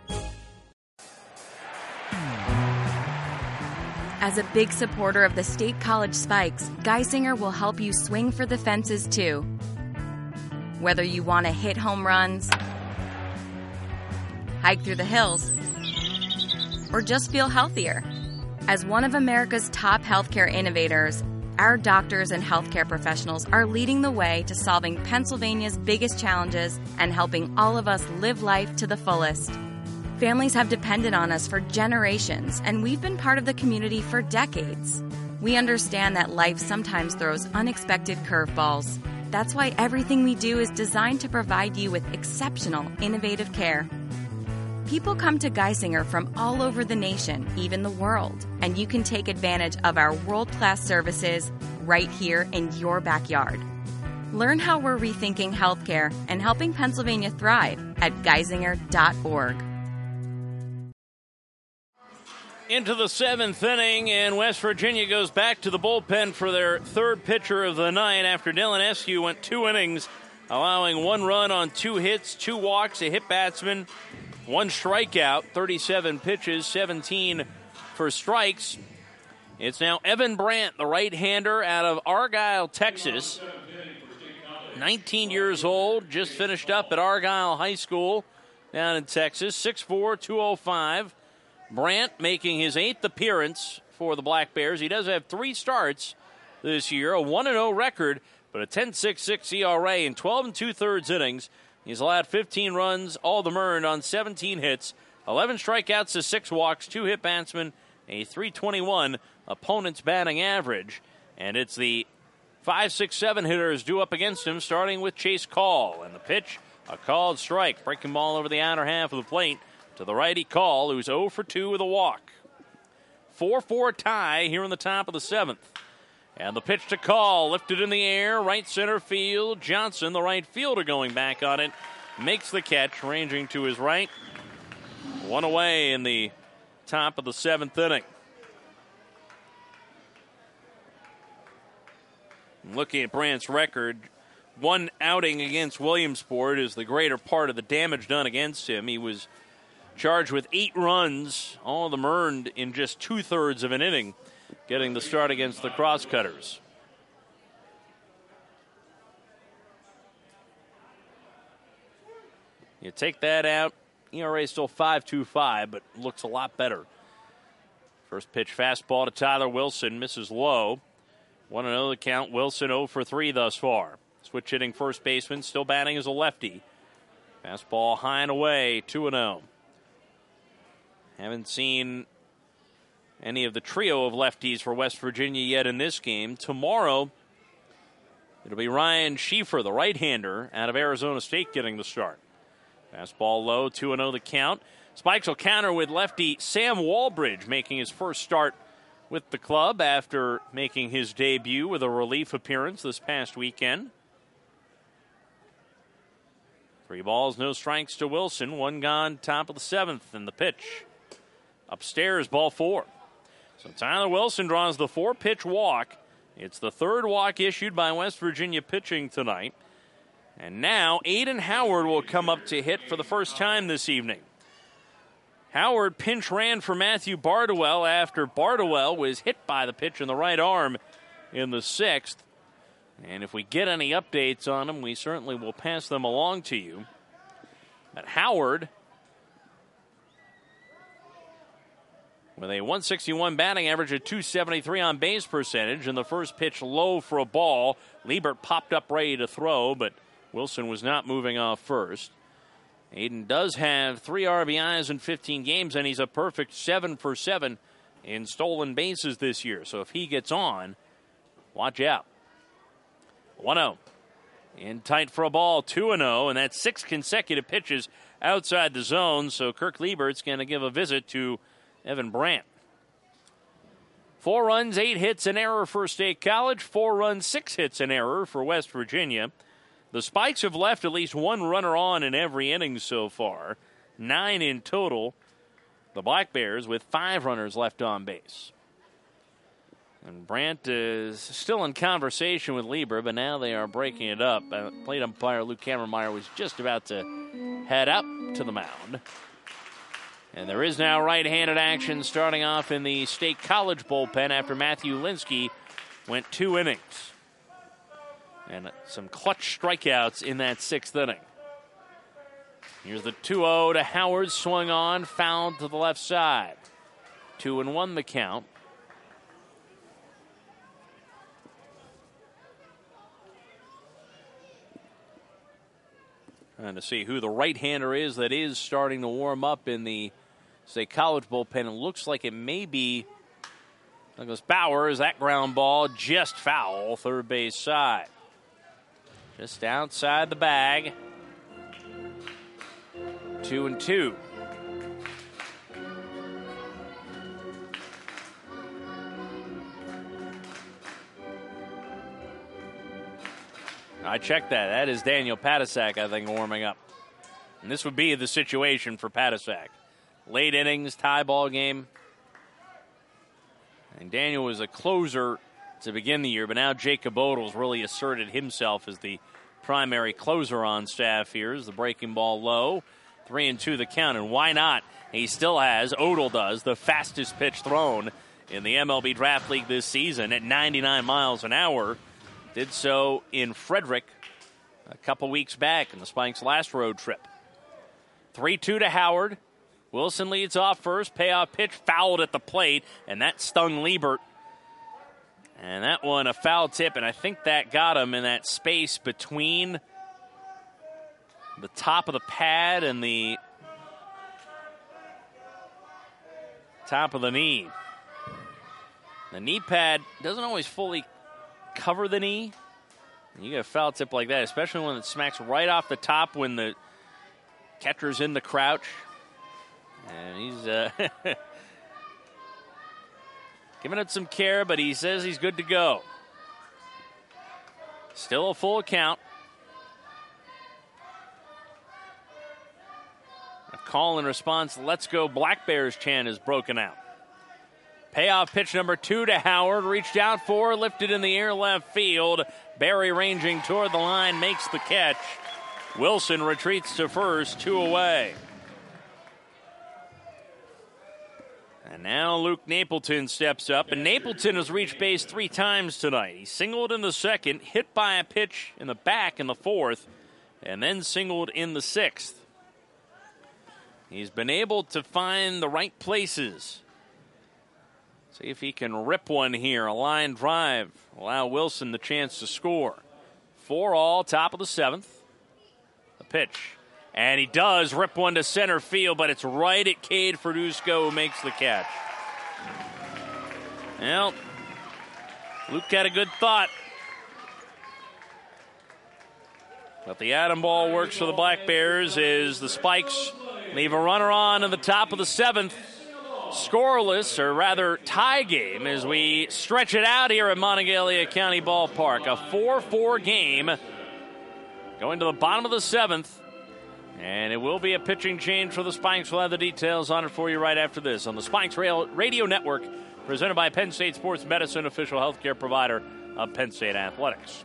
As a big supporter of the State College Spikes, Geisinger will help you swing for the fences too. Whether you want to hit home runs, hike through the hills, or just feel healthier. As one of America's top healthcare innovators, our doctors and healthcare professionals are leading the way to solving Pennsylvania's biggest challenges and helping all of us live life to the fullest. Families have depended on us for generations, and we've been part of the community for decades. We understand that life sometimes throws unexpected curveballs. That's why everything we do is designed to provide you with exceptional, innovative care. People come to Geisinger from all over the nation, even the world, and you can take advantage of our world-class services right here in your backyard. Learn how we're rethinking healthcare and helping Pennsylvania thrive at geisinger dot org. Into the seventh inning, and West Virginia goes back to the bullpen for their third pitcher of the night after Dylan Eskew went two innings, allowing one run on two hits, two walks, a hit batsman, one strikeout, thirty-seven pitches, seventeen for strikes. It's now Evan Brandt, the right-hander out of Argyle, Texas. nineteen years old, just finished up at Argyle High School down in Texas, six foot four, two oh five. Brandt making his eighth appearance for the Black Bears. He does have three starts this year, a one and oh record, but a ten point six six E R A in twelve and two-thirds innings. He's allowed fifteen runs, all of them earned on seventeen hits, eleven strikeouts to six walks, two hit batsmen, a three twenty-one opponent's batting average. And it's the five, six, seven hitters due up against him, starting with Chase Call. And the pitch, a called strike, breaking ball over the outer half of the plate. To the righty Call, who's oh for two with a walk. four four tie here in the top of the seventh. And the pitch to Call, lifted in the air, right center field. Johnson, the right fielder, going back on it, makes the catch, ranging to his right. One away in the top of the seventh inning. Looking at Brandt's record, one outing against Williamsport is the greater part of the damage done against him. He was charged with eight runs, all of them earned in just two-thirds of an inning, getting the start against the Crosscutters. You take that out, E R A still five two five, but looks a lot better. First pitch fastball to Tyler Wilson, misses low. one and oh the count, Wilson oh for three thus far. Switch hitting first baseman, still batting as a lefty. Fastball high and away, two and oh. Haven't seen any of the trio of lefties for West Virginia yet in this game. Tomorrow, it'll be Ryan Schieffer, the right-hander, out of Arizona State, getting the start. Fastball low, two and oh the count. Spikes will counter with lefty Sam Walbridge, making his first start with the club after making his debut with a relief appearance this past weekend. Three balls, no strikes to Wilson. One gone, top of the seventh, and the pitch. Upstairs, ball four. So Tyler Wilson draws the four-pitch walk. It's the third walk issued by West Virginia pitching tonight. And now Aiden Howard will come up to hit for the first time this evening. Howard pinch ran for Matthew Bardwell after Bardwell was hit by the pitch in the right arm in the sixth. And if we get any updates on him, we certainly will pass them along to you. But Howard, with a one sixty-one batting average, a two seventy-three on base percentage, and the first pitch low for a ball. Liebert popped up ready to throw, but Wilson was not moving off first. Aiden does have three R B Is in fifteen games, and he's a perfect seven for seven in stolen bases this year. So if he gets on, watch out. one oh. In tight for a ball, two and oh, and that's six consecutive pitches outside the zone. So Kirk Liebert's going to give a visit to Evan Brandt. Four runs, eight hits, an error for State College. Four runs, six hits, an error for West Virginia. The Spikes have left at least one runner on in every inning so far. Nine in total. The Black Bears with five runners left on base. And Brandt is still in conversation with Lieber, but now they are breaking it up. Uh, plate umpire Luke Kammermeyer was just about to head up to the mound. And there is now right-handed action starting off in the State College bullpen after Matthew Linsky went two innings. And some clutch strikeouts in that sixth inning. Here's the two oh to Howard, swung on, fouled to the left side. Two and one the count. Trying to see who the right-hander is that is starting to warm up in the State College bullpen. It looks like it may be Douglas Bowers. That ground ball just foul, third base side. Just outside the bag. Two and two. I checked that. That is Daniel Patasak, I think, warming up. And this would be the situation for Patasak. Late innings, tie ball game. And Daniel was a closer to begin the year, but now Jacob Odell's really asserted himself as the primary closer on staff here. As the breaking ball low, three and two the count, and why not? He still has, Odell does, the fastest pitch thrown in the M L B Draft League this season at ninety-nine miles an hour. Did so in Frederick a couple weeks back in the Spikes' last road trip. three two to Howard. Wilson leads off first. Payoff pitch fouled at the plate, and that stung Liebert. And that one a foul tip, and I think that got him in that space between the top of the pad and the top of the knee. The knee pad doesn't always fully cover the knee. You get a foul tip like that, especially when it smacks right off the top when the catcher's in the crouch. And he's uh, giving it some care, but he says he's good to go. Still a full count. A call and response, let's go Black Bears chant is broken out. Payoff pitch number two to Howard. Reached out for, lifted in the air left field. Barry ranging toward the line, makes the catch. Wilson retreats to first, two away. And now Luke Napleton steps up, and Napleton has reached base three times tonight. He singled in the second, hit by a pitch in the back in the fourth, and then singled in the sixth. He's been able to find the right places. See if he can rip one here. A line drive. Allow Wilson the chance to score. Four all, top of the seventh. The pitch. And he does rip one to center field, but it's right at Cade Ferdusco who makes the catch. Well, Luke had a good thought. But the atom ball works for the Black Bears as the Spikes leave a runner on in the top of the seventh. Scoreless, or rather tie game, as we stretch it out here at Monongalia County Ballpark. A four four game going to the bottom of the seventh. And it will be a pitching change for the Spikes. We'll have the details on it for you right after this on the Spikes Radio Network, presented by Penn State Sports Medicine, official healthcare provider of Penn State Athletics.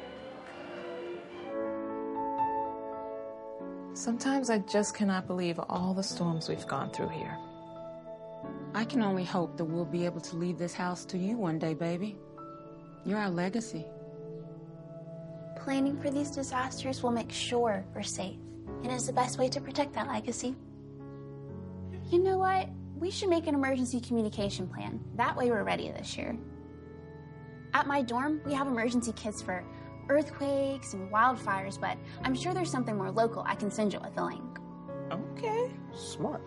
Sometimes I just cannot believe all the storms we've gone through here. I can only hope that we'll be able to leave this house to you one day, baby. You're our legacy. Planning for these disasters will make sure we're safe, and is the best way to protect that legacy. You know what? We should make an emergency communication plan. That way we're ready this year. At my dorm, we have emergency kits for earthquakes and wildfires, but I'm sure there's something more local I can send you with a link. Okay, smart.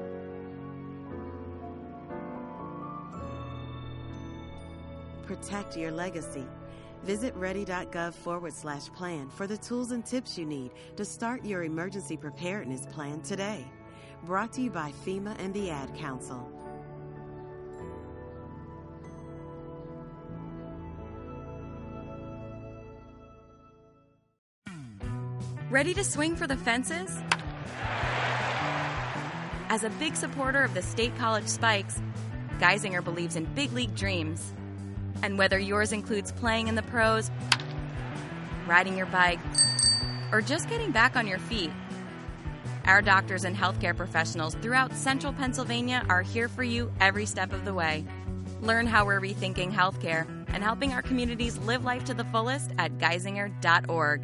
Protect your legacy. Visit ready.gov forward slash plan for the tools and tips you need to start your emergency preparedness plan today. Brought to you by FEMA and the Ad Council. Ready to swing for the fences? As a big supporter of the State College Spikes, Geisinger believes in big league dreams. And whether yours includes playing in the pros, riding your bike, or just getting back on your feet, our doctors and healthcare professionals throughout central Pennsylvania are here for you every step of the way. Learn how we're rethinking healthcare and helping our communities live life to the fullest at geisinger dot org.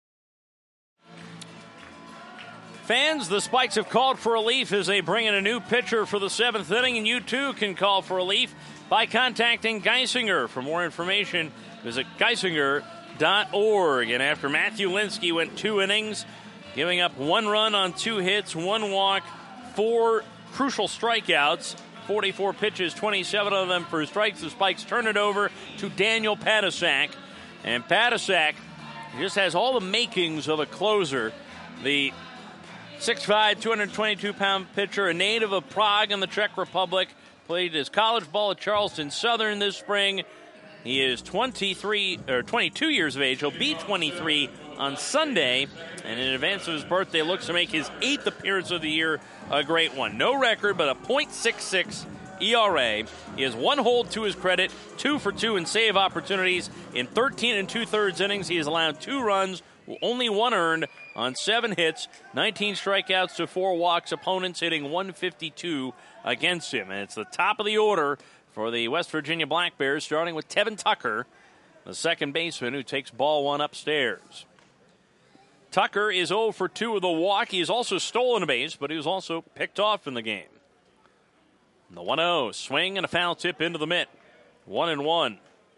Fans, the Spikes have called for relief as they bring in a new pitcher for the seventh inning, and you too can call for relief by contacting Geisinger. For more information, visit geisinger dot org. And after Matthew Linsky went two innings, giving up one run on two hits, one walk, four crucial strikeouts, forty-four pitches, twenty-seven of them for strikes, the Spikes turn it over to Daniel Patasak. And Patasak just has all the makings of a closer. The six foot five, two hundred twenty-two pound pitcher, a native of Prague in the Czech Republic, played his college ball at Charleston Southern this spring. He is twenty-three or twenty-two years of age. He'll be twenty-three on Sunday, and in advance of his birthday, looks to make his eighth appearance of the year a great one. No record, but a point six six E R A. He has one hold to his credit, two for two in save opportunities. In thirteen and two-thirds innings, he has allowed two runs, only one earned on seven hits, nineteen strikeouts to four walks, opponents hitting one fifty-two against him. And it's the top of the order for the West Virginia Black Bears, starting with Tevin Tucker, the second baseman, who takes ball one upstairs. Tucker is oh for two with a walk. He has also stolen a base, but he was also picked off in the game. The one oh, swing and a foul tip into the mitt. One and one.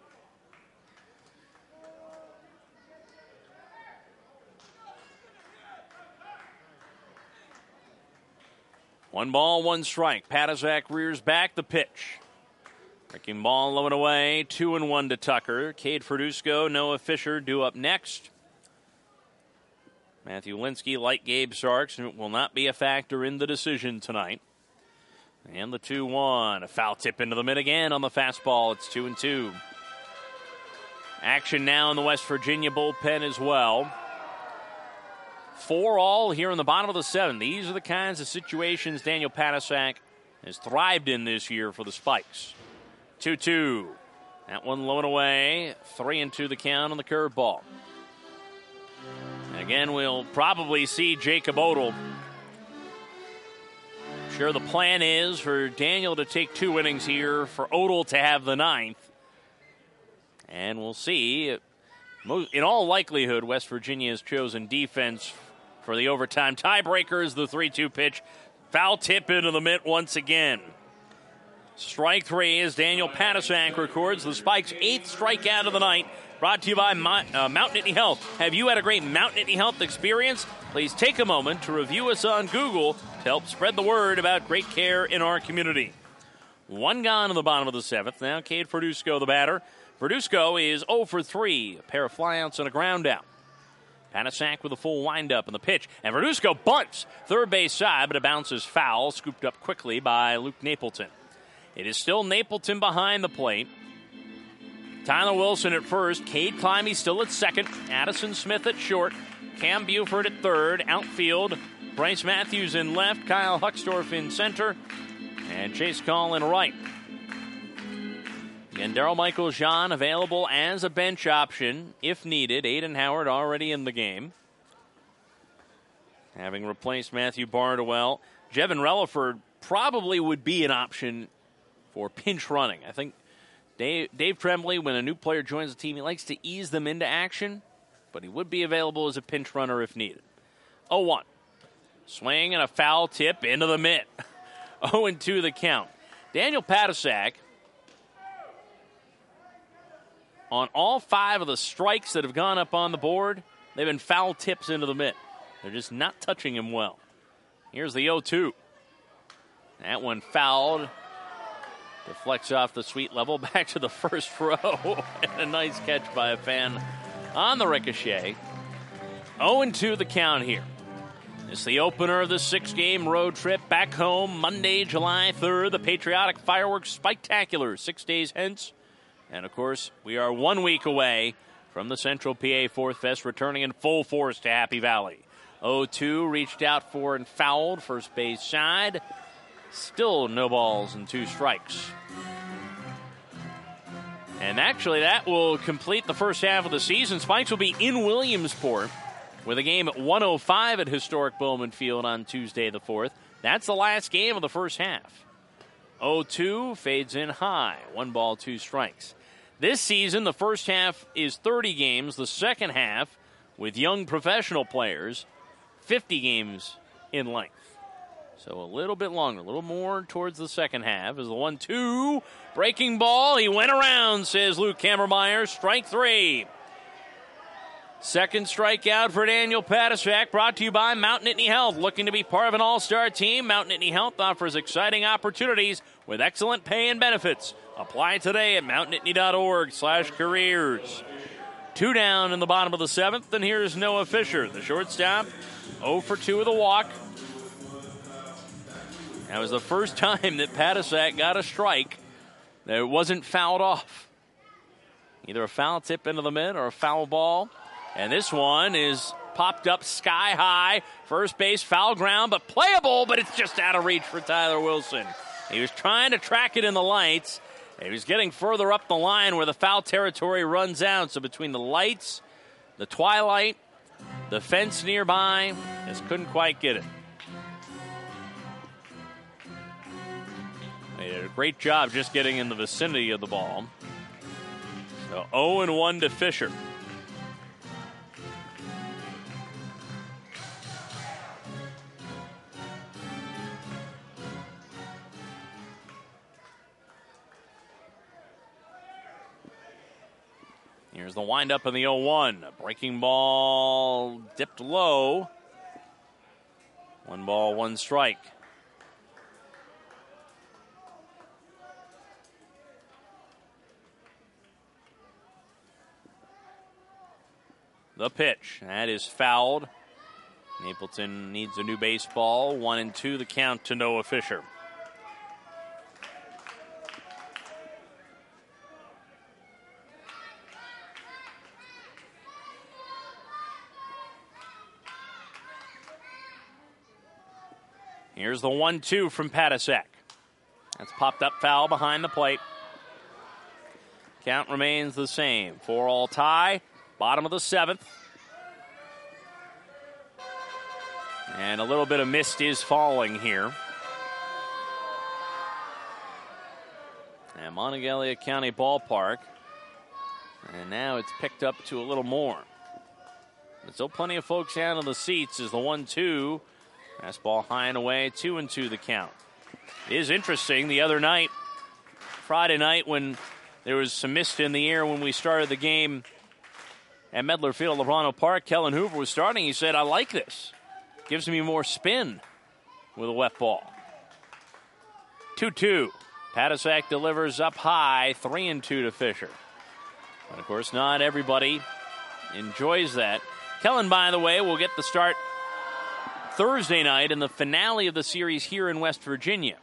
One ball, one strike. Patasak rears back the pitch. Breaking ball low and away. Two and one to Tucker. Cade Ferdusco, Noah Fisher due up next. Matthew Linsky, like Gabe Sarks, will not be a factor in the decision tonight. And the two one. A foul tip into the mid again on the fastball. It's two and two. Action now in the West Virginia bullpen as well. Four all here in the bottom of the seventh. These are the kinds of situations Daniel Patasak has thrived in this year for the Spikes. two two. That one low and away. three and two the count on the curveball. And again, we'll probably see Jacob Odell. Sure, the plan is for Daniel to take two innings here, for Odell to have the ninth. And we'll see. In all likelihood, West Virginia has chosen defense for the overtime tiebreakers. The three two pitch. Foul tip into the mitt once again. Strike three as Daniel Patasak records the Spikes' eighth strikeout of the night. Brought to you by Mount uh, Nittany Health. Have you had a great Mount Nittany Health experience? Please take a moment to review us on Google to help spread the word about great care in our community. One gone in the bottom of the seventh. Now Cade Ferdusco, the batter. Ferdusco is oh for three. A pair of flyouts and a ground out. Patasak with a full windup in the pitch. And Ferdusco bunts third base side, but it bounces foul. Scooped up quickly by Luke Napleton. It is still Napleton behind the plate. Tyler Wilson at first. Cade Climby still at second. Addison Smith at short. Cam Buford at third. Outfield, Bryce Matthews in left. Kyle Huckstorf in center. And Chase Call in right. And Daryl Michael Jean available as a bench option if needed. Aiden Howard already in the game, having replaced Matthew Bardwell. Jevin Relaford probably would be an option for pinch running. I think Dave, Dave Tremblay, when a new player joins the team, he likes to ease them into action, but he would be available as a pinch runner if needed. oh one. Swing and a foul tip into the mitt. oh and two the count. Daniel Patasak, on all five of the strikes that have gone up on the board, they've been foul tips into the mitt. They're just not touching him well. Here's the oh two. That one fouled. Deflects off the sweet level back to the first row. And a nice catch by a fan on the ricochet. oh and two the count here. It's the opener of the six-game road trip back home Monday, July third. The Patriotic Fireworks Spectacular, six days hence. And, of course, we are one week away from the Central P A Fourth Fest returning in full force to Happy Valley. oh two reached out for and fouled, first base side. Still no balls and two strikes. And actually, that will complete the first half of the season. Spikes will be in Williamsport with a game at one oh five at historic Bowman Field on Tuesday the fourth. That's the last game of the first half. oh two fades in high. One ball, two strikes. This season, the first half is thirty games. The second half, with young professional players, fifty games in length. So a little bit longer, a little more towards the second half. Is the one two. Breaking ball. He went around, says Luke Kammermeyer. Strike three. Second strikeout for Daniel Patasak, brought to you by Mount Nittany Health. Looking to be part of an all-star team, Mount Nittany Health offers exciting opportunities with excellent pay and benefits. Apply today at mount nittany dot org slash careers. Two down in the bottom of the seventh, and here's Noah Fisher, the shortstop, oh for two with a walk. That was the first time that Patasak got a strike that it wasn't fouled off. Either a foul tip into the mid or a foul ball. And this one is popped up sky high. First base, foul ground, but playable, but it's just out of reach for Tyler Wilson. He was trying to track it in the lights. He was getting further up the line where the foul territory runs out. So between the lights, the twilight, the fence nearby, just couldn't quite get it. They did a great job just getting in the vicinity of the ball. So oh and one to Fisher. Here's the windup in the oh one. Breaking ball dipped low. One ball, one strike. The pitch. That is fouled. Napleton needs a new baseball. One and two the count to Noah Fisher. Here's the one two from Patasak. That's popped up foul behind the plate. Count remains the same. Four all tie. Bottom of the seventh. And a little bit of mist is falling here. At Monongalia County Ballpark. And now it's picked up to a little more. There's still plenty of folks down in the seats as the one two. Fastball high and away, two and two the count. It is interesting, the other night, Friday night, when there was some mist in the air when we started the game at Medler Field, Lebrano Park, Kellen Hoover was starting. He said, I like this. Gives me more spin with a wet ball. two two. Patasak delivers up high, three and two to Fisher. But, of course, not everybody enjoys that. Kellen, by the way, will get the start Thursday night in the finale of the series here in West Virginia.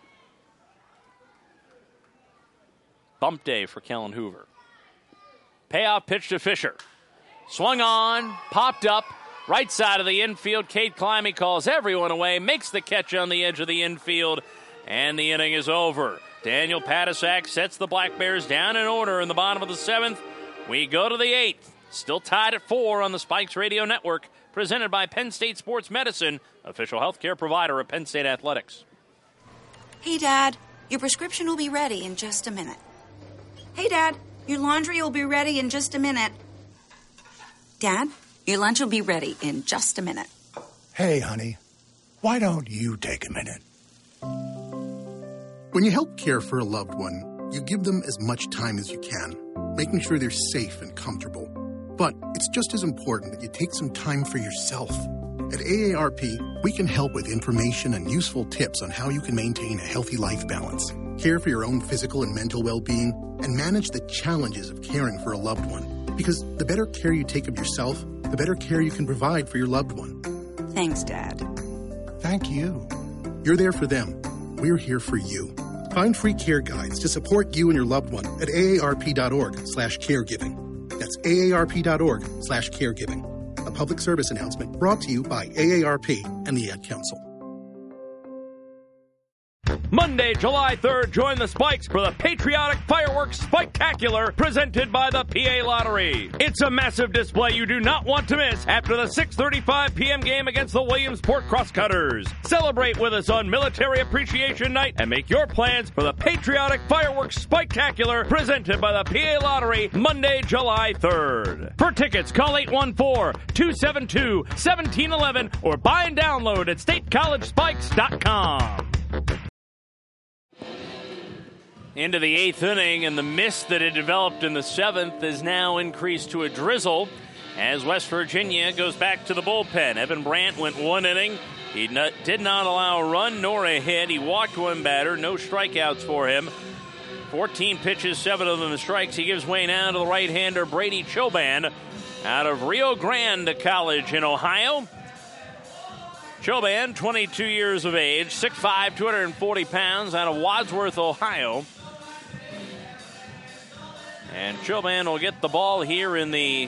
Bump day for Kellen Hoover. Payoff pitch to Fisher. Swung on, popped up, right side of the infield. Cade Climby calls everyone away, makes the catch on the edge of the infield, and the inning is over. Daniel Patasak sets the Black Bears down in order in the bottom of the seventh. We go to the eighth. Still tied at four on the Spikes Radio Network, presented by Penn State Sports Medicine, official healthcare provider of Penn State Athletics. Hey, Dad, your prescription will be ready in just a minute. Hey, Dad, your laundry will be ready in just a minute. Dad, your lunch will be ready in just a minute. Hey, honey, why don't you take a minute? When you help care for a loved one, you give them as much time as you can, making sure they're safe and comfortable. But it's just as important that you take some time for yourself. At A A R P, we can help with information and useful tips on how you can maintain a healthy life balance, care for your own physical and mental well-being, and manage the challenges of caring for a loved one. Because the better care you take of yourself, the better care you can provide for your loved one. Thanks, Dad. Thank you. You're there for them. We're here for you. Find free care guides to support you and your loved one at aarp.org slash caregiving. That's aarp.org slash caregiving. A public service announcement brought to you by A A R P and the Ad Council. Monday, July third, join the Spikes for the Patriotic Fireworks Spectacular presented by the P A Lottery. It's a massive display you do not want to miss after the six thirty-five p.m. game against the Williamsport Crosscutters. Celebrate with us on Military Appreciation Night and make your plans for the Patriotic Fireworks Spectacular presented by the P A Lottery Monday, July third. For tickets, call eight one four, two seven two, one seven one one or buy and download at state college spikes dot com. Into the eighth inning, and the mist that had developed in the seventh is now increased to a drizzle as West Virginia goes back to the bullpen. Evan Brandt went one inning. He not, did not allow a run nor a hit. He walked one batter. No strikeouts for him. fourteen pitches, seven of them strikes. He gives way now to the right-hander Brady Choban out of Rio Grande College in Ohio. Choban, twenty-two years of age, six five, two hundred forty pounds, out of Wadsworth, Ohio. And Choban will get the ball here in the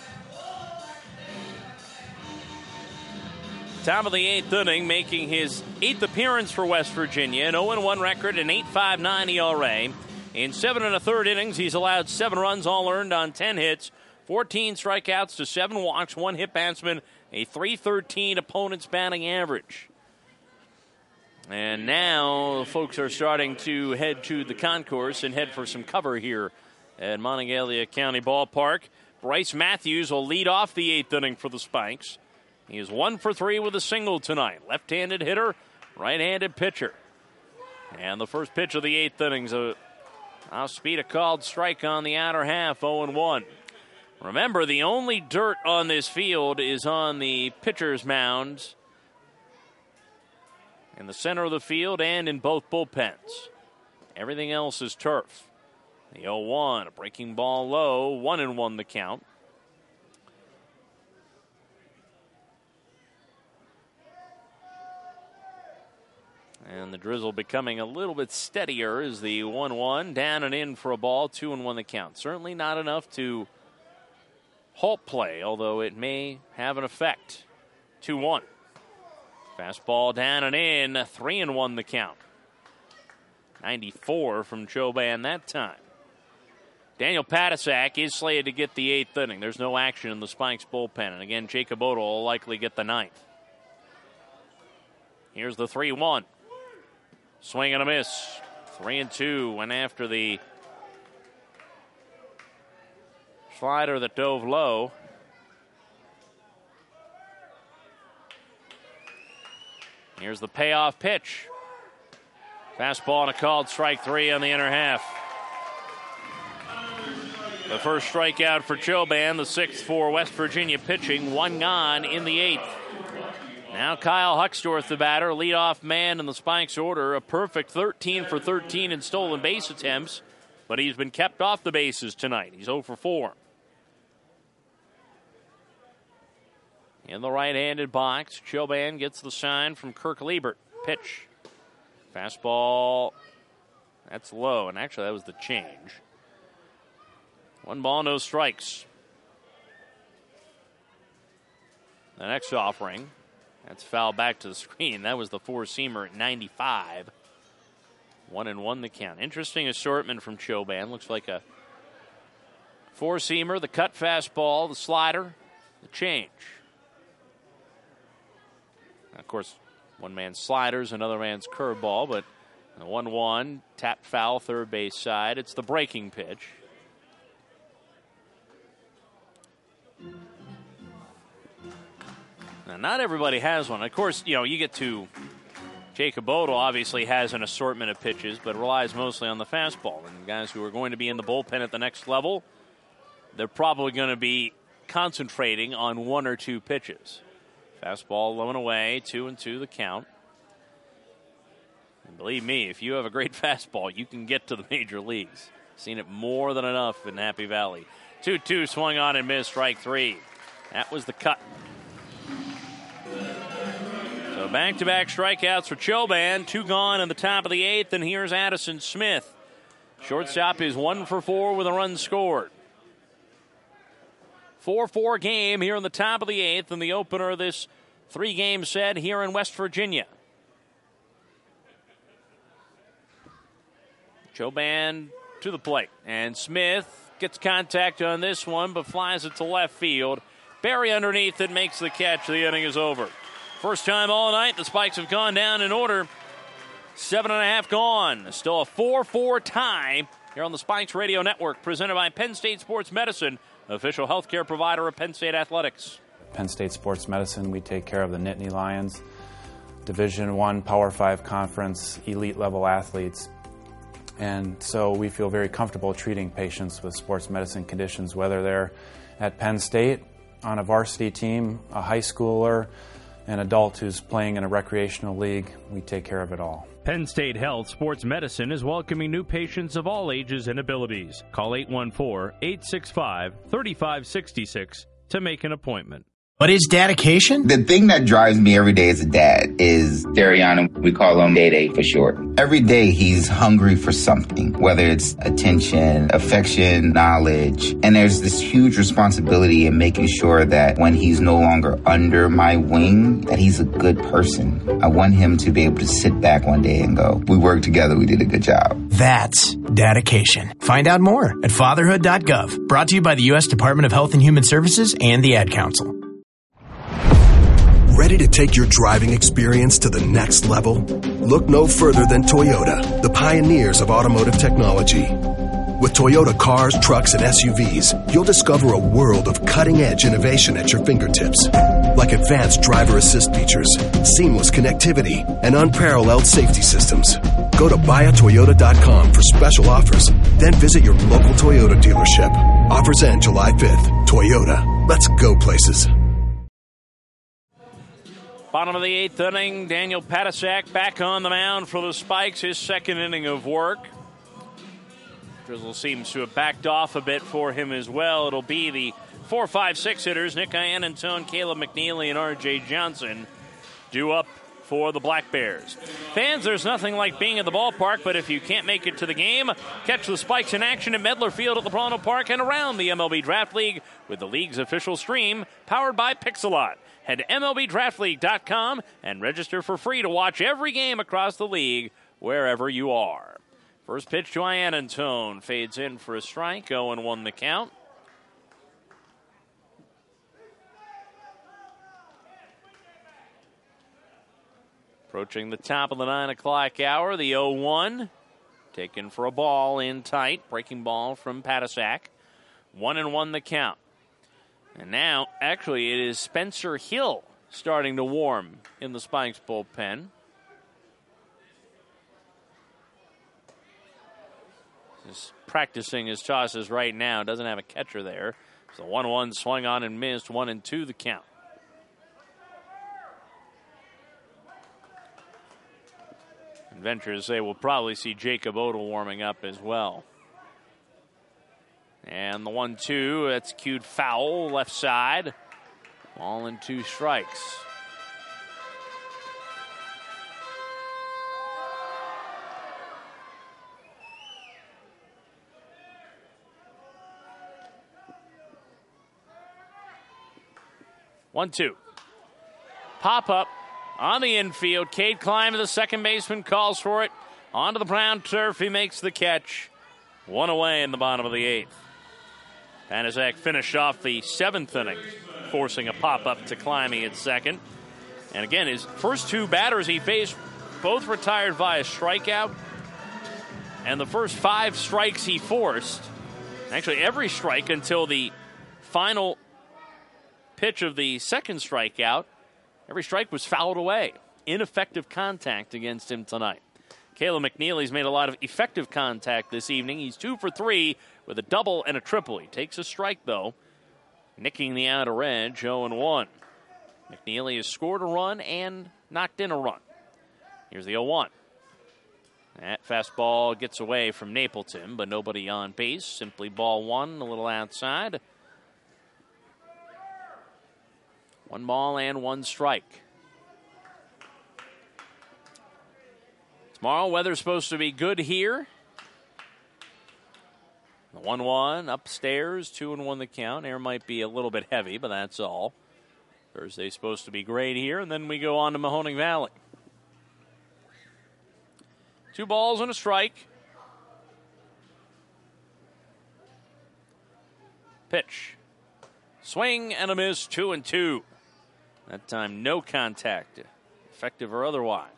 top of the eighth inning, making his eighth appearance for West Virginia. An oh one record, an eight point five nine E R A. In seven and a third innings, he's allowed seven runs, all earned on ten hits, fourteen strikeouts to seven walks, one hit batsman, a three thirteen opponent's batting average. And now folks are starting to head to the concourse and head for some cover here at Monongalia County Ballpark. Bryce Matthews will lead off the eighth inning for the Spikes. He is one for three with a single tonight. Left-handed hitter, right-handed pitcher. And the first pitch of the eighth inning's a off-speed, a called strike on the outer half, oh and one. Remember, the only dirt on this field is on the pitcher's mound in the center of the field and in both bullpens. Everything else is turf. The oh one, a breaking ball low, one and one the count. And the drizzle becoming a little bit steadier as the one one down and in for a ball, two and one the count. Certainly not enough to halt play, although it may have an effect. two one. Fastball down and in, three and one the count. ninety-four from Choban that time. Daniel Patasak is slated to get the eighth inning. There's no action in the Spikes bullpen. And again, Jacob Odell will likely get the ninth. Here's the three one. Swing and a miss. Three and two went after the slider that dove low. Here's the payoff pitch. Fastball and a called strike three on the inner half. The first strikeout for Choban, the sixth for West Virginia pitching, one gone in the eighth. Now Kyle Huckstorth, the batter, leadoff man in the Spikes order, a perfect thirteen for thirteen in stolen base attempts, but he's been kept off the bases tonight. He's oh for four. In the right-handed box, Choban gets the sign from Kirk Liebert. Pitch. Fastball. That's low, and actually that was the change. One ball, no strikes. The next offering, that's foul back to the screen. That was the four-seamer at ninety-five. One and one the count. Interesting assortment from Choban. Looks like a four-seamer, the cut fastball, the slider, the change. And of course, one man's sliders, another man's curveball, but the one one, tap foul, third base side. It's the breaking pitch. Now, not everybody has one. Of course, you know, you get to Jacob Odle obviously has an assortment of pitches, but relies mostly on the fastball. And the guys who are going to be in the bullpen at the next level, they're probably going to be concentrating on one or two pitches. Fastball low and away, two and two the count. And believe me, if you have a great fastball, you can get to the major leagues. Seen it more than enough in Happy Valley. two two swung on and missed, strike three. That was the cut. So back-to-back strikeouts for Choban. Two gone in the top of the eighth, and here's Addison Smith. Shortstop is one for four with a run scored. four four game here in the top of the eighth in the opener of this three-game set here in West Virginia. Choban to the plate, and Smith gets contact on this one, but flies it to left field. Barry underneath it makes the catch. The inning is over. First time all night, the Spikes have gone down in order. Seven and a half gone. Still a four four tie here on the Spikes Radio Network, presented by Penn State Sports Medicine, official healthcare provider of Penn State Athletics. Penn State Sports Medicine, we take care of the Nittany Lions, Division One Power Five Conference, elite level athletes. And so we feel very comfortable treating patients with sports medicine conditions, whether they're at Penn State, on a varsity team, a high schooler, an adult who's playing in a recreational league. We take care of it all. Penn State Health Sports Medicine is welcoming new patients of all ages and abilities. Call eight one four, eight six five, three five six six to make an appointment. What is dedication? The thing that drives me every day as a dad is Dariana. We call him Day Day for short. Every day he's hungry for something, whether it's attention, affection, knowledge. And there's this huge responsibility in making sure that when he's no longer under my wing, that he's a good person. I want him to be able to sit back one day and go, we worked together, we did a good job. That's dedication. Find out more at fatherhood dot gov. Brought to you by the U S Department of Health and Human Services and the Ad Council. Ready to take your driving experience to the next level? Look no further than Toyota, the pioneers of automotive technology. With Toyota cars, trucks, and S U Vs, you'll discover a world of cutting-edge innovation at your fingertips. Like advanced driver assist features, seamless connectivity, and unparalleled safety systems. Go to buy a toyota dot com for special offers, then visit your local Toyota dealership. Offers end July fifth. Toyota, let's go places. Bottom of the eighth inning, Daniel Patasak back on the mound for the Spikes, his second inning of work. Drizzle seems to have backed off a bit for him as well. It'll be the four, five, six hitters, Nick Iannantone, Caleb McNeely, and R J Johnson, due up for the Black Bears. Fans, there's nothing like being at the ballpark, but if you can't make it to the game, catch the Spikes in action at Medler Field at LeBron Park and around the M L B Draft League with the league's official stream, powered by Pixelot. Head to M L B draft league dot com and register for free to watch every game across the league wherever you are. First pitch to Iannantone. Fades in for a strike. oh and one the count. Approaching the top of the nine o'clock hour. The oh one. Taken for a ball in tight. Breaking ball from Patasak. one and one the count. And now, actually, it is Spencer Hill starting to warm in the Spikes bullpen. He's practicing his tosses right now. Doesn't have a catcher there. So one one swung on and missed. one and two the count. Adventurers say we'll probably see Jacob Odle warming up as well. And the one two, that's cued foul, left side. Ball and two strikes. one two. Pop up on the infield. Cade Klein to the second baseman, calls for it. Onto the brown turf, he makes the catch. One away in the bottom of the eighth. Panaszak finished off the seventh inning, forcing a pop-up to Climby at second. And again, his first two batters he faced both retired via strikeout. And the first five strikes he forced, actually every strike until the final pitch of the second strikeout, every strike was fouled away. Ineffective contact against him tonight. Caleb McNeely's made a lot of effective contact this evening. He's two for three with a double and a triple. He takes a strike, though, nicking the outer edge, oh and one. McNeely has scored a run and knocked in a run. Here's the oh one. That fastball gets away from Napleton, but nobody on base. Simply ball one, a little outside. One ball and one strike. Tomorrow, weather's supposed to be good here. The one one upstairs, two and one the count. Air might be a little bit heavy, but that's all. Thursday's supposed to be great here, and then we go on to Mahoning Valley. Two balls and a strike. Pitch. Swing and a miss, two and two. That time, no contact, effective or otherwise.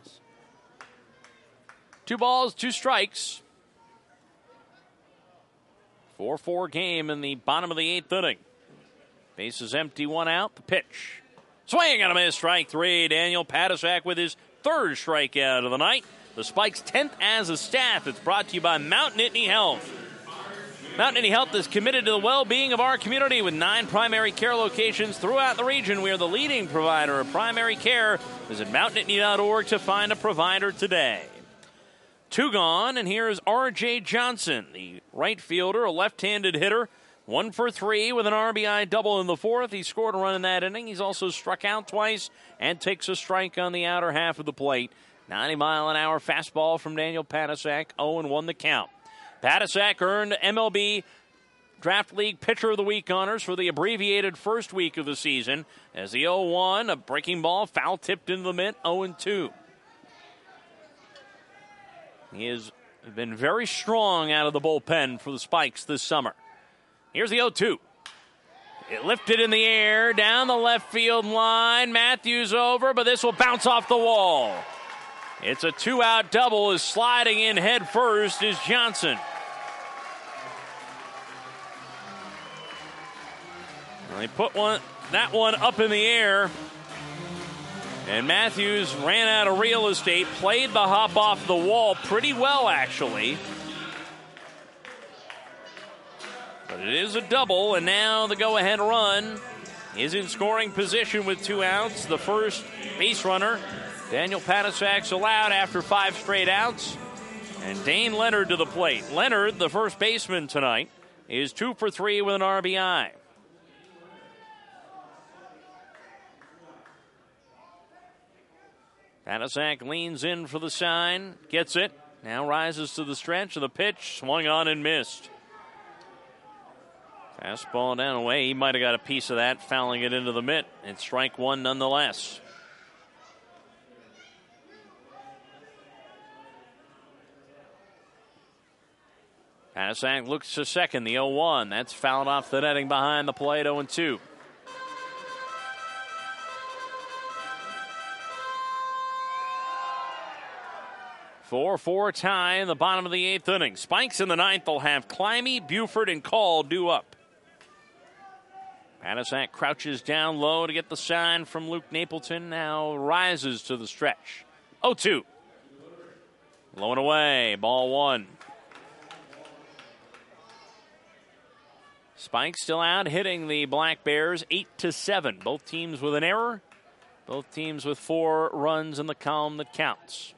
Two balls, two strikes. four four game in the bottom of the eighth inning. Base is empty, one out. The pitch. Swing and a miss, strike three. Daniel Panaszak with his third strikeout of the night. The Spikes' tenth as a staff. It's brought to you by Mount Nittany Health. Mount Nittany Health is committed to the well-being of our community with nine primary care locations throughout the region. We are the leading provider of primary care. Visit mount nittany dot org to find a provider today. Two gone, and here's R J Johnson, the right fielder, a left-handed hitter. One for three with an R B I double in the fourth. He scored a run in that inning. He's also struck out twice and takes a strike on the outer half of the plate. ninety mile an hour fastball from Daniel Panaszak, oh and one the count. Panaszak earned M L B Draft League Pitcher of the Week honors for the abbreviated first week of the season as the oh one, a breaking ball, foul tipped into the mitt, oh and two. He has been very strong out of the bullpen for the Spikes this summer. Here's the oh two. It lifted in the air, down the left field line. Matthews over, but this will bounce off the wall. It's a two-out double. Is sliding in head first is Johnson. Well, they put one, that one up in the air. And Matthews ran out of real estate, played the hop off the wall pretty well, actually. But it is a double, and now the go-ahead run is in scoring position with two outs. The first base runner, Daniel Panaszak's allowed after five straight outs. And Dane Leonard to the plate. Leonard, the first baseman tonight, is two for three with an R B I. Panaszak leans in for the sign, gets it, now rises to the stretch of the pitch, swung on and missed. Fastball down away, he might have got a piece of that, fouling it into the mitt. It's strike one nonetheless. Panaszak looks to second, the oh one. That's fouled off the netting behind the plate, oh and two. four four tie in the bottom of the eighth inning. Spikes in the ninth. They'll have Climby, Buford, and Call due up. Panaszak crouches down low to get the sign from Luke Napleton. Now rises to the stretch. oh two. Low and away. Ball one. Spikes still out hitting the Black Bears eight to seven. Both teams with an error. Both teams with four runs in the column that counts.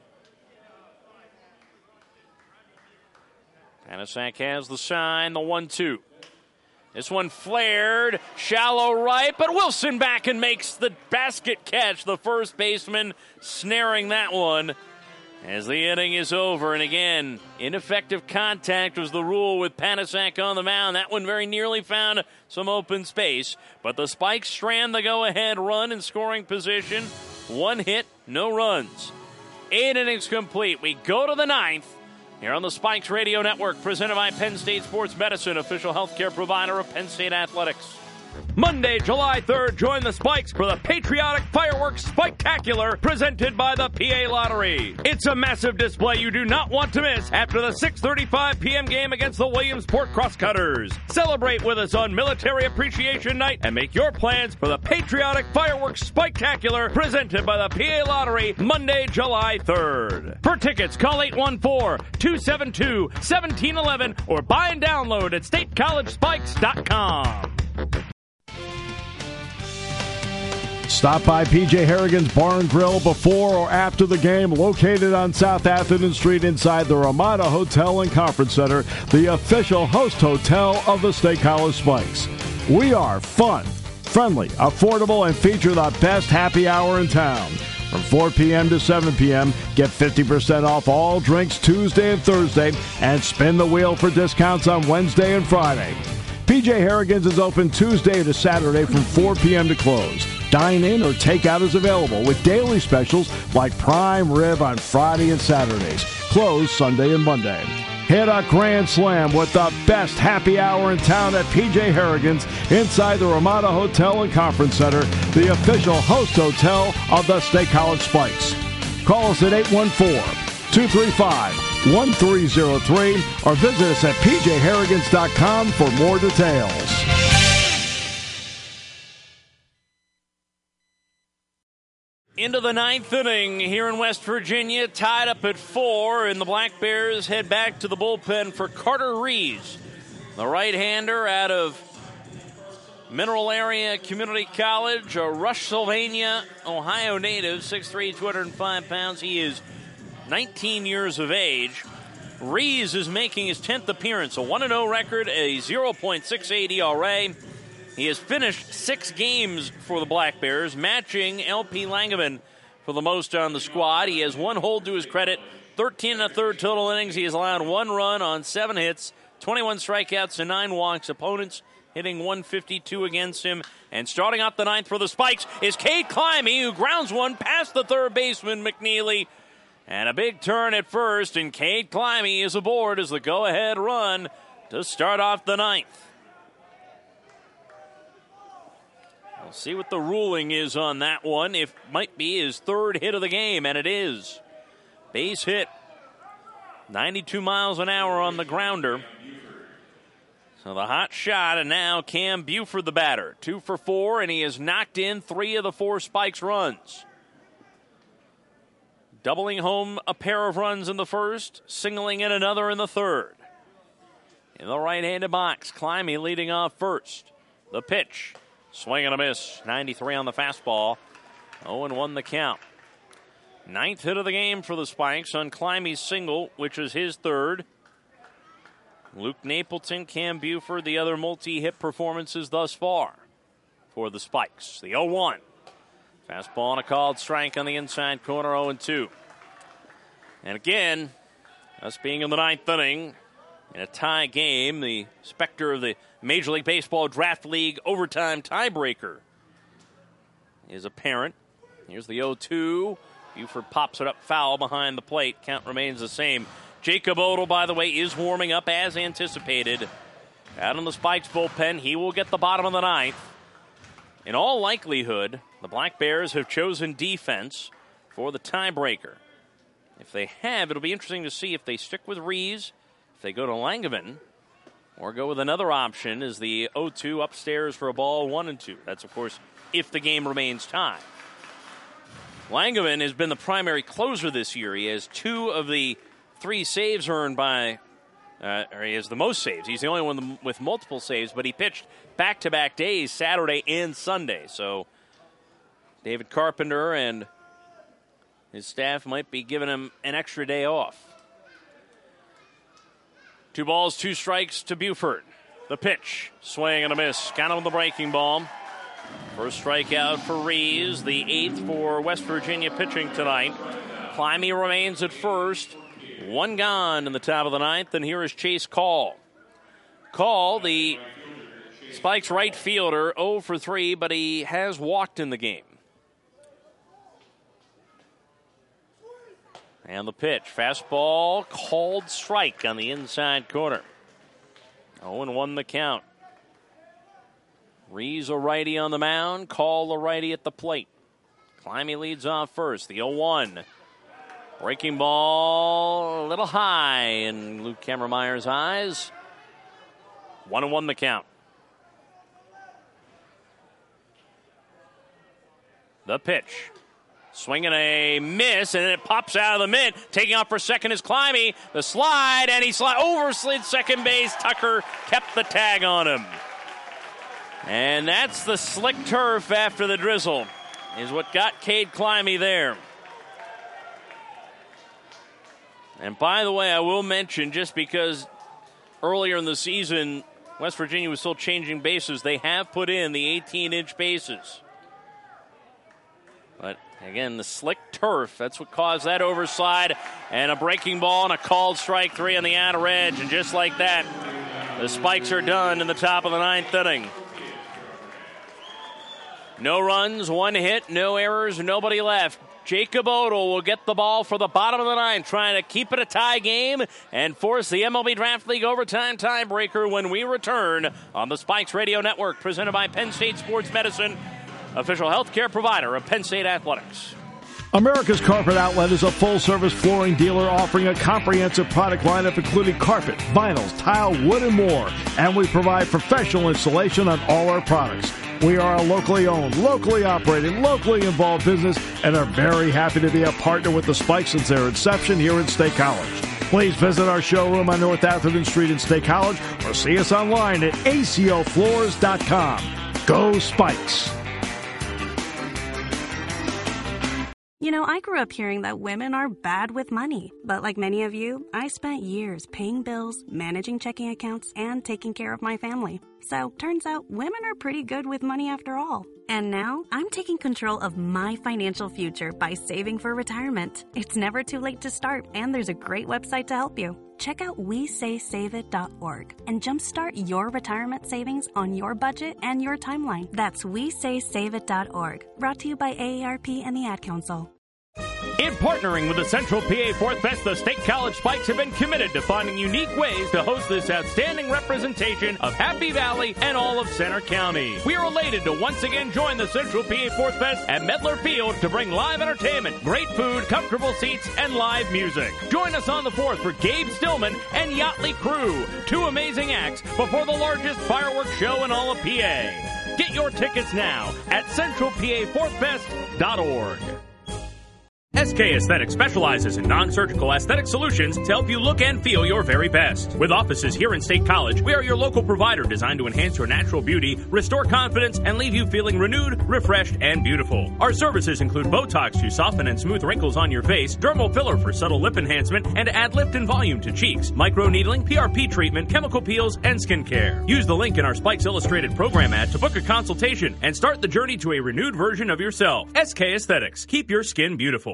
Panaszak has the sign, the one two. This one flared, shallow right, but Wilson back and makes the basket catch. The first baseman snaring that one as the inning is over. And again, ineffective contact was the rule with Panaszak on the mound. That one very nearly found some open space. But the Spikes strand the go-ahead run in scoring position. One hit, no runs. Eight innings complete. We go to the ninth here on the Spikes Radio Network, presented by Penn State Sports Medicine, official healthcare provider of Penn State Athletics. Monday, July third, join the Spikes for the Patriotic Fireworks Spectacular presented by the P A Lottery. It's a massive display you do not want to miss after the six thirty-five p.m. game against the Williamsport Crosscutters. Celebrate with us on Military Appreciation Night and make your plans for the Patriotic Fireworks Spectacular presented by the P A Lottery Monday, July third. For tickets, call eight one four, two seven two, one seven one one or buy and download at state college spikes dot com. Stop by P J Harrigan's Bar and Grill before or after the game, located on South Atherton Street inside the Ramada Hotel and Conference Center, the official host hotel of the State College Spikes. We are fun, friendly, affordable, and feature the best happy hour in town. From four p.m. to seven p.m., get fifty percent off all drinks Tuesday and Thursday, and spin the wheel for discounts on Wednesday and Friday. P J Harrigan's is open Tuesday to Saturday from four p.m. to close. Dine in or takeout is available with daily specials like prime rib on Friday and Saturdays. Closed Sunday and Monday. Hit a grand slam with the best happy hour in town at P J Harrigan's inside the Ramada Hotel and Conference Center, the official host hotel of the State College Spikes. Call us at eight one four, two three five, one three zero three or visit us at p j harrigans dot com for more details. Into the ninth inning here in West Virginia, tied up at four, and the Black Bears head back to the bullpen for Carter Rees, the right-hander out of Mineral Area Community College, a Rushsylvania, Ohio native, six three, two hundred five pounds. He is nineteen years of age. Rees is making his tenth appearance, a one and oh record, a oh point six eight E R A. He has finished six games for the Black Bears, matching L P Langevin for the most on the squad. He has one hold to his credit, thirteen and a third total innings. He has allowed one run on seven hits, twenty-one strikeouts, and nine walks. Opponents hitting one fifty-two against him. And starting off the ninth for the Spikes is Cade Climby, who grounds one past the third baseman, McNeely. And a big turn at first, and Cade Climby is aboard as the go-ahead run to start off the ninth. We'll see what the ruling is on that one. It might be his third hit of the game, and it is. Base hit. ninety-two miles an hour on the grounder. So the hot shot, and now Cam Buford the batter. Two for four, and he has knocked in three of the four Spikes runs. Doubling home a pair of runs in the first, singling in another in the third. In the right-handed box, Climby leading off first. The pitch. Swing and a miss. ninety-three on the fastball. oh and one the count. Ninth hit of the game for the Spikes on Climby's single, which is his third. Luke Napleton, Cam Buford, the other multi-hit performances thus far for the Spikes. The oh one. Fastball and a called strike on the inside corner, oh and two. And again, us being in the ninth inning, in a tie game, the specter of the Major League Baseball Draft League overtime tiebreaker is apparent. Here's the oh two. Buford pops it up foul behind the plate. Count remains the same. Jacob Odle, by the way, is warming up as anticipated. Out on the Spikes bullpen, he will get the bottom of the ninth. In all likelihood, the Black Bears have chosen defense for the tiebreaker. If they have, it'll be interesting to see if they stick with Rees, if they go to Langevin, or go with another option as the oh two upstairs for a ball one and two. That's, of course, if the game remains tied. Langevin has been the primary closer this year. He has two of the three saves earned by, uh, or he has the most saves. He's the only one with multiple saves, but he pitched back-to-back days, Saturday and Sunday. So David Carpenter and his staff might be giving him an extra day off. Two balls, two strikes to Buford. The pitch, swing and a miss. Got him the breaking ball. First strikeout for Rees, the eighth for West Virginia pitching tonight. Climby remains at first. One gone in the top of the ninth, and here is Chase Call. Call, the Spikes right fielder, oh for three, but he has walked in the game. And the pitch. Fastball called strike on the inside corner. oh and one the count. Rees a righty on the mound. Call a righty at the plate. Climby leads off first. The oh one. Breaking ball a little high in Luke Kammermeyer's eyes. one and one the count. The pitch. Swinging a miss, and it pops out of the mitt. Taking off for second is Climby. The slide, and he slid overslid second base. Tucker kept the tag on him. And that's the slick turf after the drizzle, is what got Cade Climby there. And by the way, I will mention, just because earlier in the season, West Virginia was still changing bases, they have put in the eighteen-inch bases. But again, the slick turf, that's what caused that overslide. And a breaking ball and a called strike three on the outer edge. And just like that, the Spikes are done in the top of the ninth inning. No runs, one hit, no errors, nobody left. Jacob Odell will get the ball for the bottom of the ninth, trying to keep it a tie game and force the M L B Draft League overtime tiebreaker when we return on the Spikes Radio Network, presented by Penn State Sports Medicine, official healthcare provider of Penn State Athletics. America's Carpet Outlet is a full-service flooring dealer offering a comprehensive product lineup including carpet, vinyls, tile, wood, and more. And we provide professional installation on all our products. We are a locally owned, locally operated, locally involved business and are very happy to be a partner with the Spikes since their inception here in State College. Please visit our showroom on North Atherton Street in State College or see us online at A C O floors dot com. Go Spikes! You know, I grew up hearing that women are bad with money. But like many of you, I spent years paying bills, managing checking accounts, and taking care of my family. So, turns out women are pretty good with money after all. And now, I'm taking control of my financial future by saving for retirement. It's never too late to start, and there's a great website to help you. Check out we say save it dot org and jumpstart your retirement savings on your budget and your timeline. That's we say save it dot org. Brought to you by A A R P and the Ad Council. In partnering with the Central P A Fourth Fest, the State College Spikes have been committed to finding unique ways to host this outstanding representation of Happy Valley and all of Center County. We are elated to once again join the Central P A Fourth Fest at Medler Field to bring live entertainment, great food, comfortable seats, and live music. Join us on the fourth for Gabe Stillman and Yachtly Crew, two amazing acts before the largest fireworks show in all of P A. Get your tickets now at central p a fourth fest dot org. S K Aesthetics specializes in non-surgical aesthetic solutions to help you look and feel your very best. With offices here in State College, we are your local provider designed to enhance your natural beauty, restore confidence, and leave you feeling renewed, refreshed, and beautiful. Our services include Botox to soften and smooth wrinkles on your face, dermal filler for subtle lip enhancement, and to add lift and volume to cheeks, microneedling, P R P treatment, chemical peels, and skincare. Use the link in our Spikes Illustrated program ad to book a consultation and start the journey to a renewed version of yourself. S K Aesthetics. Keep your skin beautiful.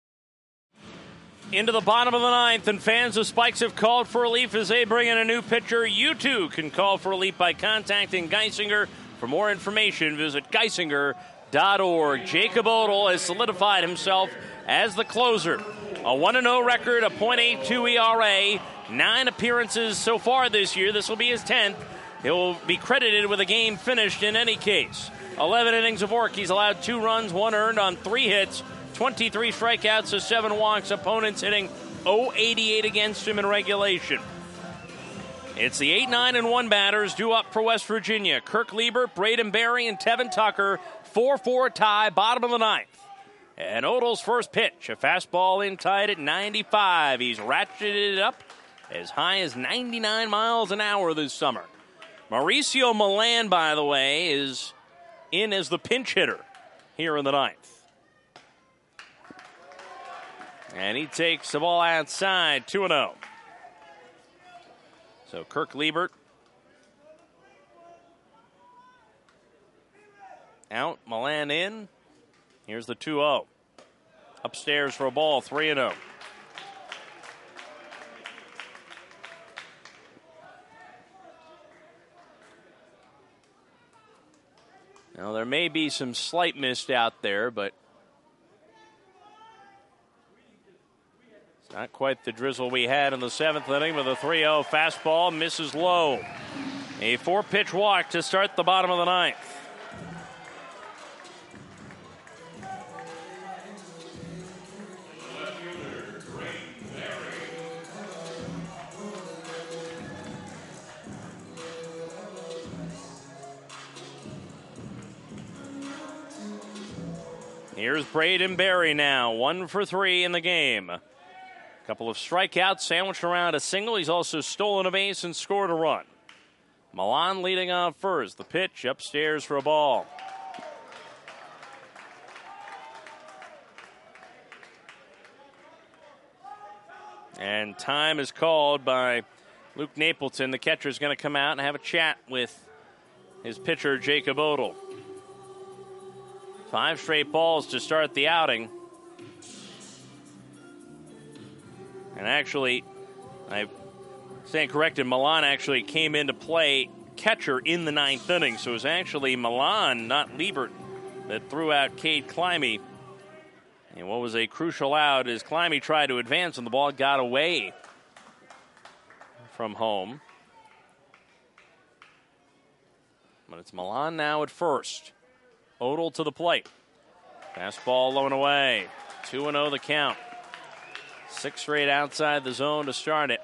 Into the bottom of the ninth, and fans of Spikes have called for relief as they bring in a new pitcher. You too can call for relief by contacting Geisinger. For more information, visit geisinger dot org. Jacob Odell has solidified himself as the closer. A one and oh record, a point eight two E R A, nine appearances so far this year. This will be his tenth. He'll be credited with a game finished in any case. eleven innings of work. He's allowed two runs, one earned on three hits. twenty-three strikeouts to seven walks. Opponents hitting oh eighty-eight against him in regulation. It's the eight nine and one batters due up for West Virginia. Kirk Liebert, Braden Berry, and Tevin Tucker. four four tie, bottom of the ninth. And Odell's first pitch, a fastball in tight at ninety-five. He's ratcheted it up as high as ninety-nine miles an hour this summer. Mauricio Milan, by the way, is in as the pinch hitter here in the ninth. And he takes the ball outside, two and oh. So Kirk Liebert out, Milan in. Here's the two oh. Upstairs for a ball, three and oh. Now, there may be some slight mist out there, but Not quite the drizzle we had in the seventh inning, with a three oh fastball misses low. A four-pitch walk to start the bottom of the ninth. Here's Braden Berry now, one for three in the game. A couple of strikeouts sandwiched around a single. He's also stolen a base and scored a run. Milan leading off first. The pitch upstairs for a ball. And time is called by Luke Napleton. The catcher is going to come out and have a chat with his pitcher, Jacob Odell. Five straight balls to start the outing. And actually, I stand corrected, Milan actually came into play catcher in the ninth inning. So it was actually Milan, not Liebert, that threw out Cade Climby. And what was a crucial out is Climby tried to advance and the ball got away from home. But it's Milan now at first. Odell to the plate. Fastball low and away. two and oh the count. Six straight outside the zone to start it.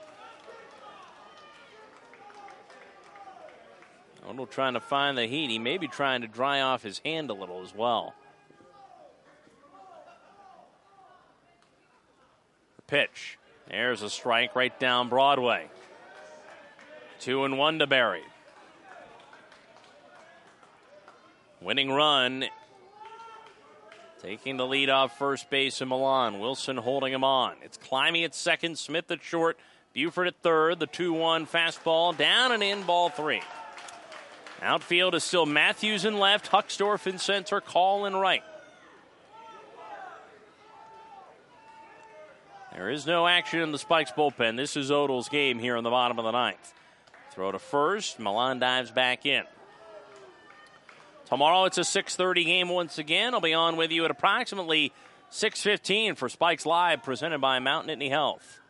Odell trying to find the heat. He may be trying to dry off his hand a little as well. The pitch. There's a strike right down Broadway. Two and one to Berry. Winning run, taking the lead off first base in Milan. Wilson holding him on. It's Climby at second, Smith at short, Buford at third. The two one fastball down and in, ball three. Outfield is still Matthews in left, Huckstorf in center, Call in right. There is no action in the Spikes bullpen. This is Odell's game here in the bottom of the ninth. Throw to first, Milan dives back in. Tomorrow it's a six thirty game once again. I'll be on with you at approximately six fifteen for Spikes Live, presented by Mount Nittany Health.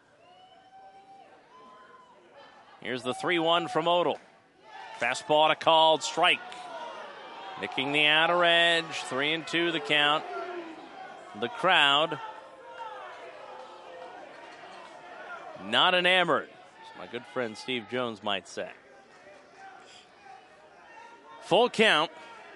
Here's the three one from Odell. Fastball to called strike. Nicking the outer edge. Three and two the count. The crowd not enamored, as my good friend Steve Jones might say. Full count.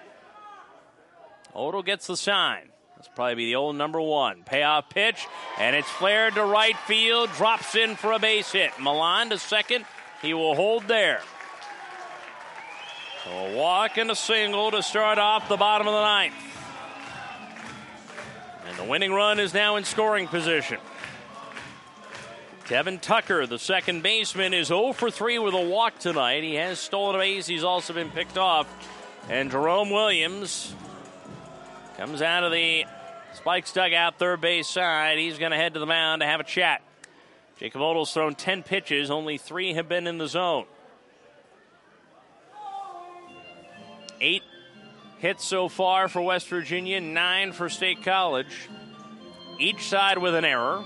Odell gets the sign. That's probably be the old number one. Payoff pitch, and it's flared to right field. Drops in for a base hit. Milan to second. He will hold there. So a walk and a single to start off the bottom of the ninth. And the winning run is now in scoring position. Kevin Tucker, the second baseman, is oh for three with a walk tonight. He has stolen a base. He's also been picked off. And Jerome Williams comes out of the Spikes dugout, third base side. He's going to head to the mound to have a chat. Jacob Odell's thrown ten pitches. Only three have been in the zone. Eight hits so far for West Virginia, nine for State College. Each side with an error.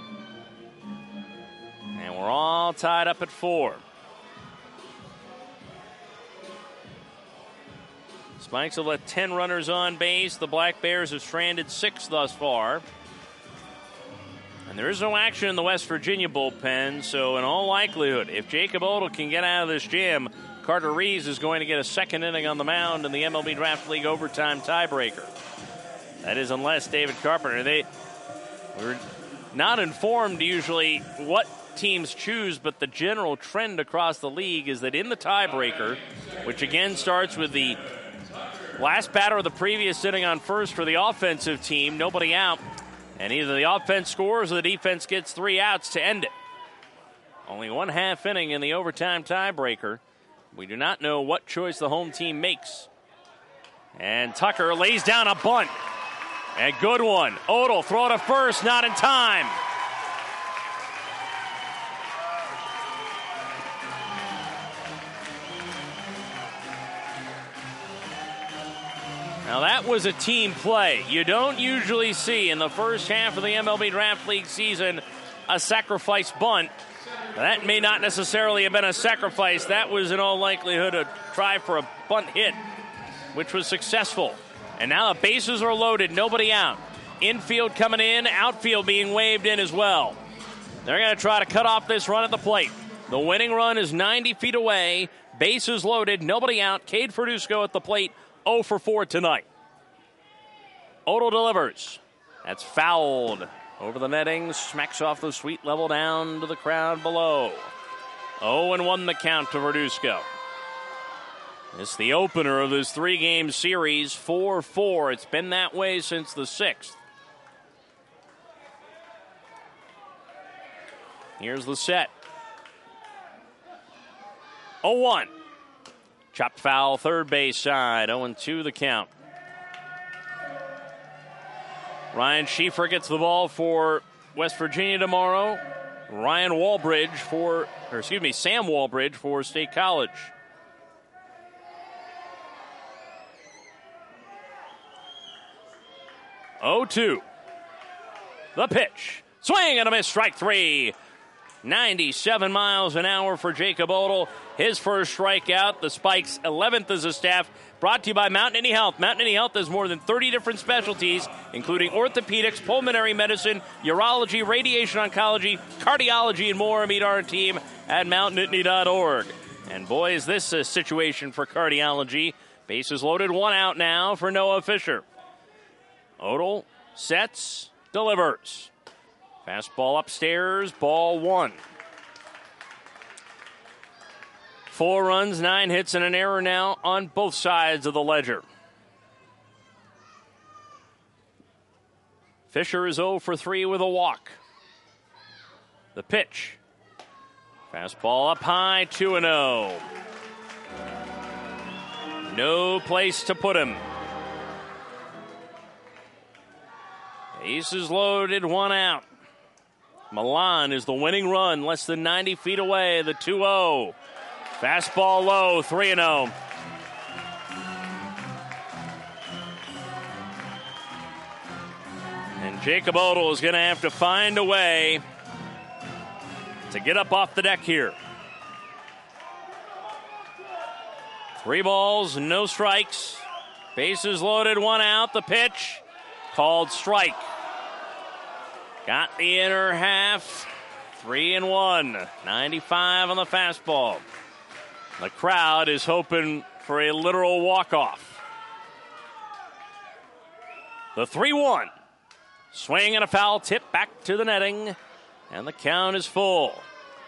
And we're all tied up at four. Spikes have let ten runners on base. The Black Bears have stranded six thus far. And there is no action in the West Virginia bullpen, so in all likelihood, if Jacob Odell can get out of this jam, Carter Reeves is going to get a second inning on the mound in the M L B Draft League overtime tiebreaker. That is unless David Carpenter. They were not informed usually what teams choose, but the general trend across the league is that in the tiebreaker, which again starts with the last batter of the previous inning on first for the offensive team, nobody out, and either the offense scores or the defense gets three outs to end it. Only one half inning in the overtime tiebreaker. We do not know what choice the home team makes. And Tucker lays down a bunt. A good one. Odell throw to first, not in time. Now that was a team play. You don't usually see in the first half of the M L B Draft League season a sacrifice bunt. That may not necessarily have been a sacrifice. That was in all likelihood a try for a bunt hit, which was successful. And now the bases are loaded, nobody out. Infield coming in, outfield being waved in as well. They're going to try to cut off this run at the plate. The winning run is ninety feet away. Bases loaded, nobody out. Cade Verduzco at the plate, oh for four tonight. Odell delivers. That's fouled. Over the netting, smacks off the sweet level down to the crowd below. oh and one the count to Verduzco. It's the opener of this three-game series, four four. It's been that way since the sixth. Here's the set. oh one. Chopped foul, third base side. oh and two the count. Ryan Schieffer gets the ball for West Virginia tomorrow. Ryan Walbridge for, or excuse me, Sam Walbridge for State College. oh two. The pitch. Swing and a miss, strike three. ninety-seven miles an hour for Jacob Odell. His first strikeout. The Spikes' eleventh as a staff. Brought to you by Mount Nittany Health. Mount Nittany Health has more than thirty different specialties, including orthopedics, pulmonary medicine, urology, radiation oncology, cardiology, and more. Meet our team at mount nittany dot org. And boy, is this a situation for cardiology. Bases loaded, one out now for Noah Fisher. Odell sets, delivers. Fastball upstairs, ball one. Four runs, nine hits, and an error now on both sides of the ledger. Fisher is oh for three with a walk. The pitch. Fastball up high, two and oh. No place to put him. Bases loaded, one out. Milan is the winning run, less than ninety feet away, the two oh. Fastball low, three and oh. And Jacob Odell is going to have to find a way to get up off the deck here. Three balls, no strikes. Bases loaded, one out. The pitch, called strike. Got the inner half, three and one. ninety-five on the fastball. The crowd is hoping for a literal walk-off. The three one. Swing and a foul tip back to the netting, and the count is full.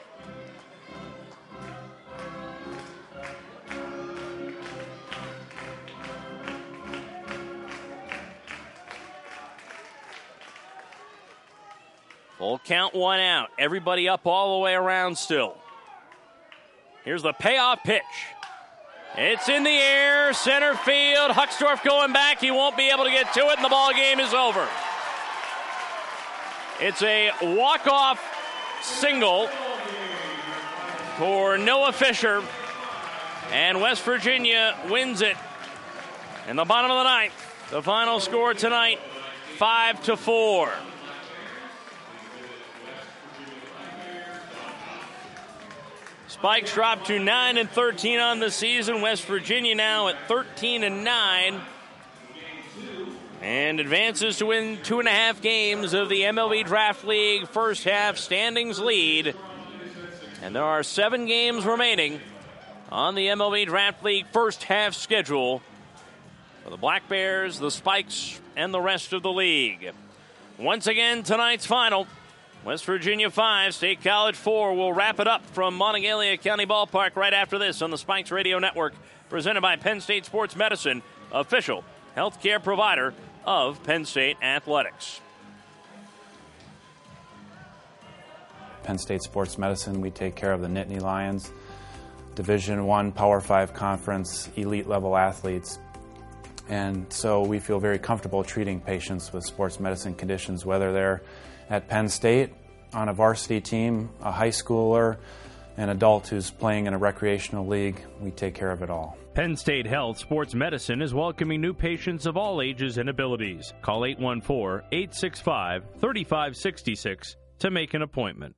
Full count, one out. Everybody up all the way around still. Here's the payoff pitch. It's in the air, center field. Huckstorf going back. He won't be able to get to it, and the ball game is over. It's a walk-off single for Noah Fisher, and West Virginia wins it in the bottom of the ninth. The final score tonight, five to four. Spikes drop to nine and thirteen on the season. West Virginia now at thirteen and nine, and advances to win two and a half games of the M L B Draft League first half standings lead. And there are seven games remaining on the M L B Draft League first half schedule for the Black Bears, the Spikes, and the rest of the league. Once again, tonight's final. West Virginia five, State College four. We'll wrap it up from Monongalia County Ballpark right after this on the Spikes Radio Network, presented by Penn State Sports Medicine, official healthcare provider of Penn State Athletics. Penn State Sports Medicine, we take care of the Nittany Lions, Division One Power Five Conference, elite level athletes. And so we feel very comfortable treating patients with sports medicine conditions, whether they're at Penn State on a varsity team, a high schooler, an adult who's playing in a recreational league. We take care of it all. Penn State Health Sports Medicine is welcoming new patients of all ages and abilities. Call eight one four, eight six five, three five six six to make an appointment.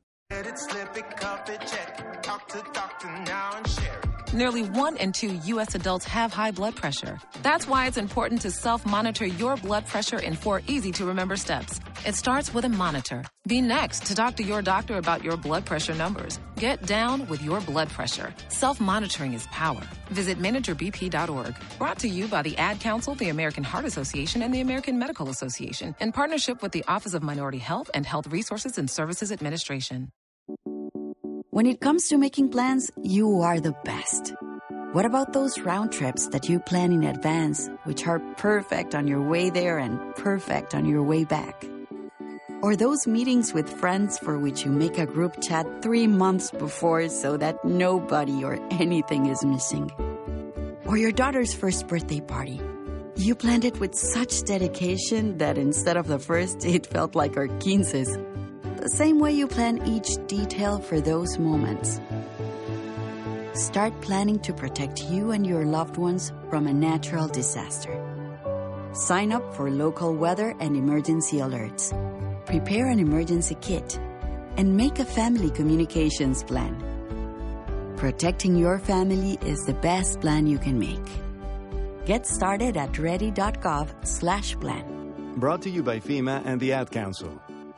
Nearly one in two U S adults have high blood pressure. That's why it's important to self-monitor your blood pressure in four easy-to-remember steps. It starts with a monitor. Be next to talk to your doctor about your blood pressure numbers. Get down with your blood pressure. Self-monitoring is power. Visit manager b p dot org. Brought to you by the Ad Council, the American Heart Association, and the American Medical Association in partnership with the Office of Minority Health and Health Resources and Services Administration. When it comes to making plans, you are the best. What about those round trips that you plan in advance, which are perfect on your way there and perfect on your way back? Or those meetings with friends for which you make a group chat three months before so that nobody or anything is missing? Or your daughter's first birthday party. You planned it with such dedication that instead of the first, it felt like our quinces. The same way you plan each detail for those moments. Start planning to protect you and your loved ones from a natural disaster. Sign up for local weather and emergency alerts. Prepare an emergency kit. And make a family communications plan. Protecting your family is the best plan you can make. Get started at ready.gov slash plan. Brought to you by FEMA and the Ad Council.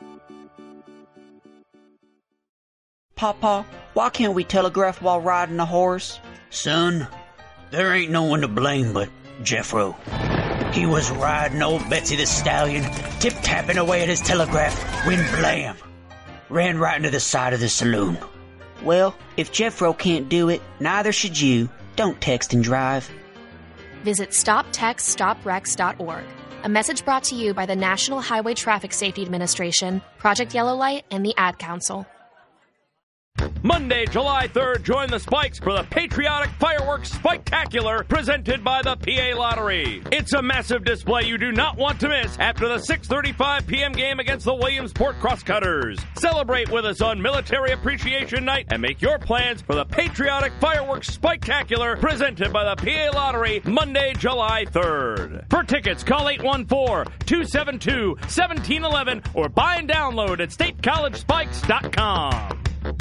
Papa, why can't we telegraph while riding a horse? Son, there ain't no one to blame but Jeffro. He was riding old Betsy the Stallion, tip-tapping away at his telegraph, when blam! Ran right into the side of the saloon. Well, if Jeffro can't do it, neither should you. Don't text and drive. Visit stop text stop wrecks dot org. A message brought to you by the National Highway Traffic Safety Administration, Project Yellow Light, and the Ad Council. Monday, July third, join the Spikes for the Patriotic Fireworks Spiketacular presented by the P A Lottery. It's a massive display you do not want to miss after the six thirty-five p.m. game against the Williamsport Crosscutters. Celebrate with us on Military Appreciation Night and make your plans for the Patriotic Fireworks Spiketacular presented by the P A Lottery Monday, July third. For tickets, call eight one four, two seven two, one seven one one or buy and download at state college spikes dot com.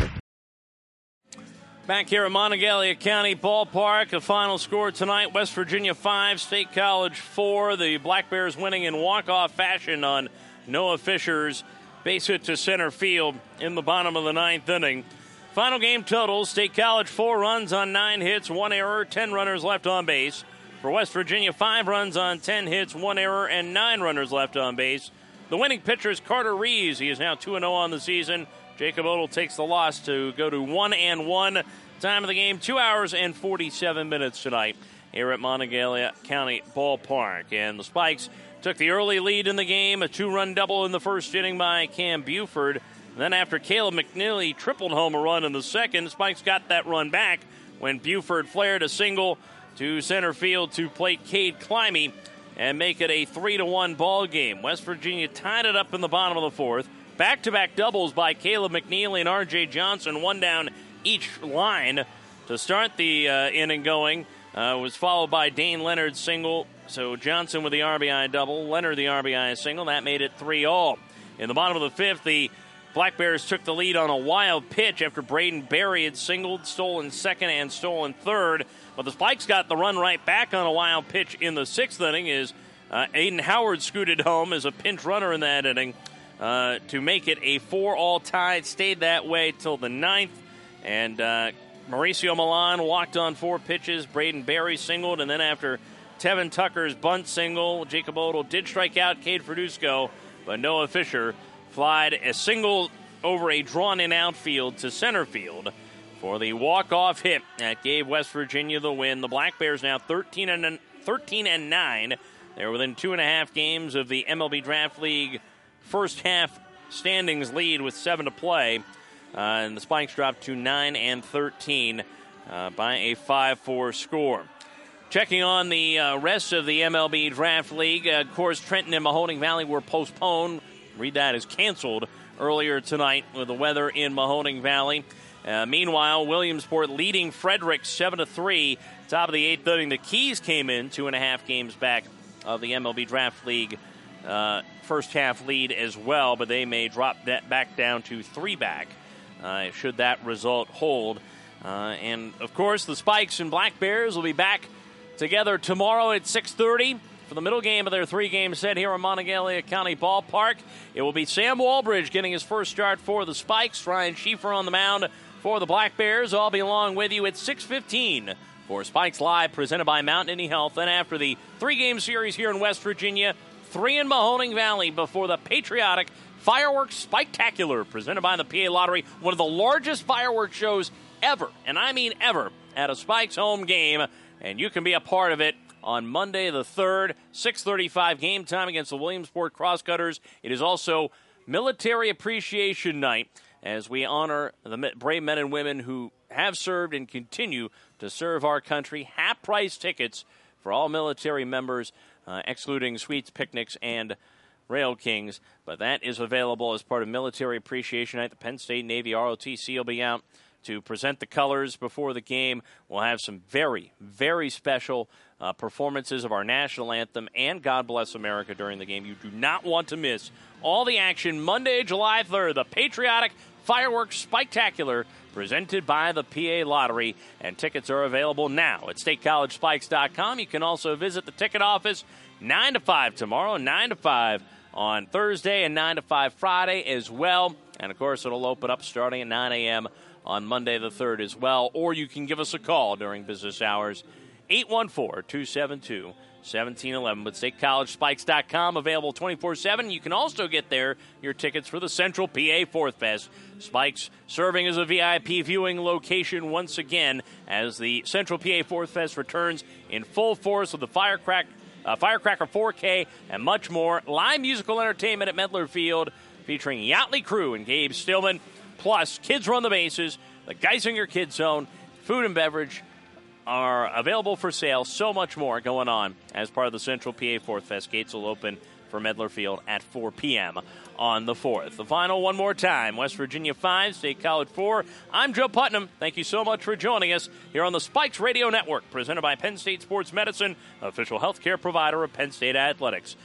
Back here at Monongalia County Ballpark, the final score tonight, West Virginia five, State College four. The Black Bears winning in walk-off fashion on Noah Fisher's base hit to center field in the bottom of the ninth inning. Final game totals, State College four runs on nine hits, one error, ten runners left on base. For West Virginia, five runs on ten hits, one error, and nine runners left on base. The winning pitcher is Carter Reeves. He is now two and oh on the season. Jacob Odell takes the loss to go to one and one. Time of the game, two hours and forty-seven minutes tonight here at Monongalia County Ballpark. And the Spikes took the early lead in the game, a two-run double in the first inning by Cam Buford. And then after Caleb McNeely tripled home a run in the second, the Spikes got that run back when Buford flared a single to center field to plate Cade Climby and make it a three to one ball game. West Virginia tied it up in the bottom of the fourth. Back-to-back doubles by Caleb McNeely and R J Johnson, one down each line to start the uh, inning going. Uh, was followed by Dane Leonard's single. So Johnson with the R B I double, Leonard the R B I single. That made it three all. In the bottom of the fifth, the Black Bears took the lead on a wild pitch after Braden Berry had singled, stolen second, and stolen third. But the Spikes got the run right back on a wild pitch in the sixth inning as uh, Aiden Howard scooted home as a pinch runner in that inning. Uh, to make it a four-all tie. Stayed that way till the ninth. And uh, Mauricio Milan walked on four pitches. Braden Berry singled. And then after Tevin Tucker's bunt single, Jacob Odell did strike out Cade Verduzco. But Noah Fisher flied a single over a drawn-in outfield to center field for the walk-off hit that gave West Virginia the win. The Black Bears now thirteen and nine. They're within two and a half games of the M L B Draft League first half standings lead with seven to play. Uh, and the Spikes dropped to nine and thirteen uh, by a five four score. Checking on the uh, rest of the M L B Draft League, uh, of course, Trenton and Mahoning Valley were postponed. Read that as canceled earlier tonight with the weather in Mahoning Valley. Uh, meanwhile, Williamsport leading Frederick seven to three. Top of the eighth inning, the Keys came in two and a half games back of the M L B Draft League uh, first half lead as well, but they may drop that back down to three back uh, should that result hold. Uh, and, of course, the Spikes and Black Bears will be back together tomorrow at six thirty for the middle game of their three-game set here in Monongalia County Ballpark. It will be Sam Walbridge getting his first start for the Spikes, Ryan Schieffer on the mound for the Black Bears. I'll be along with you at six fifteen for Spikes Live, presented by Mount Nittany Health. And after the three-game series here in West Virginia, three in Mahoning Valley before the patriotic Fireworks Spectacular, presented by the P A Lottery, one of the largest fireworks shows ever, and I mean ever, at a Spikes home game. And you can be a part of it on Monday the third, six thirty-five game time against the Williamsport Crosscutters. It is also Military Appreciation Night as we honor the brave men and women who have served and continue to serve our country. Half-price tickets for all military members, uh, excluding suites, picnics, and Rail Kings. But that is available as part of Military Appreciation Night. The Penn State Navy R O T C will be out to present the colors before the game. We'll have some very, very special uh, performances of our national anthem and God Bless America during the game. You do not want to miss all the action Monday, July third, the Patriotic Fireworks Spectacular, presented by the P A Lottery. And tickets are available now at state college spikes dot com. You can also visit the ticket office nine to five tomorrow, nine to five on Thursday, and nine to five Friday as well. And, of course, it'll open up starting at nine a.m. on Monday the third as well. Or you can give us a call during business hours, eight one four, two seven two, one seven one one. But state college spikes dot com, available twenty-four seven. You can also get there your tickets for the Central P A Fourth Fest. Spikes serving as a V I P viewing location once again as the Central P A Fourth Fest returns in full force with the Firecrack, uh, Firecracker four K and much more. Live musical entertainment at Medler Field featuring Yachtly Crew and Gabe Stillman. Plus, Kids Run the Bases, the Geisinger Kids Zone, food and beverage are available for sale. So much more going on as part of the Central P A Fourth Fest. Gates will open for Medler Field at four p.m. on the fourth. The final one more time, West Virginia five, State College four. I'm Joe Putnam. Thank you so much for joining us here on the Spikes Radio Network, presented by Penn State Sports Medicine, official healthcare provider of Penn State Athletics.